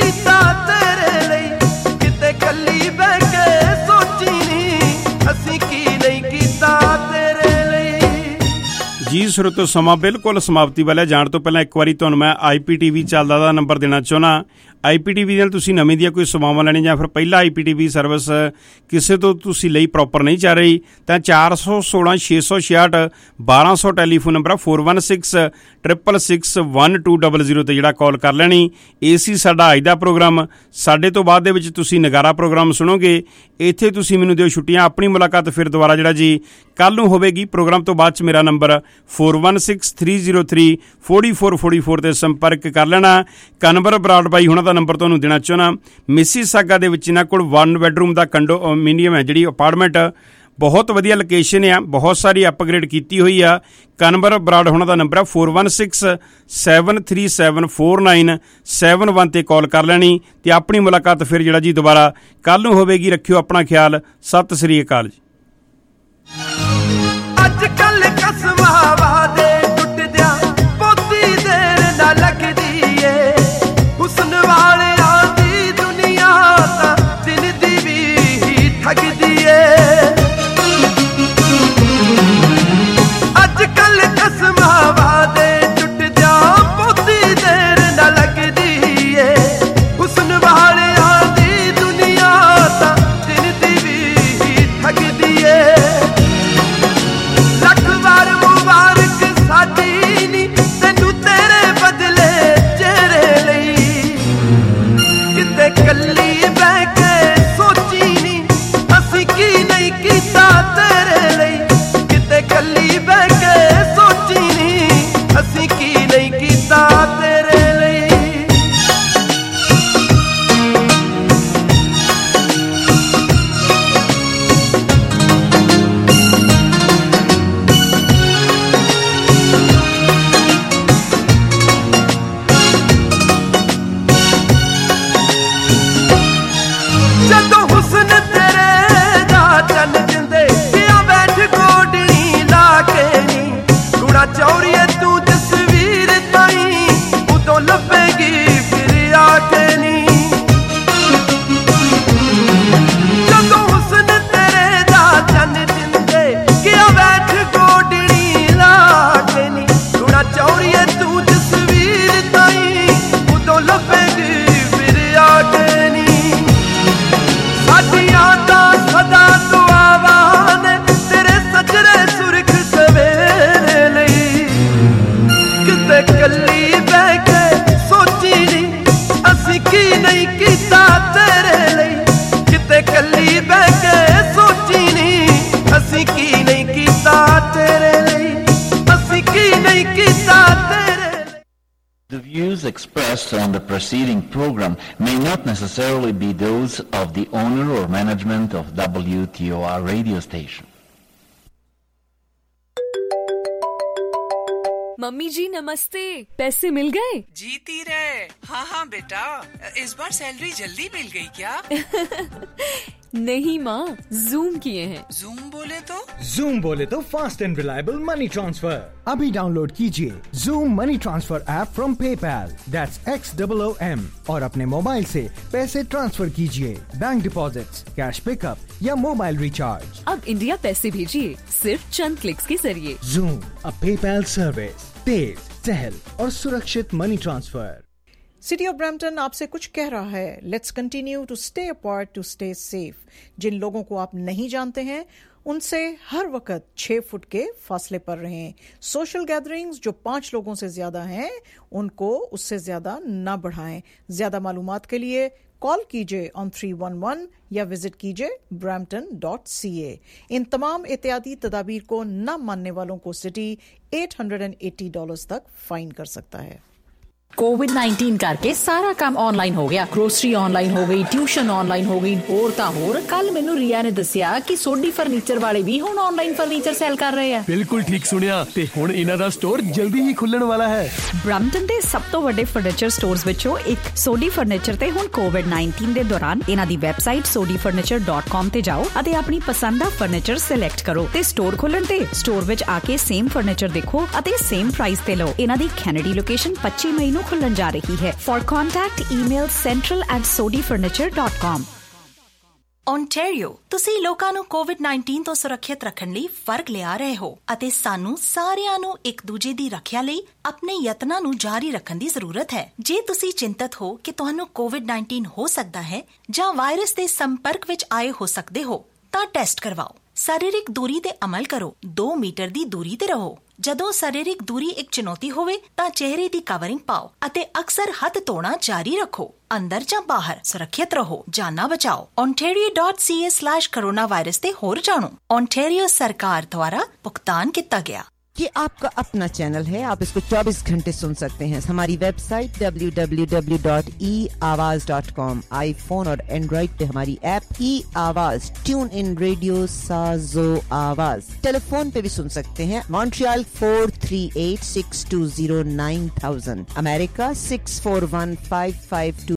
ਕੀਤਾ ਤੇਰੇ ਲਈ, ਕਿਤੇ ਕੱਲੀ ਬਹਿ ਕੇ ਸੋਚੀ ਨੀ ਅਸੀਂ ਕੀ ਨਹੀਂ ਕੀਤਾ ਤੇਰੇ ਲਈ। ਜੀ ਸਰੋਤੋ, ਸਮਾਂ ਬਿਲਕੁਲ ਸਮਾਪਤੀ ਵਾਲਾ। ਜਾਣ ਤੋਂ ਪਹਿਲਾਂ ਇੱਕ ਵਾਰੀ ਤੁਹਾਨੂੰ ਮੈਂ IPTV ਚੱਲਦਾ ਦਾ ਨੰਬਰ ਦੇਣਾ ਚਾਹੁੰਦਾ। IPTV ਨਾਲ ਤੁਸੀਂ ਨਵੀਂ ਦੀਆਂ ਕੋਈ ਸੇਵਾਵਾਂ ਲੈਣੀ ਜਾਂ ਫਿਰ ਪਹਿਲਾਂ IPTV ਸਰਵਿਸ ਕਿਸੇ ਤੋਂ ਤੁਸੀਂ ਲਈ ਪ੍ਰੋਪਰ ਨਹੀਂ ਚੱਲ ਰਹੀ ਤਾਂ 416 666 1200 ਟੈਲੀਫੋਨ ਨੰਬਰ ਆ। 4166661200 ਤੇ ਜਿਹੜਾ ਕਾਲ ਕਰ ਲੈਣੀ। ਇਹ ਸੀ ਸਾਡਾ ਅੱਜ ਦਾ ਪ੍ਰੋਗਰਾਮ। ਸਾਡੇ ਤੋਂ ਬਾਅਦ ਦੇ ਵਿੱਚ ਤੁਸੀਂ ਨਗਾਰਾ ਪ੍ਰੋਗਰਾਮ ਸੁਣੋਗੇ। ਇੱਥੇ ਤੁਸੀਂ ਮੈਨੂੰ ਦਿਓ ਛੁੱਟੀਆਂ। ਆਪਣੀ ਮੁਲਾਕਾਤ ਫਿਰ ਦੁਬਾਰਾ ਜਿਹੜਾ ਜੀ ਕੱਲ੍ਹ ਨੂੰ ਹੋਵੇਗੀ। ਪ੍ਰੋਗਰਾਮ ਤੋਂ ਬਾਅਦ 'ਚ ਮੇਰਾ ਨੰਬਰ 4163034444 ਤੇ ਸੰਪਰਕ ਕਰ ਲੈਣਾ। ਕਨਵਰ ਬਰਾੜ ਬਾਈ ਹੁਣਾਂ ਦਾ ਨੰਬਰ ਤੁਹਾਨੂੰ ਦੇਣਾ ਚਾਹੁੰਦਾ। ਮਿਸੀਸਾਗਾ ਦੇ ਵਿੱਚ ਇਹਨਾਂ ਕੋਲ 1 ਬੈਡਰੂਮ ਦਾ ਕੰਡੋਮੀਨੀਅਮ ਹੈ, ਜਿਹੜੀ ਅਪਾਰਟਮੈਂਟ। ਬਹੁਤ ਵਧੀਆ ਲੋਕੇਸ਼ਨ ਆ, ਬਹੁਤ ਸਾਰੀ ਅਪਗ੍ਰੇਡ ਕੀਤੀ ਹੋਈ ਆ। ਕਨਵਰ ਬਰਾੜ ਹੁਣਾਂ ਦਾ ਨੰਬਰ ਆ 4167374971 ਤੇ ਕਾਲ ਕਰ ਲੈਣੀ ਤੇ ਆਪਣੀ ਮੁਲਾਕਾਤ ਫਿਰ ਜਿਹੜਾ ਜੀ ਦੁਬਾਰਾ ਕੱਲ੍ਹ ਨੂੰ ਹੋਵੇਗੀ। ਰੱਖਿਓ ਆਪਣਾ ਖਿਆਲ। ਸਤਿ ਸ੍ਰੀ ਅਕਾਲ ਜੀ। ਅੱਜ ਕੱਲ ਕਸਮਾਂ ਵਾਦੇ ਟੁੱਟਦਿਆਂ ਬਹੁਤੀ ਦੇਰ ਨਾ ਲੱਗਦੀ ਏ, ਹੁਸਨ ਵਾਲਿਆਂ ਦੀ ਦੁਨੀਆ ਤਾਂ ਦਿਨ ਦੀ ਵੀ ਠੱਗਦੀ ਏ। ਅੱਜ ਕੱਲ ਕਸਮਾਂ ਵਾਦੇ ਟੁੱਟਦਿਆਂ ਬਹੁਤੀ ਦੇਰ ਨਾ ਲੱਗਦੀ ਏ, ਹੁਸਨ ਵਾਲਿਆਂ ਦੀ ਦੁਨੀਆ ਤਾਂ ਦਿਨ ਦੀ ਵੀ ਠੱਗਦੀ ਏ। ਲੱਖ ਵਾਰ ਮੁਬਾਰਕ ਸਾਡੀ ਨੀ ਤੈਨੂੰ ਤੇਰੇ ਬਦਲੇ ਚਿਹਰੇ ਲਈ, ਕਿਤੇ ਕੱਲੀ ਬਹਿ ਕੇ ਸੋਚੀ ਨੀ ਅਸੀਂ ਕੀ ਨਹੀਂ ਕੀਤਾ ਤੇਰੇ ਲਈ, ਕਿਤੇ ਕੱਲੀ ਬਹਿ ਕੇ ਸੋਚੀ ਨੀ ਅਸੀਂ ਕੀ ਨਹੀਂ ਕੀਤਾ ਤੇਰੇ ਲਈ। ਜਦੋਂ ਹੁਸਨ ਤੇਰੇ ਦਾ ਚੰਨ ਜਿੰਦੇ ਪਿਆ ਬੈਠ ਗੋਡਣੀ ਲਾ ਕੇ ਨੀ, ਗੁਣਾ ਚੌਰੀਏ ਤੂੰ ਤਸਵੀਰ ਤਾਈ ਉਦੋਂ ਲੱਭੇਗੀ ਫਿਰ ਆ ਕੇ ਨੀ। ਜਦੋਂ ਹੁਸਨ ਤੇਰੇ ਦਾ ਚੰਨ ਜਿੰਦੇ ਪਿਆ ਬੈਠ ਗੋਡਣੀ ਲਾ ਕੇ ਨੀ, ਗੁਣਾ ਚੌਰੀਏ ਤੂੰ ਤਸਵੀਰ ਤਾਈ ਉਦੋਂ ਲੱਭੇਗੀ ਫਿਰ ਆ ਕੇ ਨੀ। ਸਾਡੀਆਂ ਤਾਂ ਸਦਾ ਦੁਆਵਾਂ ਨੇ ਤੇਰੇ ਸਜਰੇ ਸੁਰਖ ਸਵੇਰੇ ਲਈ, ਕਿਤੇ ਕੱਲੀ ਬਹਿ ਕੇ ਸੋਚੀ ਨੀ ਅਸੀਂ ਕੀ ਨਹੀਂ ਕੀਤਾ ਤੇਰੇ ਲਈ, ਕਿਤੇ ਕੱਲੀ ਬਹਿ ਕੇ ਸੋਚੀ ਨੀ ਅਸੀਂ ਕੀ ਨਹੀਂ ਕੀਤਾ ਤੇਰੇ ਲਈ, ਅਸੀਂ ਕੀ ਨਹੀਂ ਕੀਤਾ ਤੇਰੇ ਲਈ। The views expressed on the preceding program may not necessarily be those of the owner or management of WTOR radio station. Mummy जी नमस्ते, पैसे मिल गए? जीती रहे। हाँ हाँ बेटा, इस बार सैलरी जल्दी मिल गई क्या? नहीं माँ, जूम किए हैं। जूम बोले तो? जूम बोले तो fast and reliable money transfer. अभी डाउनलोड कीजिए Xoom money transfer app from PayPal, that's XOOM, और अपने मोबाइल से पैसे ट्रांसफर कीजिए, बैंक डिपॉजिट्स, कैश पिकअप या मोबाइल रिचार्ज। अब इंडिया पैसे भेजिए सिर्फ चंद क्लिक्स के जरिए। जूम, अ पेपैल सर्विस, तेज, सहल और सुरक्षित money transfer. City of Brampton आपसे कुछ कह रहा है, let's continue to stay apart to stay safe. जिन लोगों को आप नहीं जानते हैं उनसे हर वक्त 6 फुट के फासले पर रहें। सोशल गैदरिंग्स जो 5 लोगों से ज्यादा हैं उनको उससे ज्यादा न बढ़ाएं। ज्यादा मालूमात के लिए कॉल कीजिए ऑन 311 या विजिट कीजिए brampton.ca। इन तमाम एहतियाती तदाबीर को न मानने वालों को सिटी $880 तक फाइन कर सकता है। कोविड-19 करके सारा काम ऑनलाइन हो गया। ग्रोसरी ऑनलाइन हो गई, ट्यूशन ऑनलाइन हो गई, होर तां होर। कल मैनू रिया ने दसिया कि सोडी फर्नीचर वाले भी हुण ऑनलाइन फर्नीचर सेल कर रहे हैं। बिल्कुल ठीक सुनिया ते हुण इन्हां दा स्टोर जल्दी ही खुलण वाला है। ब्रैम्पटन दे सब तो वड्डे फर्नीचर स्टोर्स विचों एक सोडी फर्नीचर ते हुण कोविड-19 दे दौरान इन्हां दी वैबसाइट sodifurniture.com ते जाओ अते अपनी पसंद दा फर्नीचर सिलेक्ट करो ते स्टोर खोलण ते स्टोर विच आके सेम फर्नीचर देखो अते सेम प्राइस ते लो। इन्हां दी कैनेडी लोकेशन 25 मई ਨੂੰ ਖੁੱਲਣ ਜਾ ਰਹੀ ਹੈ। For contact email central@sodifurniture.com। Ontario, ਤੁਸੀਂ ਲੋਕਾਂ ਨੂੰ ਕੋਵਿਡ-19 ਤੋਂ ਸੁਰੱਖਿਅਤ ਰੱਖਣ ਲਈ ਫਰਕ ਲਿਆ ਰਹੇ ਹੋ ਅਤੇ ਸਾਨੂੰ ਸਾਰਿਆਂ ਨੂੰ ਇੱਕ ਦੂਜੇ ਦੀ ਰੱਖਿਆ ਲਈ ਆਪਣੇ ਯਤਨਾਂ ਨੂੰ ਜਾਰੀ ਰੱਖਣ ਦੀ ਜ਼ਰੂਰਤ ਹੈ। ਜੇ ਤੁਸੀਂ ਚਿੰਤਤ ਹੋ ਕਿ ਤੁਹਾਨੂੰ ਕੋਵਿਡ-19 ਹੋ ਸਕਦਾ ਹੈ ਜਾਂ ਵਾਇਰਸ ਦੇ ਸੰਪਰਕ ਵਿੱਚ ਆਏ ਹੋ ਸਕਦੇ ਹੋ, ਤਾਂ ਟੈਸਟ ਕਰਵਾਓ। ਸਰੀਰਕ ਦੂਰੀ ਤੇ ਅਮਲ ਕਰੋ। 2 ਮੀਟਰ ਦੀ ਦੂਰੀ ਤੇ ਰਹੋ। ਜਦੋਂ ਸਰੀਰਕ ਦੂਰੀ ਇੱਕ ਚੁਣੌਤੀ ਹੋਵੇ ਤਾਂ ਚਿਹਰੇ ਦੀ ਕਵਰਿੰਗ ਪਾਓ ਅਤੇ ਅਕਸਰ ਹੱਥ ਧੋਣਾ ਜਾਰੀ ਰੱਖੋ। ਅੰਦਰ ਜਾਂ ਬਾਹਰ ਸੁਰੱਖਿਅਤ ਰਹੋ, ਜਾਨਾਂ ਬਚਾਓ। ontario.ca/coronavirus ਤੇ ਹੋਰ ਜਾਣੋ। ontario सरकार द्वारा भुगतान किया गया। ये आपका अपना चैनल है, आप इसको 24 घंटे सुन सकते हैं। हमारी वेबसाइट www.eawaz.com, आईफोन और एंड्रॉइड पे हमारी ऐप ई आवाज, ट्यून इन रेडियो, साजो आवाज। टेलीफोन पे भी सुन सकते हैं। Montreal 438-620-9000, America 641-552